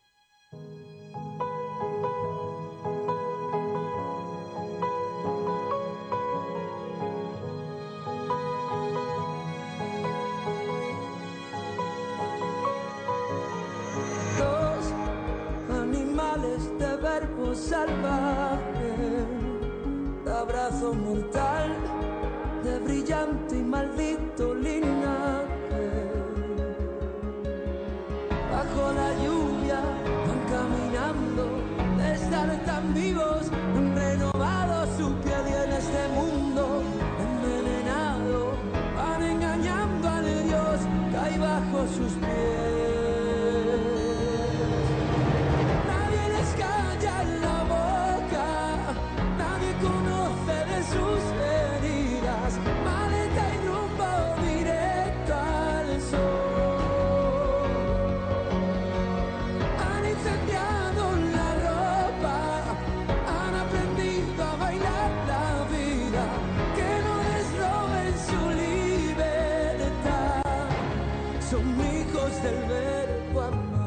Dos animales de verbo salvaje, de abrazo mortal, de brillante y maldito linaje. Bajo la lluvia van caminando, de estar tan vivos, han renovado su piel y en este mundo envenenado van engañando al Dios que hay bajo sus pies. Nadie les calla en la boca, nadie conoce de sus heridas, maleta y rumbo directo al sol. Han incendiado la ropa, han aprendido a bailar la vida, que no les roben su libertad. Son hijos del verbo amar.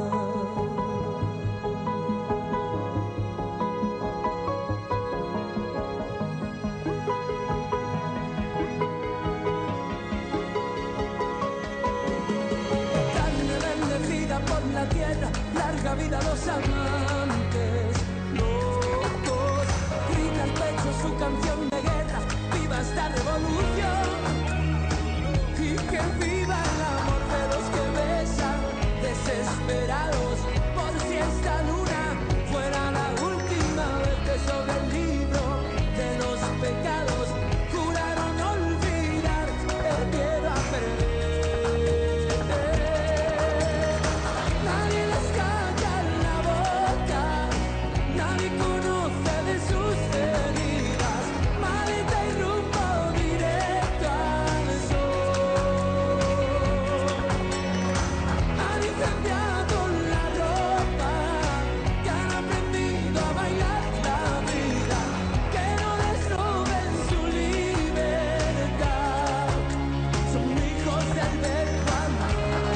Carne bendecida por la tierra, larga vida a los amantes locos. Grita al pecho su canción de guerra, viva esta revolución. Y que viva el amor de los que besan, desesperados, por si esta luna fuera la última vez que sobre el libro de los pecados juraron olvidar el miedo a perder. Nadie les calla en la boca, nadie conoce de sus heridas, maleta y rumbo directo al sol. Han incendiado la ropa, que han aprendido a bailar la vida, que no les roben su libertad. Son hijos del verbo amar.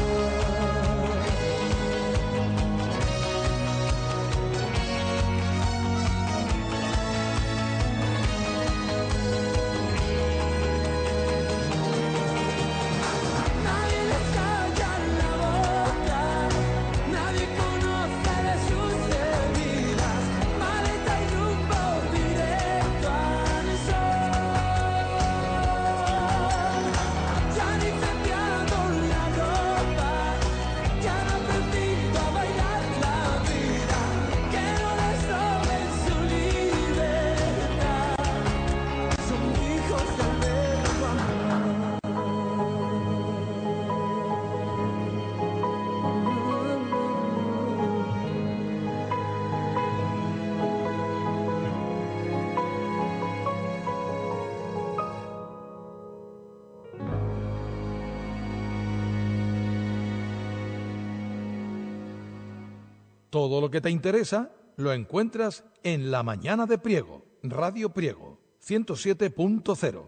Nadie les calla en la boca, nadie conoce de sus heridas, maleta y rumbo directo al sol. Ya han incendiado la ropa, ya han aprendido a bailar la vida, que no les roben su libertad. Son hijos del verbo amar. Todo lo que te interesa lo encuentras en La Mañana de Priego, Radio Priego, ciento siete punto cero.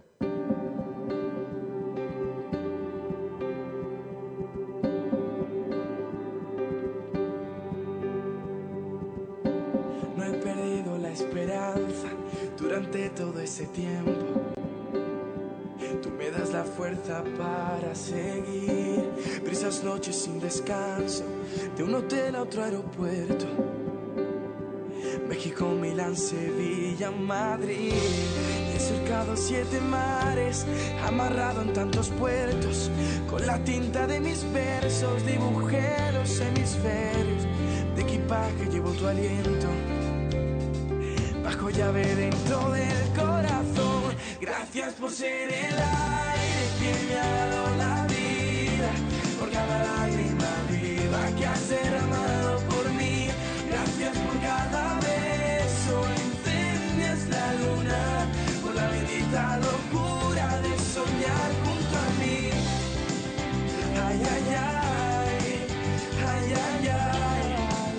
No he perdido la esperanza durante todo ese tiempo. Tú me das la fuerza para seguir. Brisas noches sin descanso, de un hotel a otro aeropuerto. México, Milán, Sevilla, Madrid. He surcado siete mares, amarrado en tantos puertos. Con la tinta de mis versos dibujé los hemisferios. De equipaje llevo tu aliento, bajo llave dentro del corazón. Gracias por ser el aire que me ha dado la vida, por cada lágrima viva que has derramado por mí. Gracias por cada beso, incendias la luna, por la bendita locura de soñar junto a mí. Ay, ay, ay, ay, ay, ay.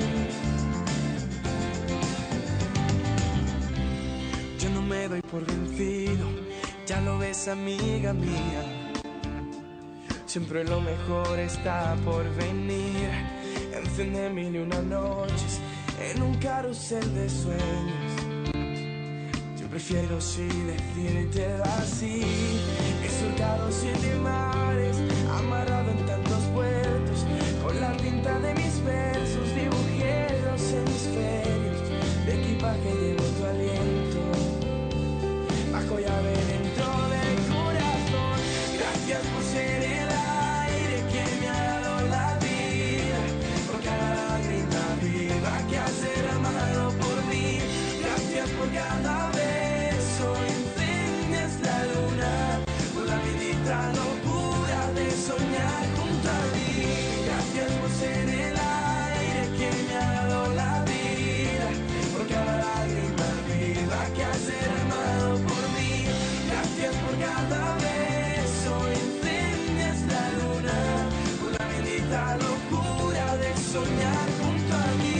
Yo no me doy por vencido, ya lo ves, amiga mía. Siempre lo mejor está por venir. Encendé mil y una noches en un carrusel de sueños. Yo prefiero sí decirte así. He surcado siete mares, amarrado en tantos puertos. Con la tinta de mis versos dibujé los hemisferios. De equipaje llevo tu aliento, bajo llave dentro del corazón. Gracias por ser el aire que me ha dado la vida, por cada lágrima viva que has derramado por mí. Gracias por cada beso, incendias la luna, por la bendita locura de soñar junto a mí. Gracias por ser el aire que me ha dado la vida, por cada lágrima viva que has derramado por mí. Gracias por cada beso, incendias la luna, por la bendita locura de soñar junto a mí.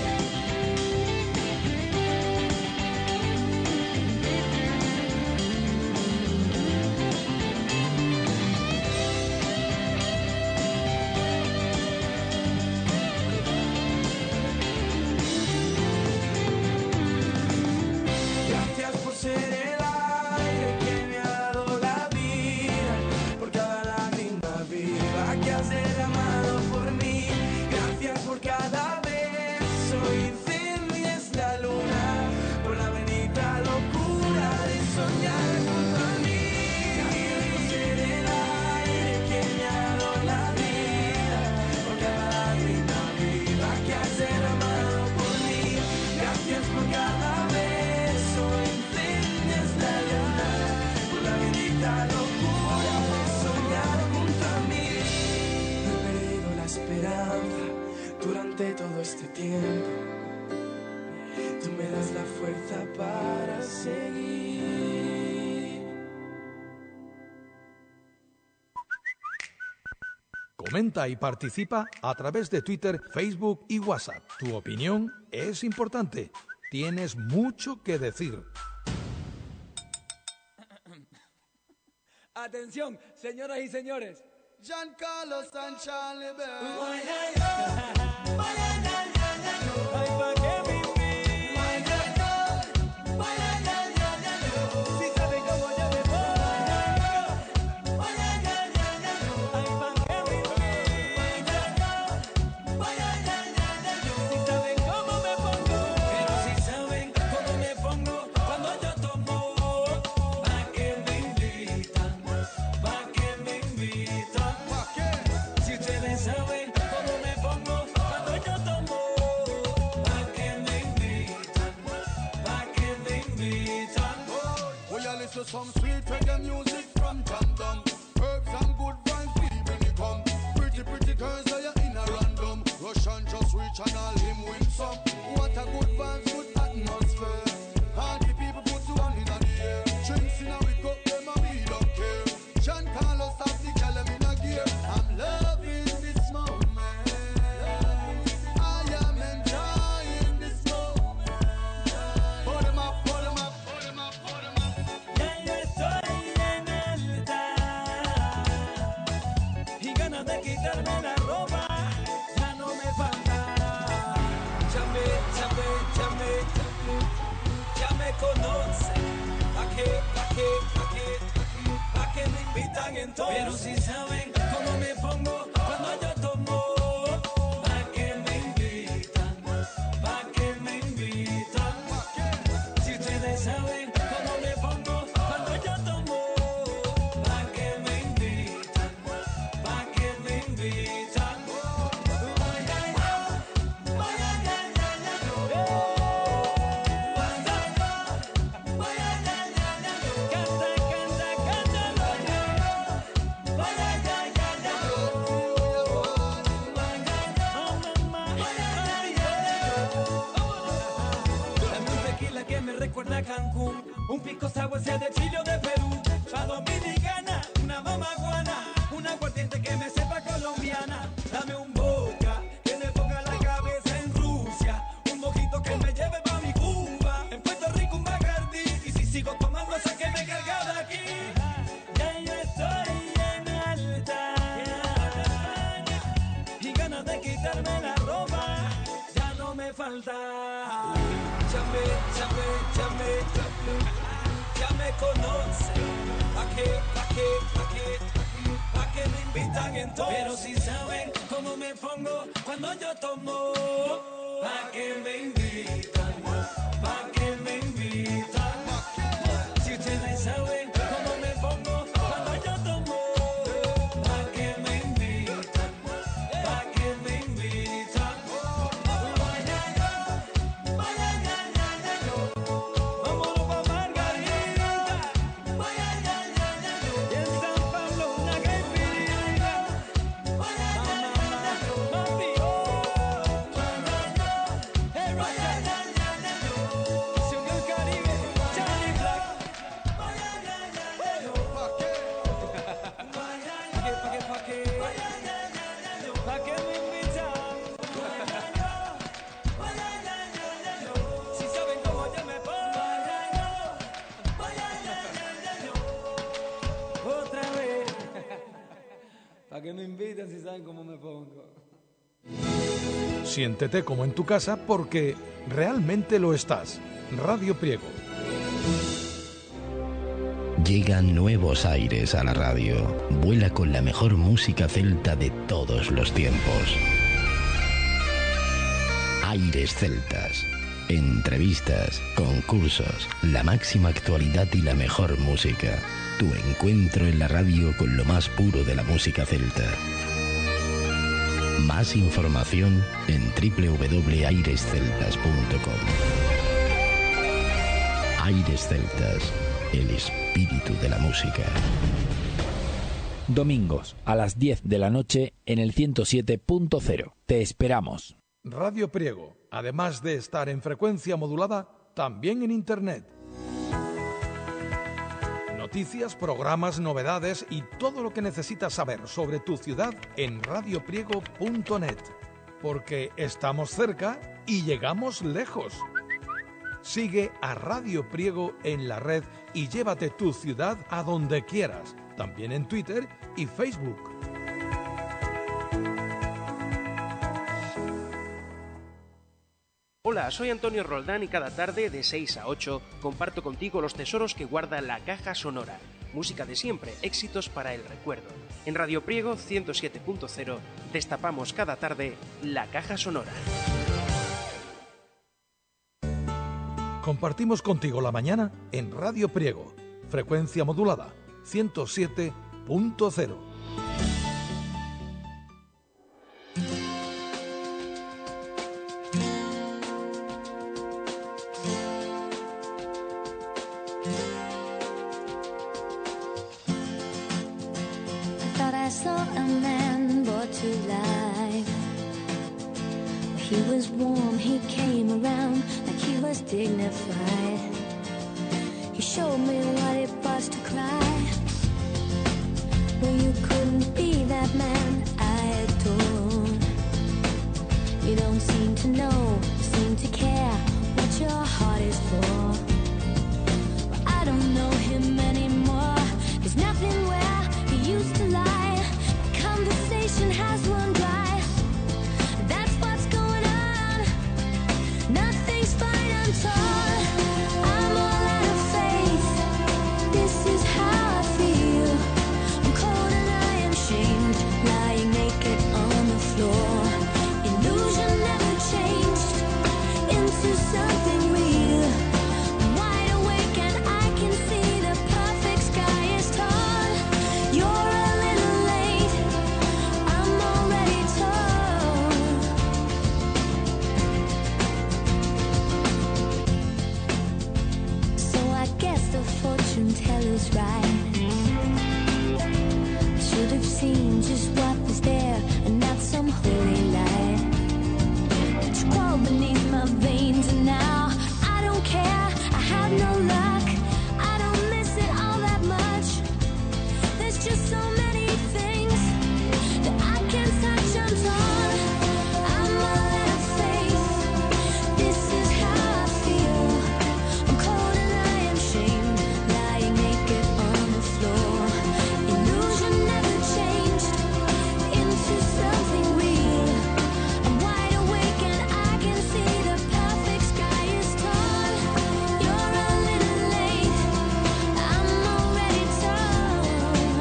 Gracias por ser el aire que me ha dado la vida, por cada lágrima viva que has derramado por mí. Gracias por cada beso, incendias la luna, por la bendita locura de soñar junto a mí. Gracias por ser el aire que me ha dado la vida, por cada lágrima viva que has derramado por mí. Gracias por cada beso, incendias la luna, por la bendita locura de soñar junto a mí. No he perdido la esperanza durante todo este tiempo. Tú me das la fuerza para seguir. Comenta y participa a través de Twitter, Facebook y WhatsApp. Tu opinión es importante. Tienes mucho que decir. Atención, señoras y señores. Giancarlo and Charlie Bell. Ay, pa' que me si saben cómo yo me pongo. Ay, pa' que me si saben cómo me pongo. Pero si saben cómo me pongo cuando yo tomo. Pa' que me invitan, pa' que me invitan. Si ustedes saben cómo me pongo cuando yo tomo. Pa' que me invitan, pa' que me invitan. We are listen to some sweet reggae music from Dum Dum. Herbs and good vibes, people they come. Pretty, pretty girls that are in a random. Russian just reach and all him win some. What a good vibes, good atmosphere. All the people put one in the air. Drinks in a wick up, them and we don't care. Giancarlo have the girl them in a gear. I'm loving this moment. I am enjoying this moment. Put 'em up, put 'em up, put 'em up, put 'em up. Ya yo estoy en alta y ganas de quitarme la ropa ya no me falta. Chame, chame, chame, entonces. Pero si saben cómo me pongo cuando yo tomo. ¿Pa' qué me invitan? ¿Pa' qué me invitan? Si ustedes saben cómo me pongo cuando yo tomo. ¿Pa' qué me invitan? ¿Pa' qué me invitan? Ay, ay, ay, ay, ay, ay, ay, ay, yo. Ay, ay, ay, ay, ay, ay, ay, yo. Canta, canta, canta, ay, ay, ay, ay, ay, ay, yo. Ay, ay, ay, mamá, ay, ay, ay, ay, yo. Dame un tequila que me recuerda a Cancún, un pisco sour ese de Chile o de Perú, pa' dominicana, una mamaguana, una aguardiente que me sepa colombiana. Dame un vodka que me ponga la cabeza en Rusia, un mojito que me lleve pa' mi Cuba, en Puerto Rico un Bacardi, y si sigo tomando sé que me carga de aquí. Ya yo estoy en alta y ganas de quitarme la ropa ya no me falta. Chame, chame, chame, ya me conoce. ¿Pa' qué, pa' qué, pa' qué, pa' qué me invitan entonces? Pero si saben cómo me pongo cuando yo tomo. ¿Pa' qué me invitan? ¿Pa' qué me invitan? Si ustedes saben cómo me pongo cuando yo tomo. ¿Pa' qué me invitan? ¿Pa' qué me invitan? Ay, ay, ay, ay, ay, ay, ay, ay, yo. Vámonos pa' Margarita. Ay, ay, ay, ay, ay, yo. Y en San Pablo una caipiriña. Ay, ay, ay, ay, ay, yo. Papi, oh. Ay, ay, ay, hey, ay, ay, ay, ay, ay, yo. Pasión del Caribe, Charlie Black. Ay, ay, ay, ay, ay, yo. ¿Pa' qué? Ay, ay, ay, ¿pa' qué, pa' qué? Ay, ay, ay, ay, ay, yo. ¿Pa' qué me invitan? Ay, ay, ay, ay, ay, ay, ay, ay, yo. Si saben cómo yo me pongo. Ay, ay, ay, ay, ay, ay, ay, yo. Otra vez. ¿Pa' qué me invitan si saben cómo me pongo? Siéntete como en tu casa porque realmente lo estás. Radio Priego. Llegan nuevos aires a la radio. Vuela con la mejor música celta de todos los tiempos. Aires celtas. Entrevistas, concursos, la máxima actualidad y la mejor música. Tu encuentro en la radio con lo más puro de la música celta. Más información en doble u doble u doble u punto aires celtas punto com. Aires Celtas, el espíritu de la música. Domingos a las diez de la noche en el ciento siete punto cero. Te esperamos. Radio Priego, además de estar en frecuencia modulada, también en Internet. Noticias, programas, novedades y todo lo que necesitas saber sobre tu ciudad en radio priego punto net. Porque estamos cerca y llegamos lejos. Sigue a Radio Priego en la red y llévate tu ciudad a donde quieras, también en Twitter y Facebook. Hola, soy Antonio Roldán y cada tarde de seis a ocho comparto contigo los tesoros que guarda la caja sonora. Música de siempre, éxitos para el recuerdo. En Radio Priego ciento siete punto cero destapamos cada tarde la caja sonora. Compartimos contigo la mañana en Radio Priego, frecuencia modulada ciento siete punto cero. Thought I saw a man brought to life. He was warm, he came around like he was dignified. He showed me what it was to cry. Well, you couldn't be that man I adored. You don't seem to know, seem to care what your heart is for. Well, I don't know him anymore. There's nothing where he used to lie. Conversation has run dry. That's what's going on. Nothing's fine, I'm torn. I'm all out of faith. This is how I feel. I'm cold seen just what was there and not some holy light. But you crawl beneath my veins and now I don't care, I have no luck, I don't miss it all that much. There's just so many things that I can't touch, I'm torn, I'm all out of faith. This is how I feel, I'm cold and I am shamed, lying naked on the floor. Illusion never changed into something real. I'm wide awake and I can see the perfect sky is torn. You're a little late, I'm already torn.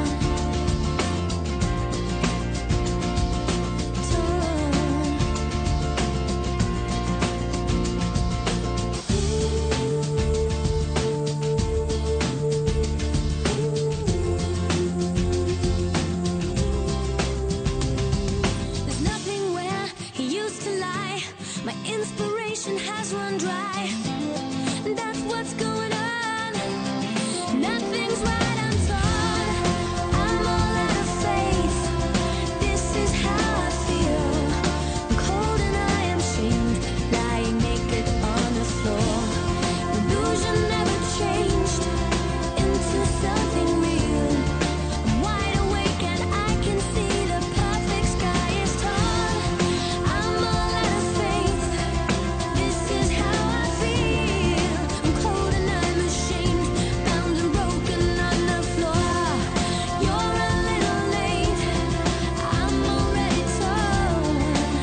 There's nothing where he used to lie. My inspiration has run dry. That's what's going on. Nothing's right, I'm torn. I'm all out of faith. This is how I feel. I'm cold and I am shamed, lying naked on the floor. Illusion never changed into something real. I'm wide awake and I can see the perfect sky is torn. I'm all out of faith. This is how I feel. I'm cold and I'm ashamed, bound and broken on the floor. You're a little late, I'm already torn.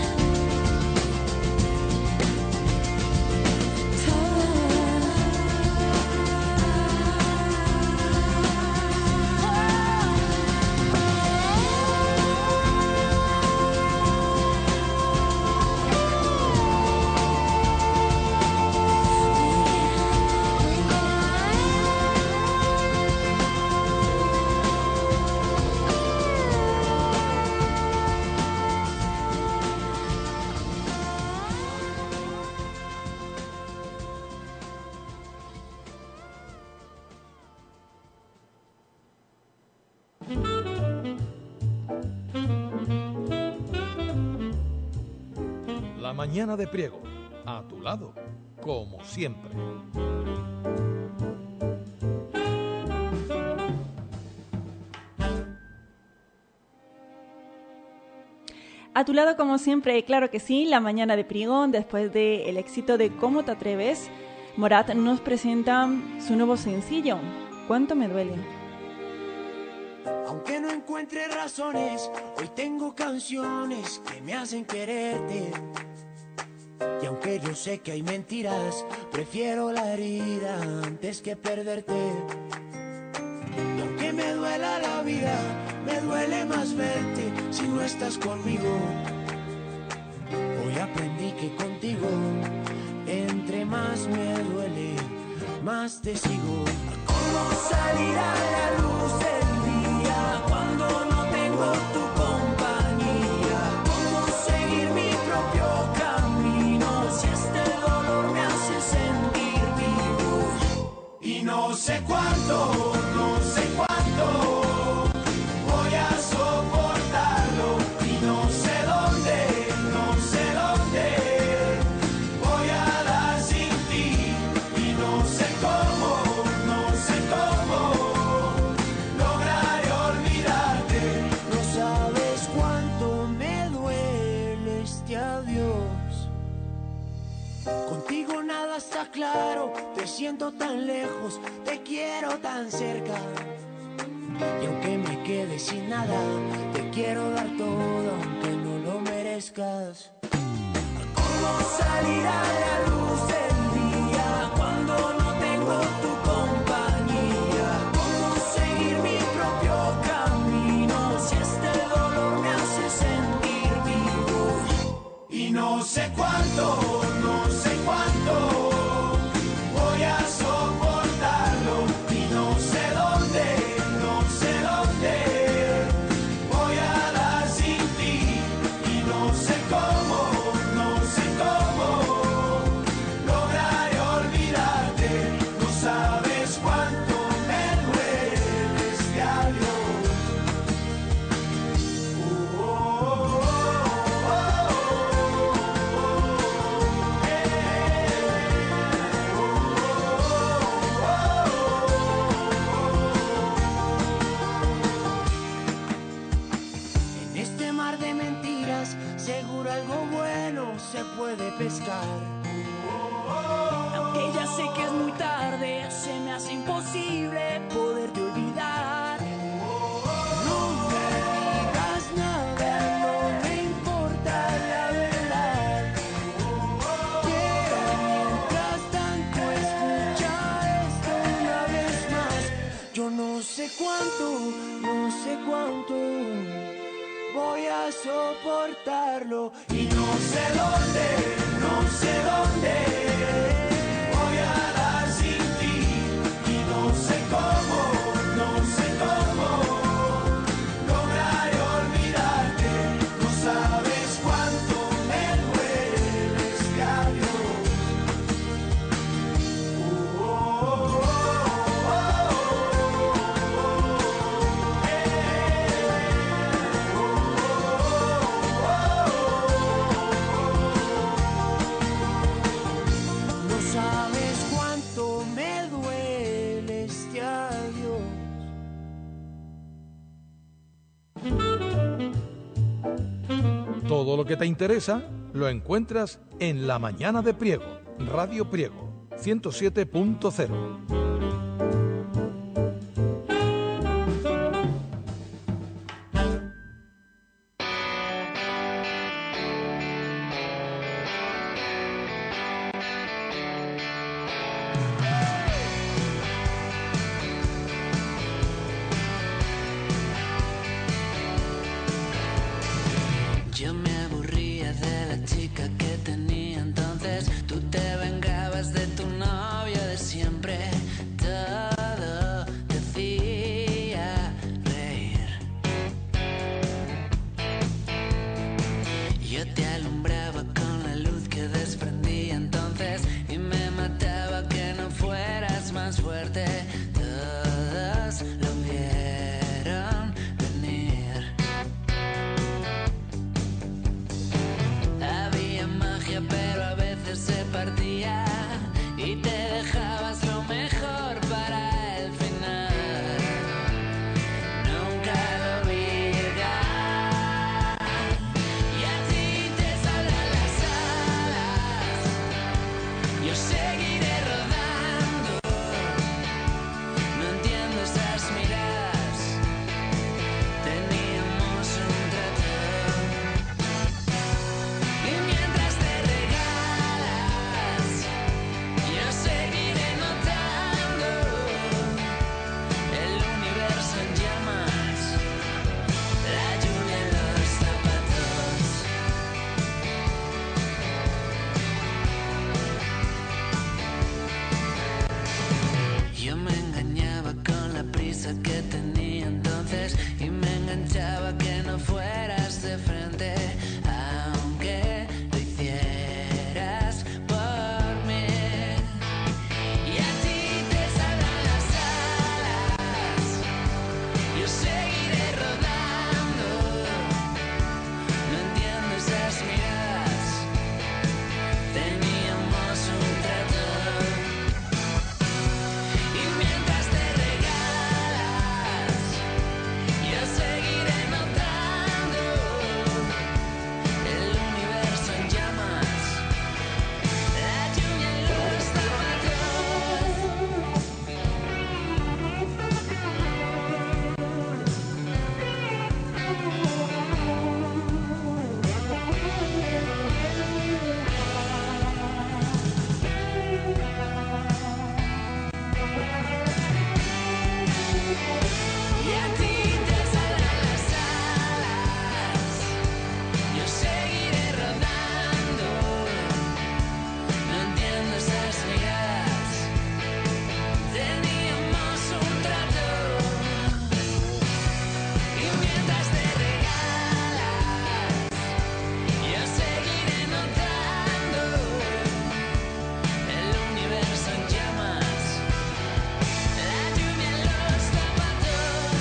La mañana de Priego, a tu lado, como siempre. A tu lado, como siempre, claro que sí, la mañana de Priego, después del éxito de ¿Cómo te atreves?, Morat nos presenta su nuevo sencillo, ¿Cuánto me duele? Aunque no encuentre razones, hoy tengo canciones que me hacen quererte. Y aunque yo sé que hay mentiras, prefiero la herida antes que perderte. Y aunque me duela la vida, me duele más verte si no estás conmigo. Hoy aprendí que contigo, entre más me duele, más te sigo. ¿Cómo salir a la luz del día cuando no tengo tu compañía? ¿Cómo seguir mi propio camino si este dolor me hace sentir vivo? Y no sé cuánto, no sé cuánto voy a soportarlo. Y no sé dónde, no sé dónde voy a dar sin ti. Y no sé cómo, no sé cómo lograré olvidarte. No sabes cuánto me duele este adiós. Contigo nada está claro, te siento tan lejos, te quiero tan cerca. Y aunque me quede sin nada, te quiero dar todo aunque no lo merezcas. ¿Cómo salir a la luz del día cuando no tengo tu compañía? ¿Cómo seguir mi propio camino si este dolor me hace sentir vivo? Y no sé cuánto, no sé cuánto voy a soportarlo. Y no sé dónde, no sé dónde voy a dar sin ti. Y no sé cómo, no sé cómo puede pescar. Aunque ya sé que es muy tarde, se me hace imposible poderte olvidar. No me digas nada, no me importa la verdad. Quiero mientras tanto escuchar esto una vez más. Yo no sé cuánto, no sé cuánto voy a soportarlo. Y no sé dónde, no sé dónde voy a dar sin ti. Y no sé cómo, no sé cómo lograré olvidarte. No sabes cuánto me duele este adiós. Uh, oh, oh, oh, oh, oh, eh, no sabes cuánto me duele este adiós. Todo lo que te interesa lo encuentras en La Mañana de Priego, Radio Priego, ciento siete punto cero. Yo me aburría de la chica que tenía entonces. Tú te vengabas de tu novio de siempre. Todo te hacía reír. Yo te alumbraba con la luz que desprendía entonces y me mataba que no fueras más fuerte. Todos lo vieron venir. Había magia, pero a veces se partía y te dejabas lo mejor para el final. Nunca lo vi llegar y a ti te saldrán las alas. Yo seguiré rodando. No entiendo esas miradas. Teníamos un trato. Y mientras te regalas, yo seguiré notando el universo en llamas, la lluvia en los zapatos. Yo me engañaba con la prisa que tenía entonces y me enganchaba que no fueras de frente, aunque lo hicieras por mí. Y a ti te saldrán las alas. Yo seguiré rodando. No entiendo esas miradas. Teníamos un trato. Y mientras te regalas, yo seguiré notando el universo en llamas, la lluvia en los zapatos. Y a ti te saldrán las alas. Yo seguiré rodando. No entiendo esas miradas. Teníamos un trato. Y mientras te regalas, yo seguiré notando el universo en llamas, la lluvia en los zapatos.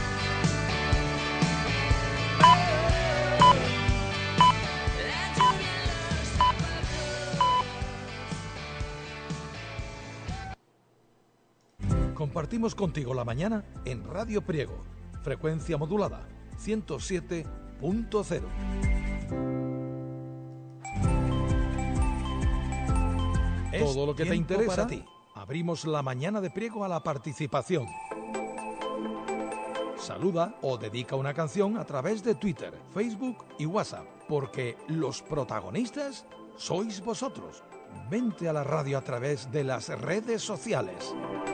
Compartimos contigo la mañana en Radio Priego, frecuencia modulada, ciento siete punto cero. todo lo que te tiempo interesa. para ti. Abrimos la mañana de Priego a la participación. Saluda o dedica una canción a través de Twitter, Facebook y WhatsApp, porque los protagonistas sois vosotros. Vente a la radio a través de las redes sociales.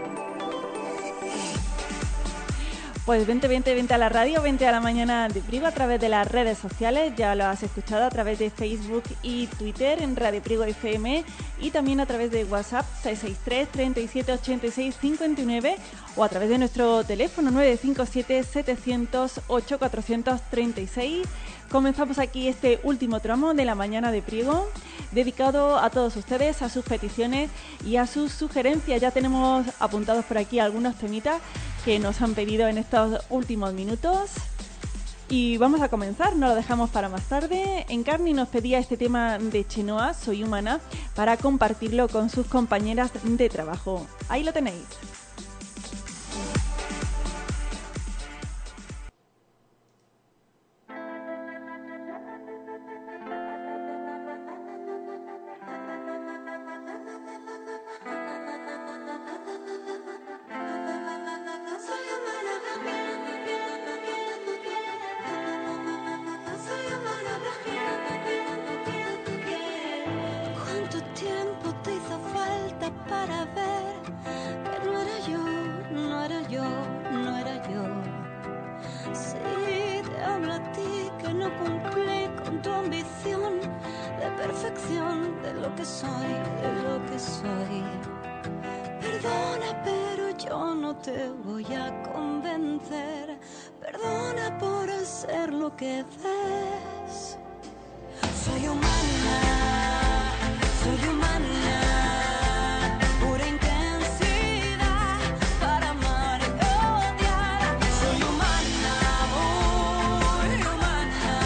Pues vente, vente, vente a la radio, vente a la mañana de Priego a través de las redes sociales. Ya lo has escuchado a través de Facebook y Twitter en Radio Priego F M y también a través de WhatsApp seis seis tres, treinta y siete, ochenta y seis, cincuenta y nueve o a través de nuestro teléfono nueve cinco siete, setecientos ocho, cuatrocientos treinta y seis. Comenzamos aquí este último tramo de la mañana de Priego, dedicado a todos ustedes, a sus peticiones y a sus sugerencias. Ya tenemos apuntados por aquí algunos temitas que nos han pedido en estos últimos minutos. Y vamos a comenzar, no lo dejamos para más tarde. Encarni nos pedía este tema de Chenoa, Soy Humana, para compartirlo con sus compañeras de trabajo. Ahí lo tenéis. ¿Cuánto tiempo te hizo falta para ver que no era yo, no era yo, no era yo? Sí, te hablo a ti que no cumplí con tu ambición de perfección, de lo que soy, de lo que soy. Perdona, pero yo no te voy a convencer. Perdona por hacer lo que ves. Soy humana, soy humana, pura intensidad para amar y odiar. Soy humana, muy humana,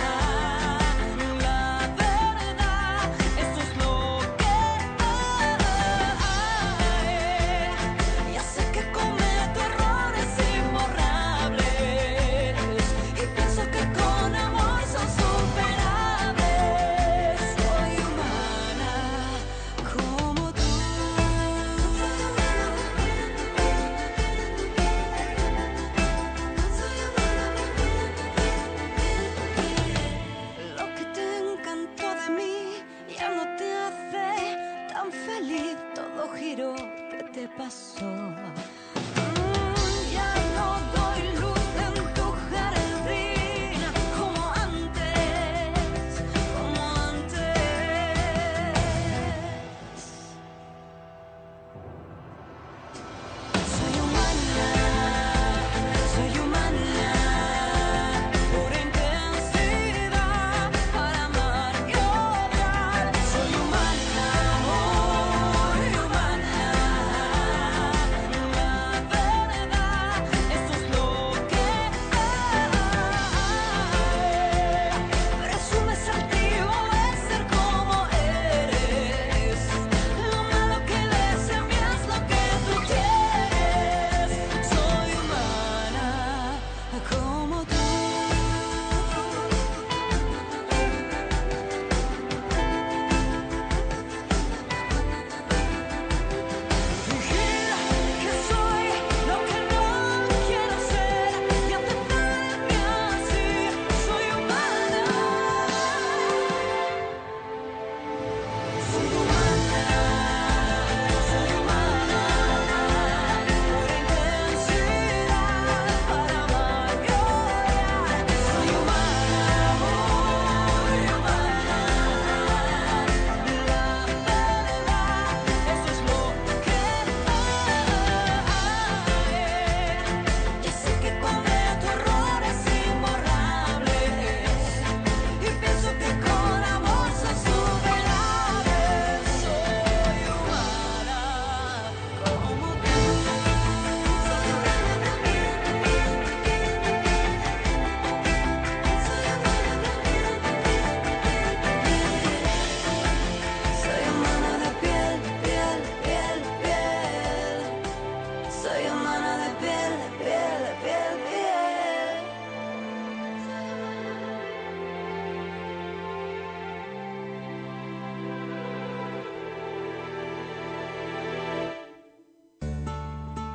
la verdad, eso es lo que hay. Ya sé que cometo errores imborrables y pienso que con amor son superables.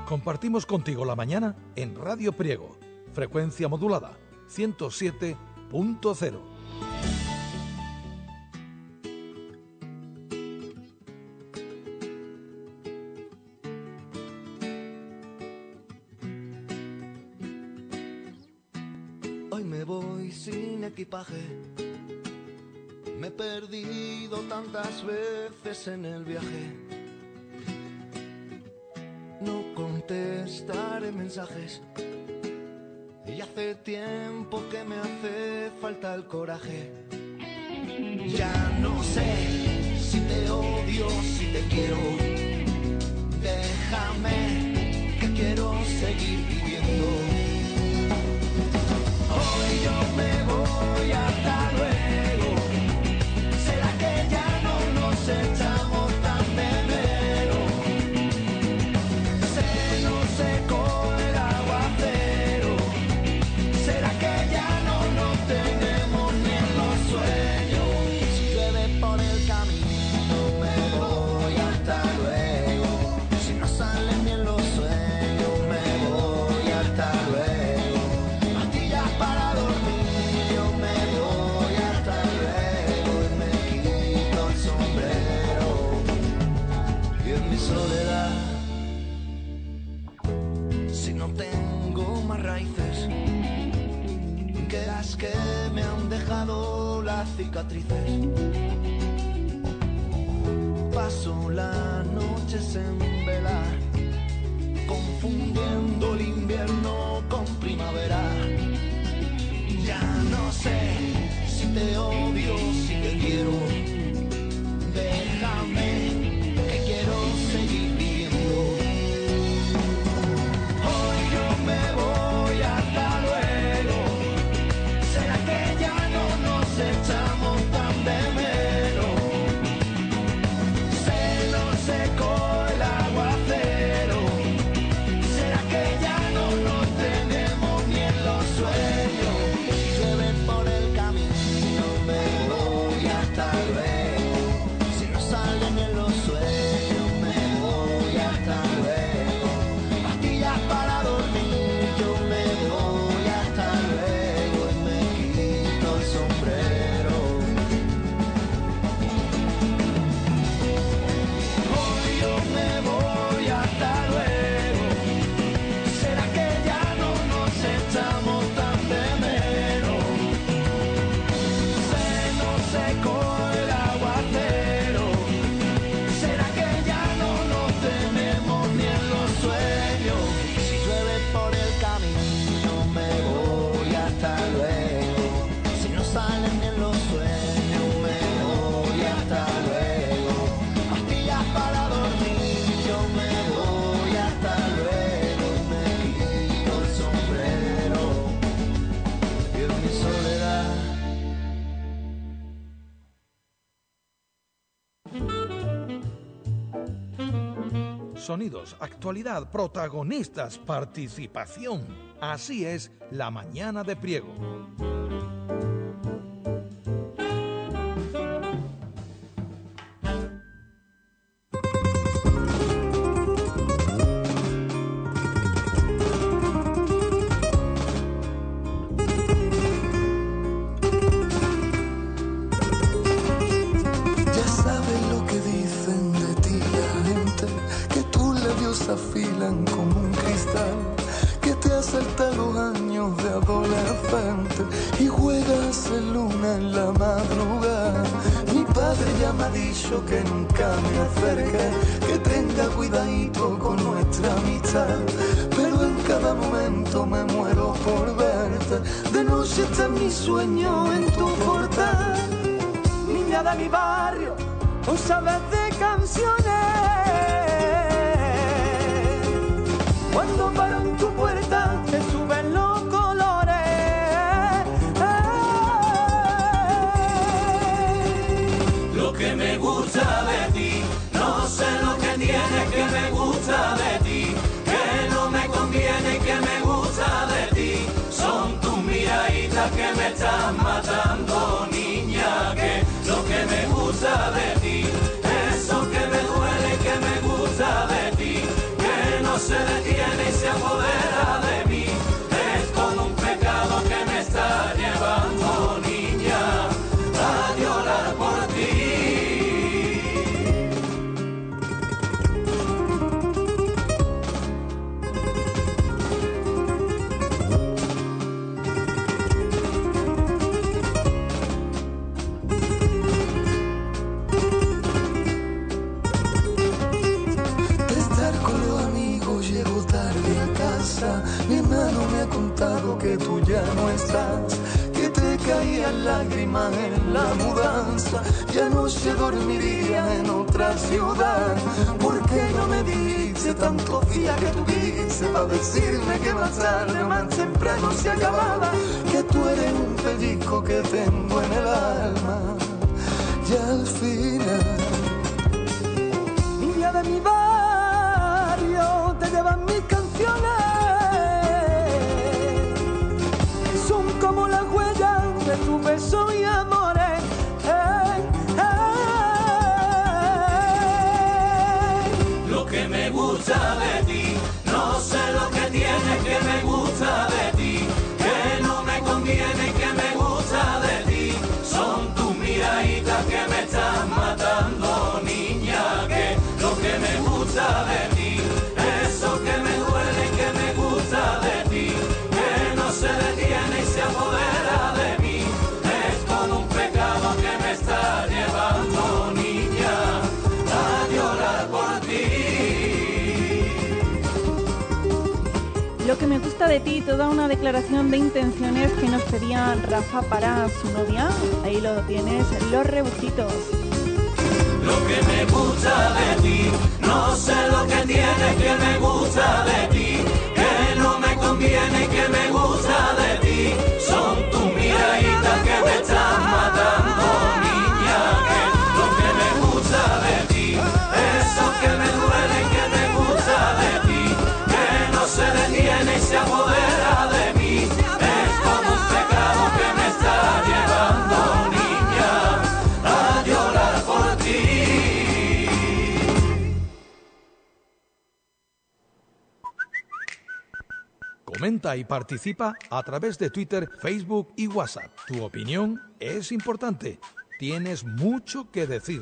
Compartimos contigo la mañana en Radio Priego, frecuencia modulada ciento siete punto cero. Hoy me voy sin equipaje. Me he perdido tantas veces en el viaje. No contestaré mensajes. Y hace tiempo que me hace falta el coraje. Ya no sé si te odio, si te quiero. Déjame que quiero seguir viviendo. Hoy yo me voy, hasta luego. ¿Será que ya no nos echamos tan de menos? Se nos secó el aguacero. ¿Será que ya no nos tenemos ni en los sueños? Si llueve por el camino me voy, hasta luego. Si no salen bien los sueños me voy, hasta luego. Pastillas para dormir yo me voy, hasta luego. Y me quito el sombrero y en mi soledad, si no tengo más raíces que las que me han dejado las cicatrices, paso las noches en vela, confundiendo el invierno con primavera. Ya no sé si te odio, si te quiero. Déjame que quiero seguir viviendo. Hoy yo me voy, hasta luego. ¿Será que ya no nos echamos tan de menos? Se nos secó el aguacero. ¿Será que ya no nos tenemos ni en los sueños? Si llueve por el camino me voy, hasta luego. Si no salen en los sueños me voy, hasta luego. Pastillas para dormir yo me voy, hasta luego. Y me quito el sombrero. Hoy yo me voy, hasta luego. ¿Será que ya no nos echamos tan de menos? Se nos secó el aguacero. ¿Será que ya no nos tenemos ni en los sueños? Si llueve por el camino me voy, hasta luego. Si no salen ni en los sueños me voy, hasta luego. Pastillas para dormir yo me voy, hasta luego. Y me quito el sombrero y en mi soledad. Sonidos, actualidad, protagonistas, participación. Así es la mañana de Priego. Ya sabes lo que dicen de ti la gente, que tus labios afilan como un cristal, que te asalta los años de adolescente y juegas en luna en la madrugada. Mi padre ya me ha dicho que nunca me acerque, que tenga cuidadito con nuestra amistad, pero en cada momento me muero por verte. De noche está mi sueño en tu portal. Niña de mi barrio, tú sabes de canciones. Cuando paro en tu puerta te suben los colores. Lo que me gusta de ti, no sé lo que tiene que me gusta de ti, que no me conviene y que me gusta de ti. Son tus miraditas que me están matando, niña, que lo que me gusta de ti, eso que me duele y que me gusta de ti, que no se detiene que tú ya no estás, que te caían lágrimas en la mudanza. Ya no se dormiría en otra ciudad. ¿Por qué no me dijiste tantos días que tuviste para decirme que más tarde, más temprano se acababa? Que tú eres un pellizco que tengo en el alma. Y al final, niña de mi barrio, te llevan mis canciones. Son como las huellas de tu beso y amores. Hey, hey. Lo que me gusta de ti, no sé lo que tienes que me gusta de ti, que no me conviene y que me gusta de ti. Son tus miraditas que me están matando, niña, que lo que me gusta de ti, eso que me duele y que me gusta de ti, que no se detiene y se apodera de mí, es como un pecado que me está llevando, niña, a llorar por ti. Lo que me gusta de ti, toda una declaración de intenciones que nos pedía Rafa para su novia. Ahí lo tienes, Los Rebusquitos. Lo que me gusta de ti, no sé lo que tienes que me gusta de ti, que no me conviene y que me gusta de ti. Son tus miraditas que me están matando, niña, que lo que me gusta de ti, eso que me duele y que me gusta de ti, que no se detiene y se apodera de mí, es como un pecado que me está llevando, niña, a llorar por ti. Comenta y participa a través de Twitter, Facebook y WhatsApp. Tu opinión es importante. Tienes mucho que decir.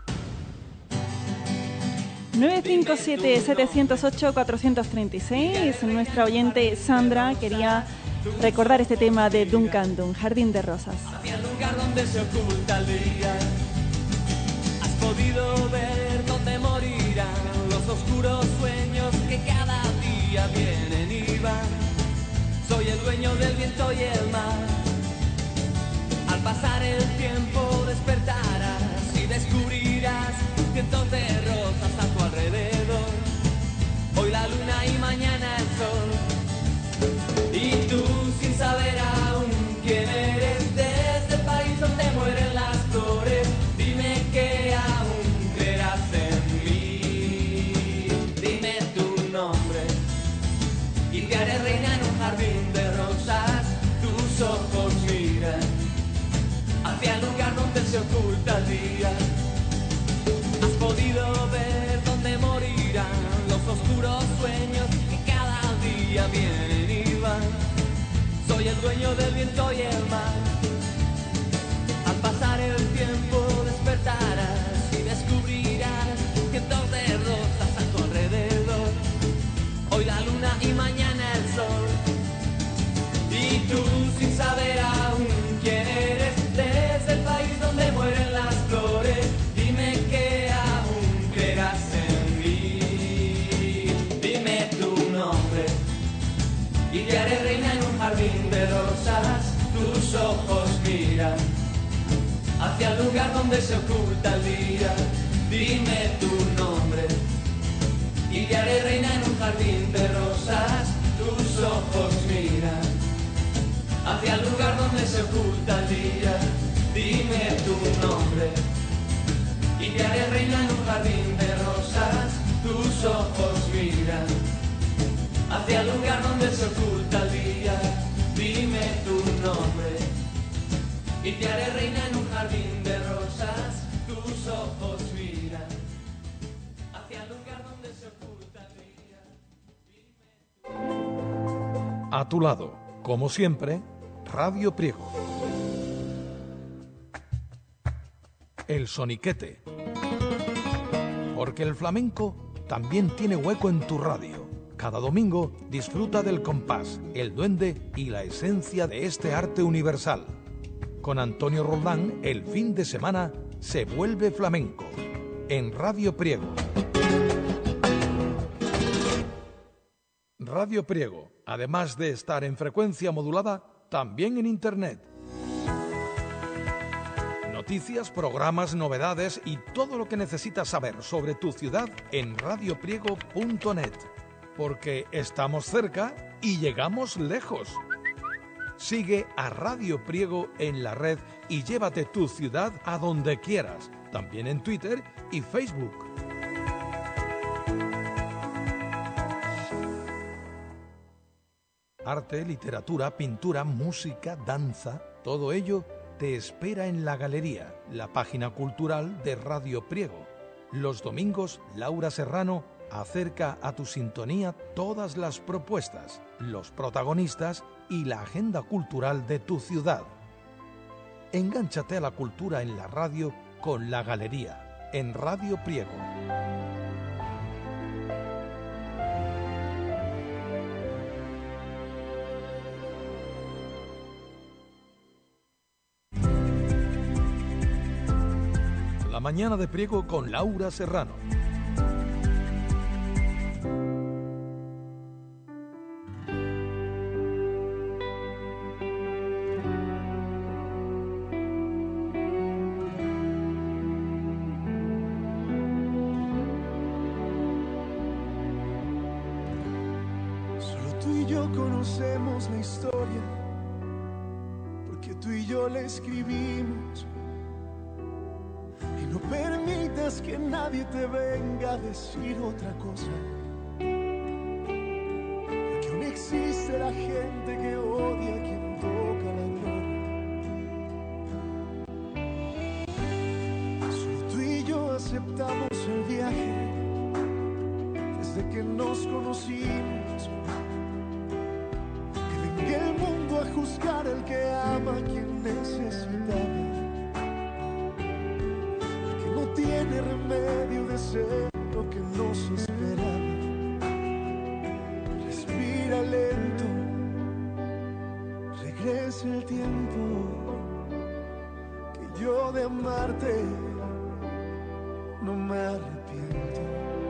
nueve cinco siete, siete cero ocho, cuatro tres seis. Nuestra oyente Sandra quería recordar este tema de Duncan Dunn, Jardín de Rosas. Hacia el lugar donde se oculta el día, has podido ver dónde morirán los oscuros sueños que cada día vienen y van. Soy el dueño del viento y el mar. Al pasar el tiempo despertarás y descubrirás cientos de rosas a tu alrededor. Hoy la luna y mañana el sol. Y tú sin saber aún quién eres, desde el país donde mueren las flores, dime que aún creerás en mí. Dime tu nombre y te haré reina en un jardín de rosas. Tus ojos miran hacia el lugar donde se oculta el día. Has podido ver dónde morirán los oscuros sueños que cada día vienen y van. Soy el dueño del viento y el mar. Al pasar el tiempo despertarás y descubrirás cientos de rosas a tu alrededor. Hoy la luna y mañana el sol. Y tú sin saber aún quién eres, desde el país donde mueren las flores, dime que aún creerás en mí. Dime tu nombre y te haré reina en un jardín de rosas. Tus ojos miran hacia el lugar donde se oculta el día. Dime tu nombre y te haré reina en un jardín de rosas. Tus ojos miran hacia el lugar donde se oculta el día. Dime tu nombre y te haré reina en un jardín de rosas. Tus ojos miran hacia el lugar donde se oculta el día. Dime tu nombre y te haré reina en un jardín de rosas. Tus ojos miran hacia el lugar donde se oculta el día. A tu lado, como siempre, Radio Priego. El soniquete. Porque el flamenco también tiene hueco en tu radio. Cada domingo disfruta del compás, el duende y la esencia de este arte universal. Con Antonio Roldán, el fin de semana se vuelve flamenco. En Radio Priego. Radio Priego. además de estar en frecuencia modulada, también en Internet. Noticias, programas, novedades y todo lo que necesitas saber sobre tu ciudad en radio priego punto net. Porque estamos cerca y llegamos lejos. Sigue a Radio Priego en la red y llévate tu ciudad a donde quieras, también en Twitter y Facebook. Arte, literatura, pintura, música, danza, todo ello te espera en la galería, la página cultural de Radio Priego. Los domingos, Laura Serrano acerca a tu sintonía todas las propuestas, los protagonistas y la agenda cultural de tu ciudad. Engánchate a la cultura en la radio con la galería, en Radio Priego. La mañana de Priego con Laura Serrano. Solo tú y yo conocemos la historia, porque tú y yo la escribimos. Y no permitas que nadie te venga a decir otra cosa, porque aún existe la gente que odia a quien toca la gloria. Solo tú y yo aceptamos el viaje desde que nos conocimos. Que venga el mundo a juzgar al que ama a quien necesitaba. Tiene remedio de ser lo que nos esperaba. Respira lento, regresa el tiempo, que yo de amarte no me arrepiento.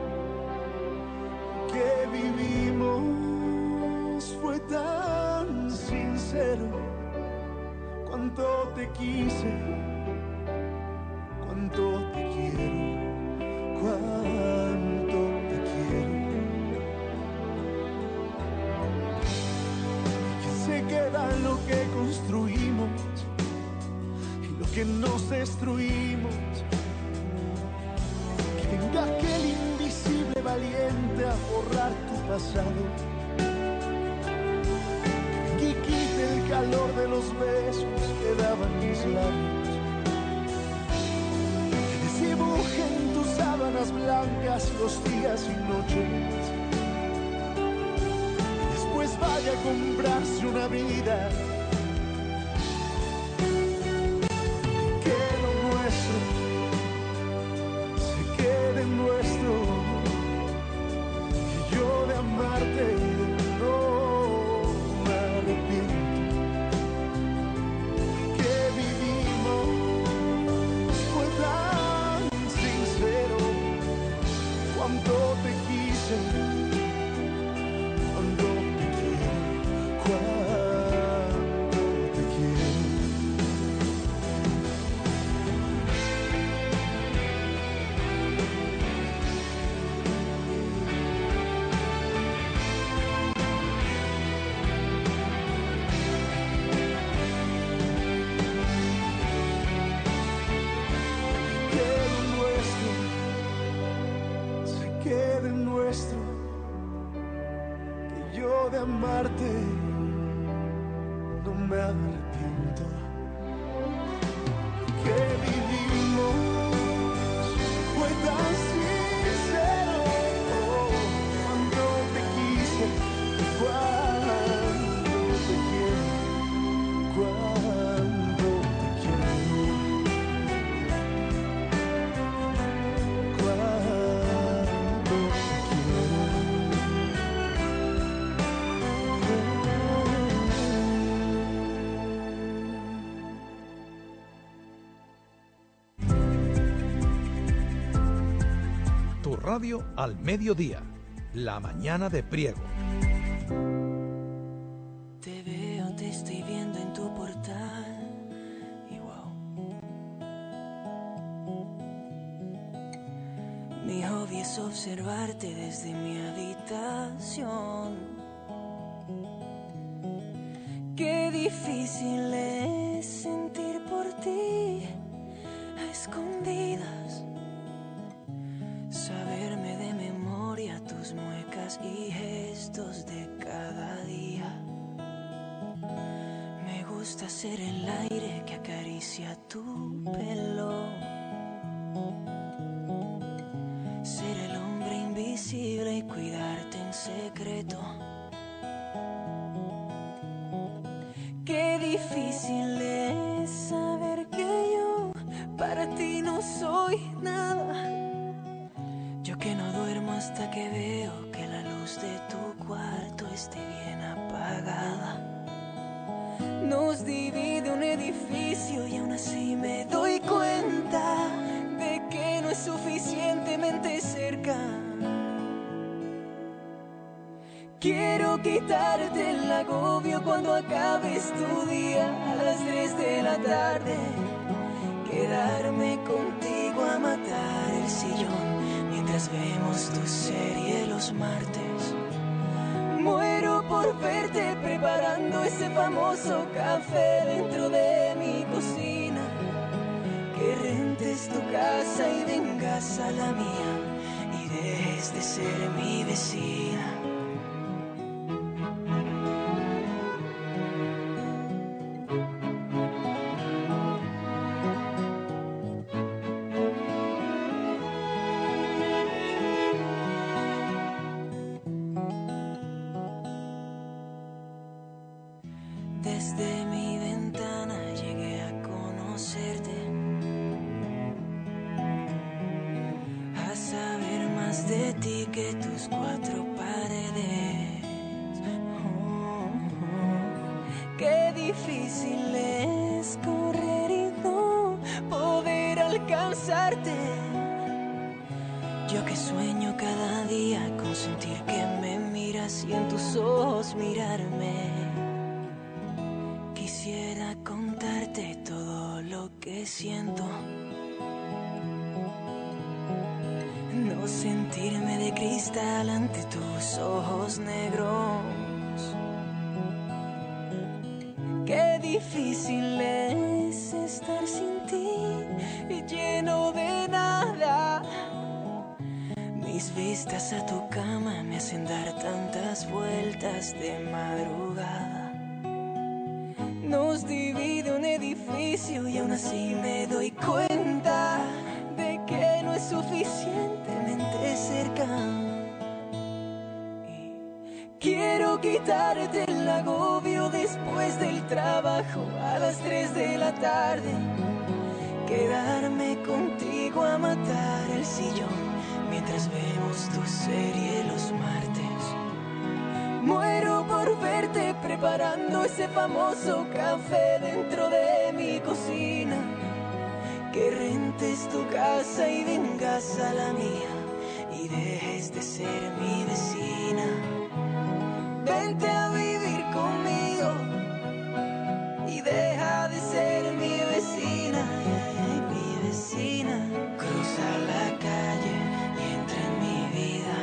Que vivimos fue tan sincero, cuánto te quise, cuánto te quiero, cuánto te quiero. Que se queda lo que construimos y lo que nos destruimos. Que venga aquel invisible valiente a borrar tu pasado. Que quite el calor de los besos que daban mis labios. Dibuje en tus sábanas blancas los días y noches. Y después vaya a comprarse una vida. Que lo nuestro se quede nuestro. Que yo de amarte no me arrepiento. Que vivimos fue tan cuánto te quise, cuánto te quiero, cuánto te quiero. Que lo nuestro quede nuestro, que yo de amarte no me arrepiento. Que vivimos fue tan sincero, cuando te quise, cuando te quiero, cuando te quiero. Tu radio al mediodía, la mañana de Priego. estoy viendo en tu portal y wow. Mi hobby es observarte desde mi habitación. Qué difícil es sentir por ti a escondidas, saberme de memoria tus muecas y gestos de cada día. Me gusta ser el aire que acaricia tu pelo, ser el hombre invisible y cuidarte en secreto. Qué difícil es saber que yo para ti no soy nada. Yo que no duermo hasta que veo que la luz de tu cuarto esté bien apagada. Nos divide un edificio y aún así me doy cuenta de que no es suficientemente cerca. Quiero quitarte el agobio cuando acabes tu día a las tres de la tarde. Quedarme contigo a matar el sillón mientras vemos tu serie los martes. Muero por verte preparando ese famoso café dentro de mi cocina. Que rentes tu casa y vengas a la mía y dejes de ser mi vecina. Desde mi ventana llegué a conocerte, a saber más de ti que tus cuatro paredes. Oh, oh. Qué difícil es correr y no poder alcanzarte. Yo que sueño cada día con sentir que me miras y en tus ojos mirarme. Quisiera contarte todo lo que siento, no sentirme de cristal ante tus ojos negros. Qué difícil es estar sin ti y lleno de nada. Mis vistas a tu cama me hacen dar tantas vueltas de madrugada. Nos divide un edificio y aún así me doy cuenta de que no es suficientemente cerca. Y quiero quitarte el agobio después del trabajo a las tres de la tarde. Quedarme contigo a matar el sillón mientras vemos tu serie los martes. Muero por verte preparando ese famoso café dentro de mi cocina. Que rentes tu casa y vengas a la mía y dejes de ser mi vecina. Vente a vivir conmigo y deja de ser mi vecina. Mi vecina. Cruza la calle y entra en mi vida.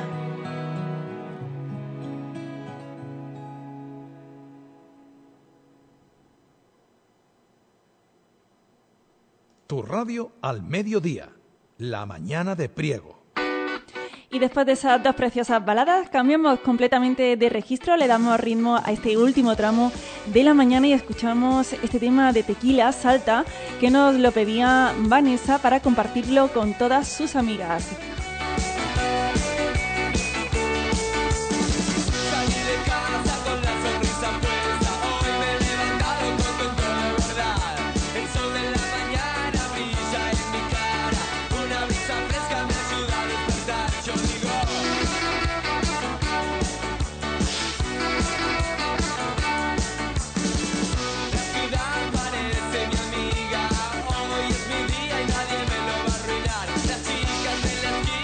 Tu radio al mediodía, la mañana de Priego. Y después de esas dos preciosas baladas, cambiamos completamente de registro, le damos ritmo a este último tramo de la mañana y escuchamos este tema de Tequila, Salta, que nos lo pedía Vanessa para compartirlo con todas sus amigas. Hoy es mi día y nadie me lo va a arruinar. Las chicas de la esquina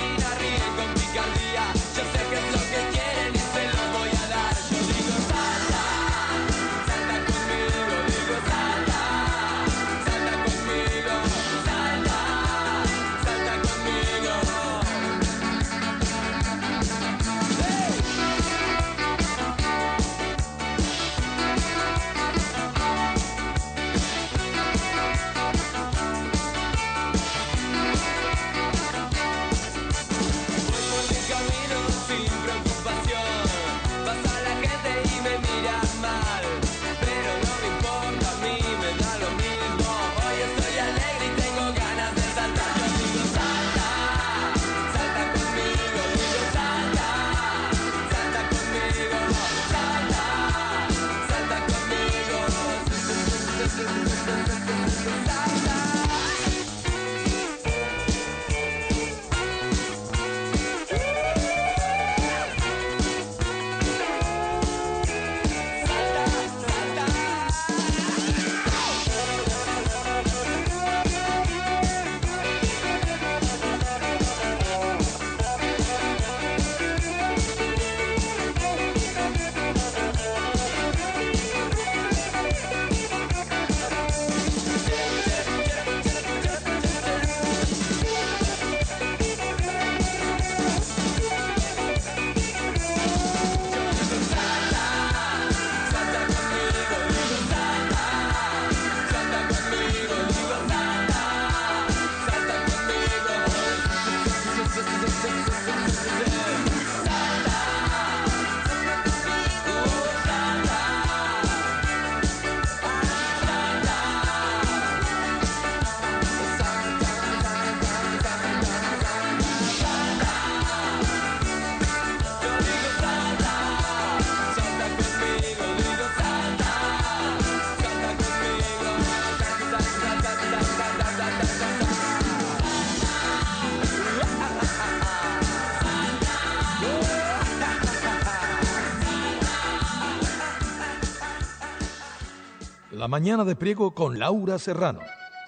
La mañana de Priego con Laura Serrano.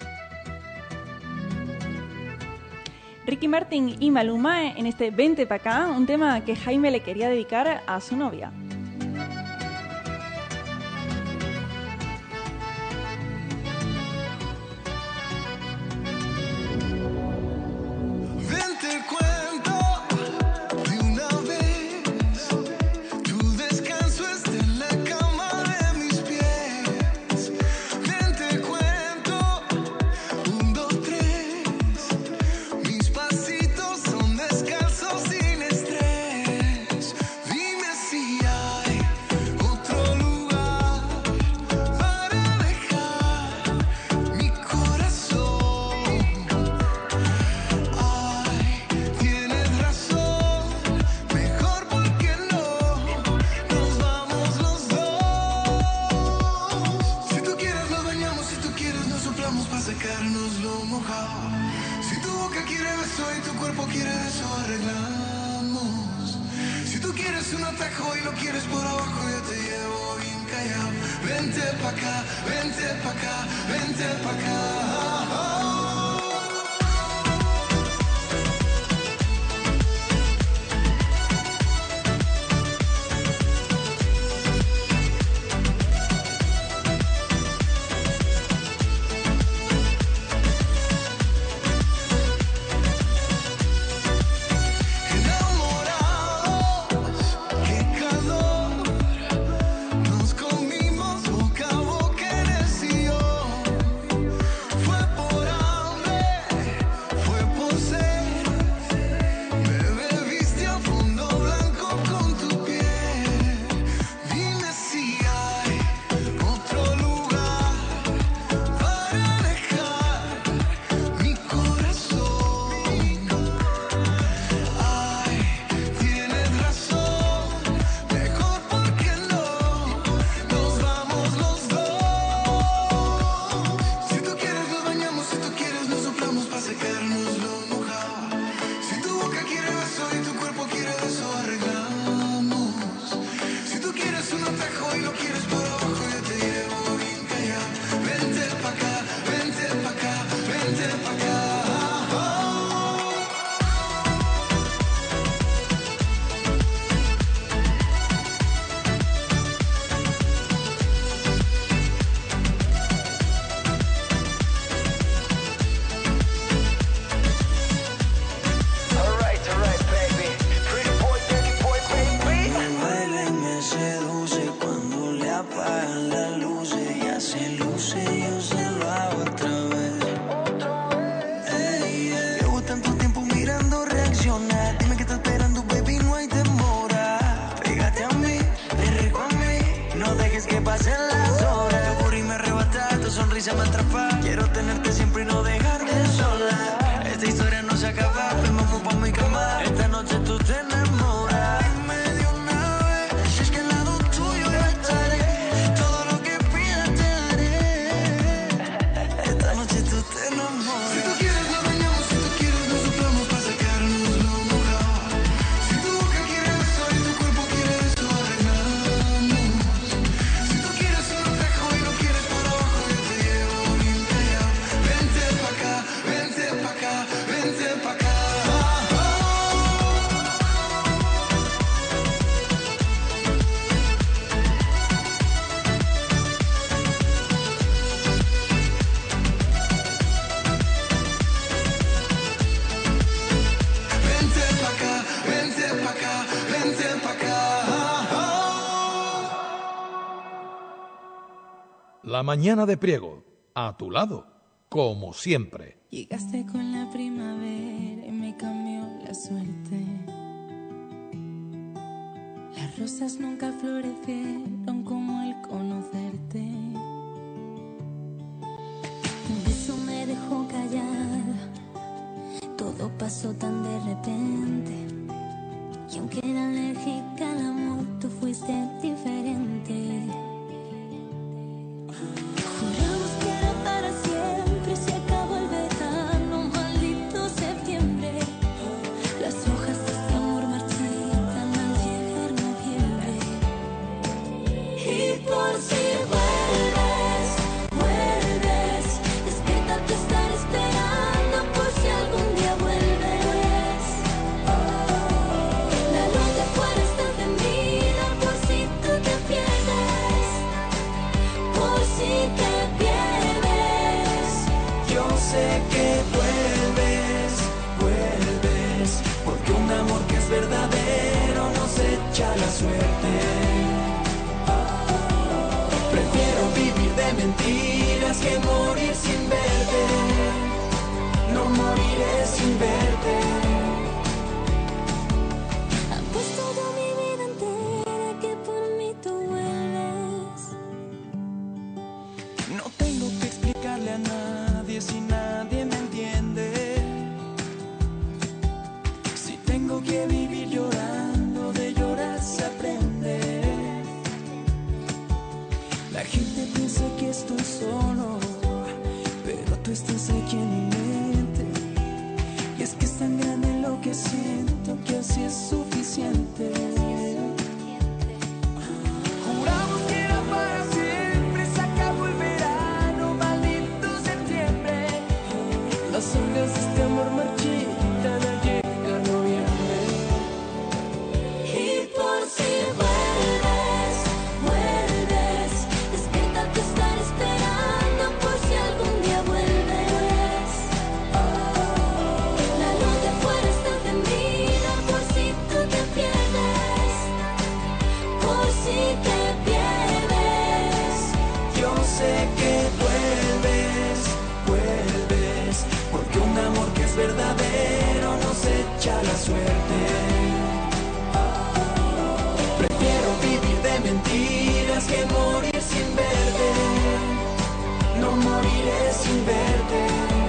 Ricky Martin y Maluma en este Vente pa' acá, un tema que Jaime le quería dedicar a su novia. Vente cuento de una vez, tu descanso está en la cama de mis pies. Vente cuento, un, dos, tres, mis pasitos son descalzos sin estrés. Dime si hay otro lugar para dejar mi corazón. Tienes razón, mejor porque no nos vamos los dos. Si tú quieres nos bañamos, si tú quieres nos soplamos para secarnos lo mojado. Si tu boca quiere beso y tu cuerpo quiere eso, arreglamos. Si tú quieres un atajo y lo quieres por abajo, yo te llevo bien callado. Vente pa' acá, vente pa' acá, vente pa' acá. Qué calor, nos comimos boca a boca en el sillón. Fue por hambre, fue por sed. Me bebiste a fondo blanco con tu piel. Dime si hay otro lugar para dejar mi corazón. Ay, tienes razón, mejor porque no nos vamos los dos. Si tú quieres nos bañamos, si tú quieres nos soplamos para secarnos lo mojado. Si tu boca quiere beso y tu cuerpo quiere eso, arreglamos. Si tú quieres un atajo y lo quieres por abajo, yo te llevo bien callado. Vente pa' acá, vente pa' acá, vente pa' acá. Alright, alright, baby. Pretty boy, dirty boy, baby. Me baila y me seduce cuando le apagan las luces. Ya se luce, yo se lo hago otra vez. Ey, ey. Llevo tanto tiempo mirando reaccionar. Dime que estás esperando, baby, no hay demora. Pégate a mí, ven rico a mí. No dejes que pasen las horas. Tu burro me arrebata, tu sonrisa me atrapa. Quiero tenerte siempre y no dejarte sola. Esta historia no se acaba, ven, vamos pa' mi cama. Esta noche tú te enamoras. Dime de una vez, si es que al lado tuyo yo estaré. Todo lo que pidas te daré. Esta noche tú te enamoras. Si tú quieres nos bañamos, si tú quieres nos soplamos para sacarnos lo mojado. Si tu boca quiere beso y tu cuerpo quiere eso, arreglamos. Si tú quieres un atajo y lo quieres por abajo, yo te llevo bien callado. Vente pa' acá, vente pa' acá, vente pa' acá. Vente pa' acá, vente pa' acá, vente pa' acá. La mañana de Priego, a tu lado, como siempre. Llegaste con la primavera y me cambió la suerte. Las rosas nunca florecieron como el conocerte. Un beso me dejó callada, todo pasó tan de repente. Y aunque era alérgica al amor, tú fuiste diferente. Juramos que era para siempre, se acabó el verano, maldito septiembre. Las hojas de este amor marchitan al llegar noviembre. Y por si vuelves, si te pierdes. Yo sé que vuelves, vuelves, porque un amor que es verdadero nos echa la suerte. Prefiero vivir de mentiras que morir sin verte. No moriré sin verte. Apuesto toda mi vida entera que por mí tú vuelves. No tengo que explicarle a nadie si nadie me entiende. Si tengo que vivir llorando, de llorar se aprende. La gente piensa que estoy solo, pero tú estás aquí en mi mente. Y es que es tan grande lo que siento que así es suficiente. Juramos que era para siempre, se acabó el verano, maldito septiembre. Las hojas de este amor marchitan al llegar noviembre. Y por si vuelves, vuelves, despierta que estaré esperando por si algún día vuelves. La luz de afuera está encendida por si tú te pierdes, por si te pierdes. Yo sé que vuelves, vuelves, porque un amor que es verdadero nos echa la suerte. Prefiero vivir de mentiras que morir sin verte. No moriré sin verte.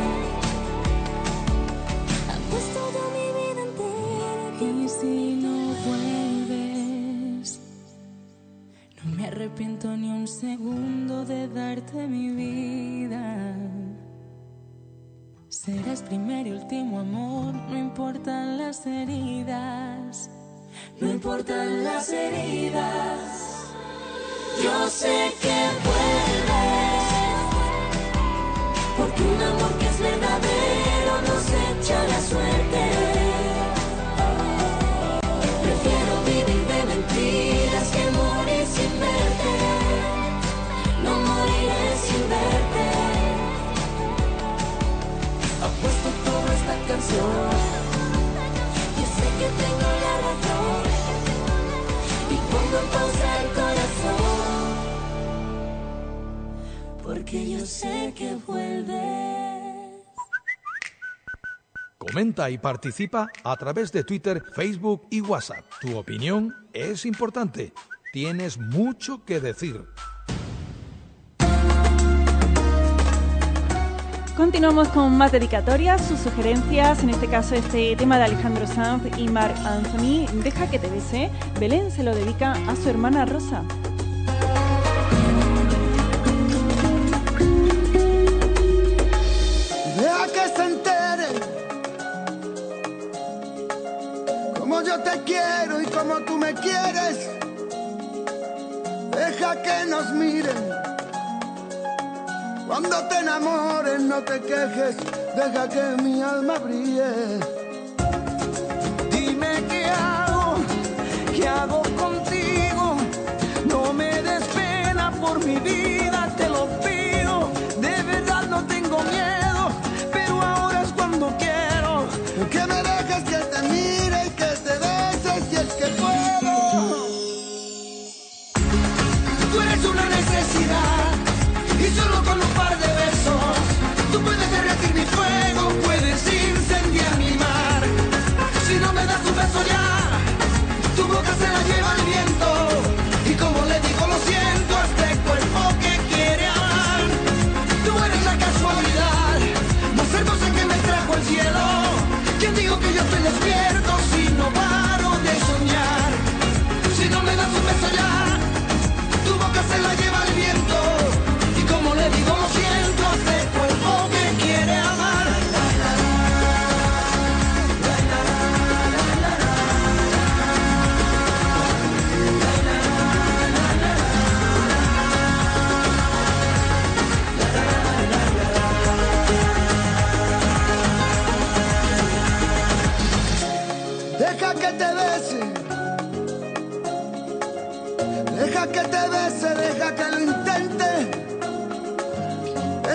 Apuesto toda mi vida entera que Y si no vuelves, no me arrepiento ni un segundo de darte mi vida. Serás primer y último amor, no importan las heridas, no importan las heridas. yo sé que vuelves, porque un amor que es verdadero nos echa la suerte. Prefiero vivir de mentiras que morir sin verte. No moriré sin verte. Apuesto toda esta canción. Yo sé que tengo la razón y pongo en pausa el corazón, porque yo sé que vuelves. Comenta y participa a través de Twitter, Facebook y WhatsApp. Tu opinión es importante. Tienes mucho que decir. Continuamos con más dedicatorias, sus sugerencias, en este caso este tema de Alejandro Sanz y Marc Anthony, Deja que te bese. Belén se lo dedica a su hermana Rosa. Deja que se entere como yo te quiero y como tú me quieres. Deja que nos miren cuando te enamores, no te quejes. Deja que mi alma brille. Dime qué hago, qué hago contigo. No me des pena por mi vida, te lo pido. De verdad no tengo miedo, pero ahora es cuando quiero. Que me dejes que te mire y que te bese si es que puedo. Tú eres una necesidad y solo con un par de besos tú puedes derretir mi fuego, puedes incendiar mi mar. Si no me das un beso ya, tu boca se la lleva el viento. Y como le digo lo siento a este cuerpo que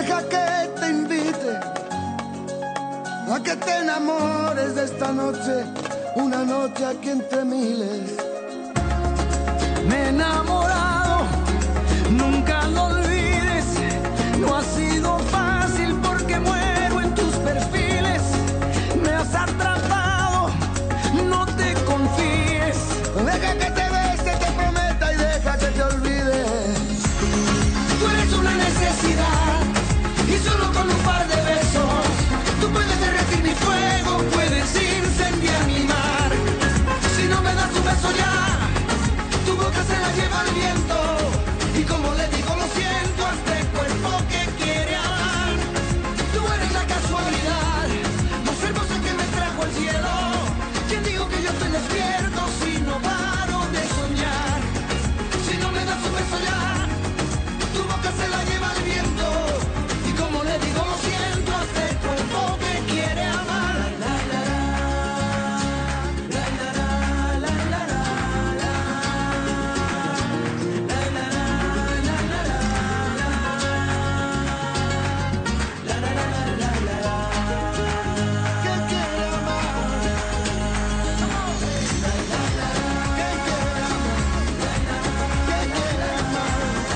Deja que te invite a que te enamores de esta noche, una noche aquí entre miles. Me he enamorado, nunca lo olvides, no ha sido fácil porque muero en tus perfiles. Me has atrapado, no te confíes. Deja que te bese, te prometa y deja que te olvides. Tú eres una necesidad y solo con un par de besos tú puedes derretir mi fuego, puedes incendiar mi mar. Si no me das un beso ya, tu boca se la lleva el viento. Y como le digo lo siento a este cuerpo que quiere amar. Tú eres la casualidad más hermosa que me trajo el cielo. ¿Quién dijo que yo estoy despierto si no paro de soñar? Si no me das un beso ya, tu boca se la lleva el viento. Y como le digo lo siento a este cuerpo que quiere amar. La, la, la, la, la, la, la, la, la, la. La, la, la, la, la, la, la. La, la, la, la, la, la. Que quiere amar. La, la, la, que quiere amar. La, la, que quiere amar.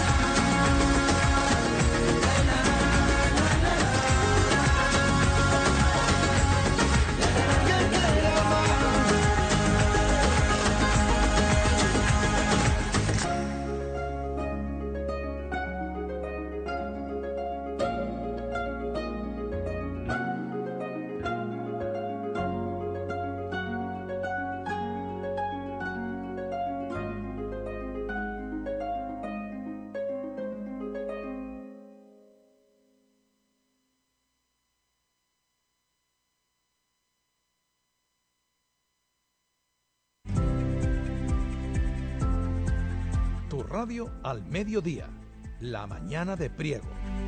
Tu radio al mediodía, la mañana de Priego.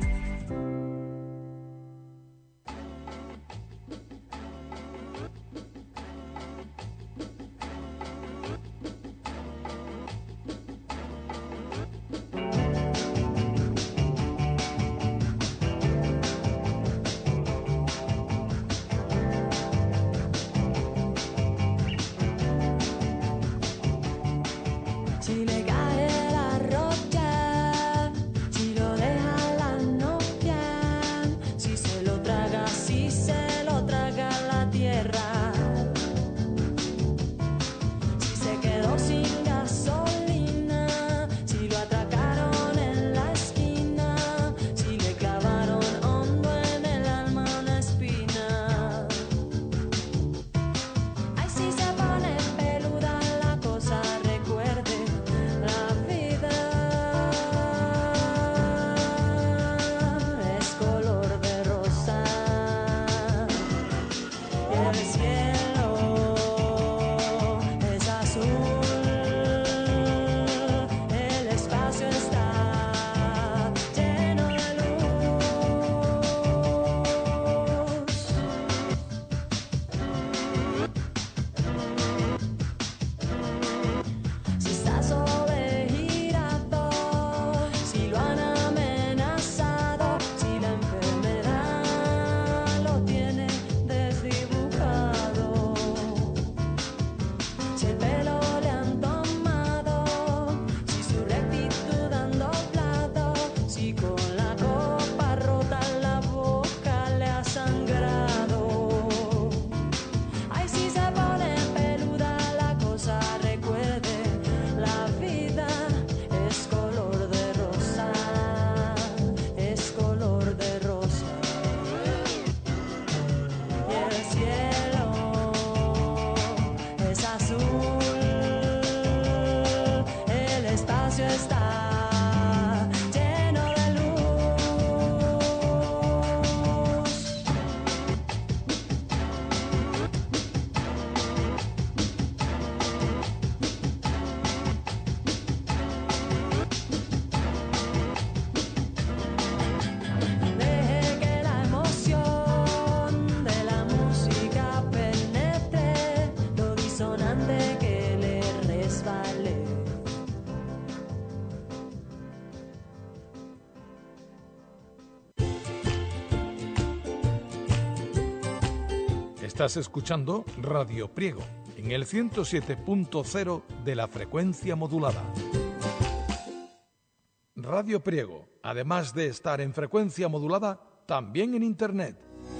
Si le cae la roca, si lo deja la novia. Estás escuchando Radio Priego en el ciento siete punto cero de la frecuencia modulada. Radio Priego, además de estar en frecuencia modulada, también en Internet.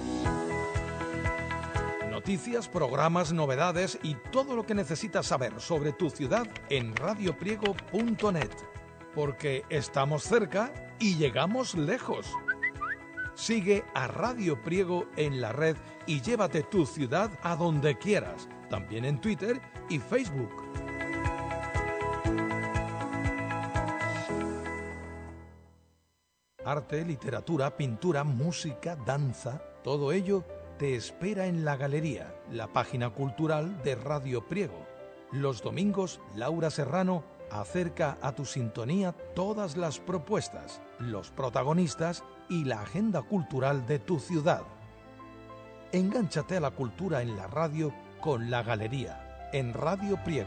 Noticias, programas, novedades y todo lo que necesitas saber sobre tu ciudad en radio priego punto net. Porque estamos cerca y llegamos lejos. Sigue a Radio Priego en la red y llévate tu ciudad a donde quieras, también en Twitter y Facebook. Arte, literatura, pintura, música, danza, todo ello te espera en la galería, la página cultural de Radio Priego. Los domingos, Laura Serrano acerca a tu sintonía todas las propuestas, los protagonistas y la agenda cultural de tu ciudad. Engánchate a la cultura en la radio con la galería, en Radio Priego.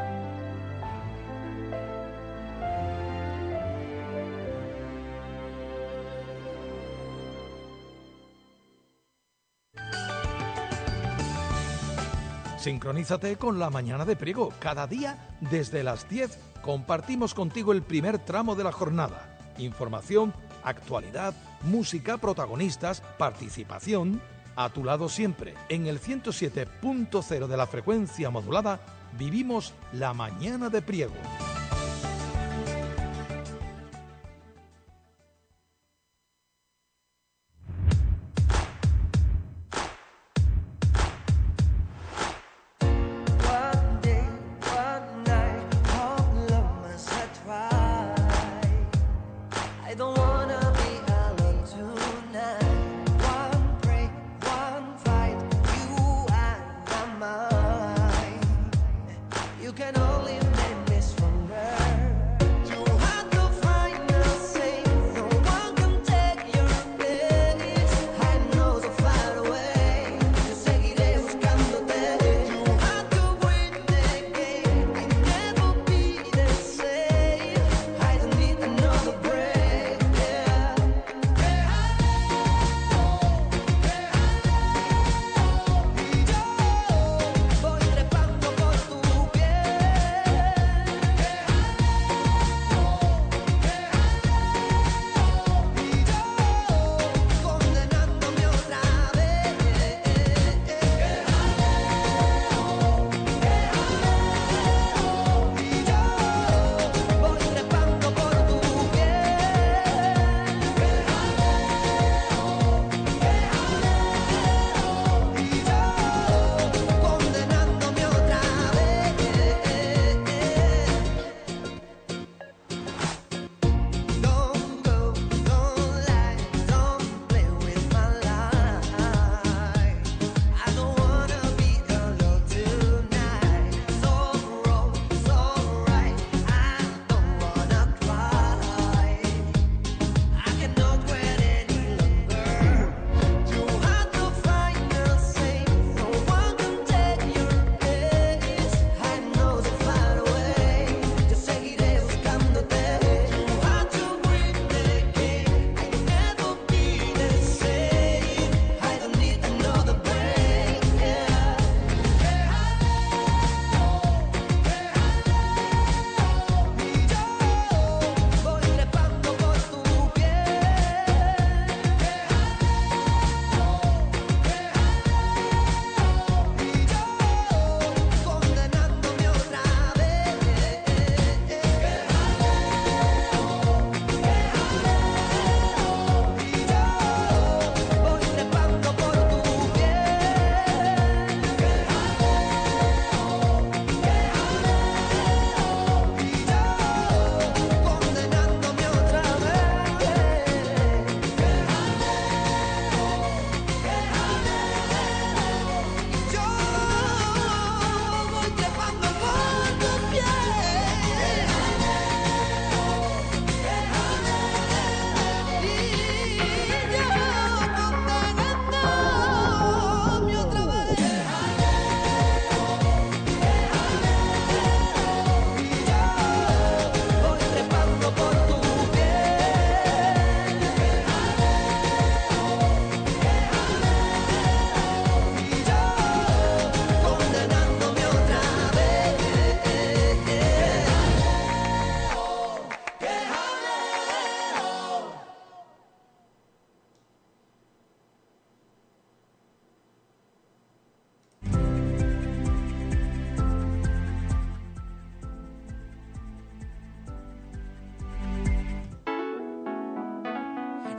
Sincronízate con la mañana de Priego. Cada día, desde las diez, compartimos contigo el primer tramo de la jornada. Información, actualidad, música, protagonistas, participación. A tu lado siempre, en el ciento siete punto cero de la frecuencia modulada, vivimos la mañana de Priego. You can only make this from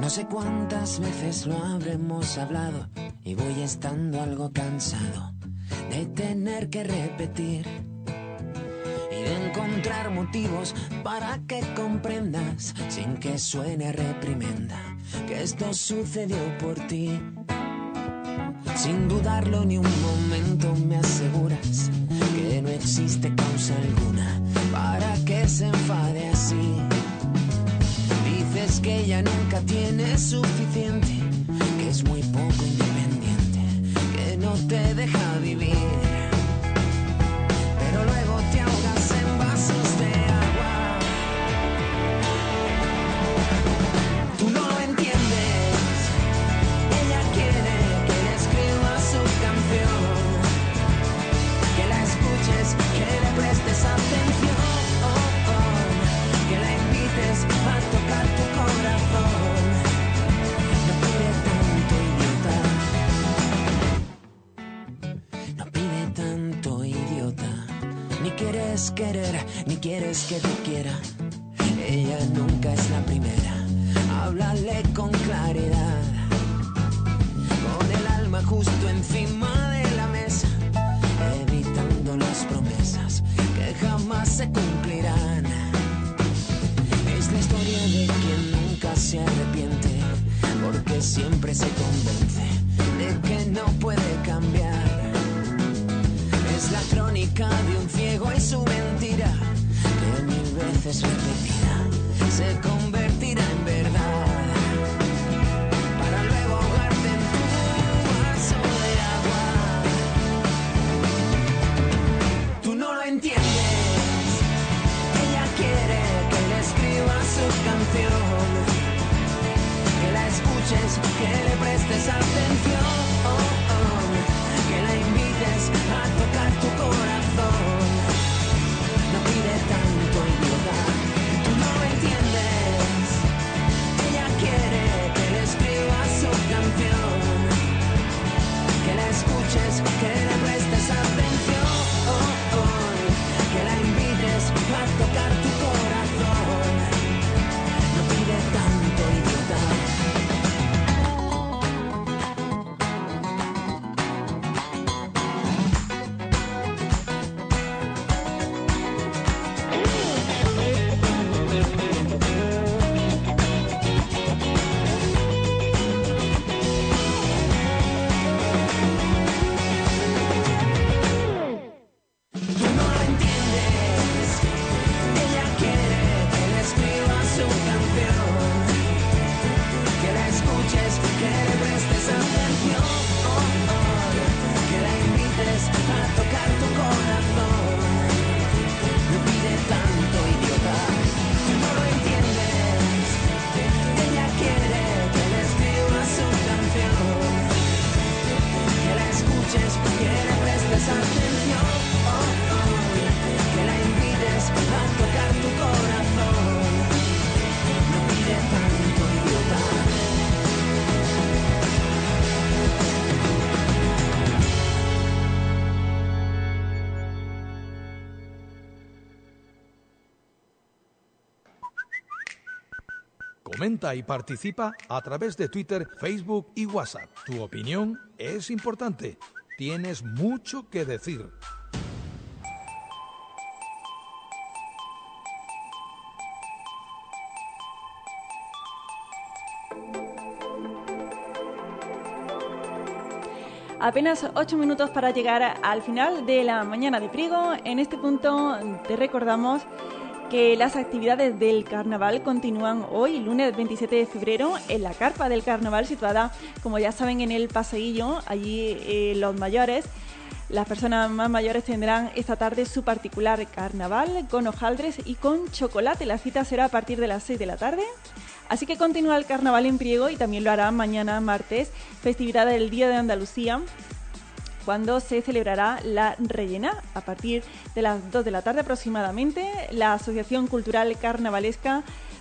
No sé cuántas veces lo habremos hablado y voy estando algo cansado de tener que repetir y de encontrar motivos para que comprendas, sin que suene a reprimenda, que esto sucedió por ti. Sin dudarlo ni un momento me aseguras que no existe causa alguna para que se enfade así. Dices que ella nunca tiene suficiente, que es muy poco independiente, que no te deja vivir. Pero luego te ahogas en vasos de agua. Tú no lo entiendes. Ella quiere que le escribas su canción, que la escuches, que le prestes atención, que la invites a tocar tu corazón. No pide tanto, idiota. No pide tanto, idiota. Ni quieres querer, ni quieres que te quiera. Ella nunca es la primera. Háblale con claridad, con el alma justo encima de la mesa, evitando las promesas que jamás se cumplirán. Es la historia de quien nunca se arrepiente, porque siempre se convence de que no puede cambiar. Es la crónica de un ciego y su mentira, que mil veces repetida se convertirá en verdad, para luego ahogarte en tu vaso de agua. Tú no lo entiendes. Ella quiere que le escribas su canción, que la escuches, que le prestes atención, que la invites a tocar tu corazón. No pide tanto, idiota. Tú no lo entiendes. Ella quiere que le escribas su canción, que la escuches, que le prestes atención, que la invites a tocar tu corazón. No pide tanto, idiota. Comenta y participa a través de Twitter, Facebook y WhatsApp. Tu opinión es importante. Tienes mucho que decir. Apenas ocho minutos para llegar al final de la mañana de Priego. En este punto te recordamos que las actividades del carnaval continúan hoy, lunes veintisiete de febrero, en la carpa del carnaval situada, como ya saben, en el paseillo. Allí eh, los mayores, las personas más mayores tendrán esta tarde su particular carnaval con hojaldres y con chocolate. La cita será a partir de las seis de la tarde. Así que continúa el carnaval en Priego y también lo hará mañana martes, festividad del Día de Andalucía, cuando se celebrará la rellena a partir de las dos de la tarde aproximadamente. La Asociación Cultural Carnavalesca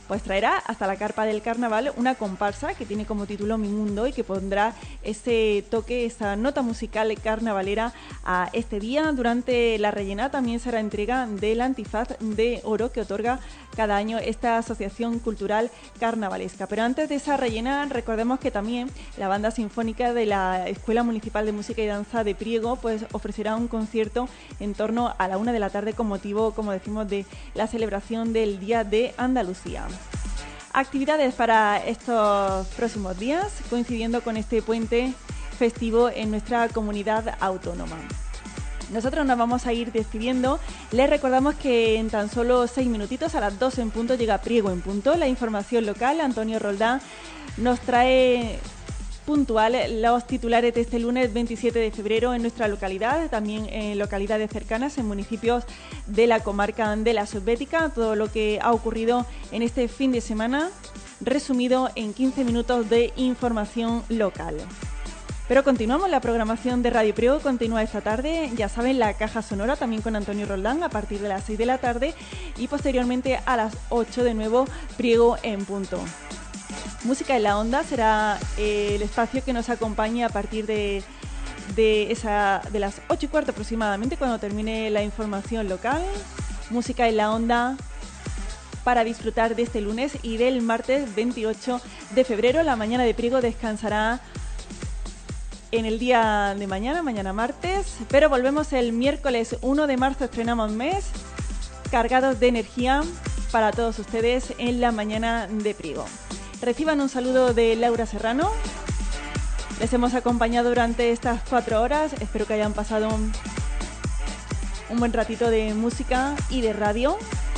pues traerá hasta la carpa del carnaval una comparsa que tiene como título Mi Mundo y que pondrá ese toque, esa nota musical carnavalera a este día. Durante la rellena también será entrega del antifaz de oro que otorga cada año esta asociación cultural carnavalesca. Pero antes de esa rellena, recordemos que también la banda sinfónica de la Escuela Municipal de Música y Danza de Priego pues ofrecerá un concierto en torno a la una de la tarde con motivo, como decimos, de la celebración del Día de Andalucía. Actividades para estos próximos días, coincidiendo con este puente festivo en nuestra comunidad autónoma. Nosotros nos vamos a ir despidiendo. Les recordamos que en tan solo seis minutitos, a las doce en punto, llega Priego en Punto, la información local. Antonio Roldán nos trae puntual los titulares de este lunes veintisiete de febrero en nuestra localidad, también en localidades cercanas, en municipios de la comarca de la Subbética, todo lo que ha ocurrido en este fin de semana, resumido en quince minutos de información local. Pero continuamos, la programación de Radio Priego continúa esta tarde, ya saben, la caja sonora también con Antonio Roldán a partir de las seis de la tarde y posteriormente a las ocho de nuevo Priego en Punto. Música en la Onda será el espacio que nos acompañe a partir de, de, esa, de las ocho y cuarto aproximadamente, cuando termine la información local. Música en la Onda para disfrutar de este lunes y del martes veintiocho de febrero. La mañana de Priego descansará en el día de mañana, mañana martes, pero volvemos el miércoles uno de marzo, estrenamos mes, cargados de energía para todos ustedes en la mañana de Priego. Reciban un saludo de Laura Serrano. Les hemos acompañado durante estas cuatro horas. Espero que hayan pasado un, un buen ratito de música y de radio.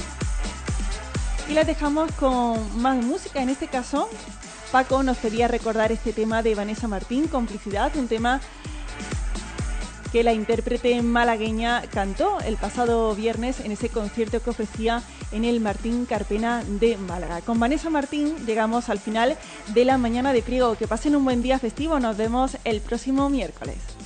Y les dejamos con más música. En este caso, Paco nos pedía recordar este tema de Vanessa Martín, Complicidad, un tema que la intérprete malagueña cantó el pasado viernes en ese concierto que ofrecía en el Martín Carpena de Málaga. Con Vanessa Martín llegamos al final de la mañana de Priego. Que pasen un buen día festivo. Nos vemos el próximo miércoles.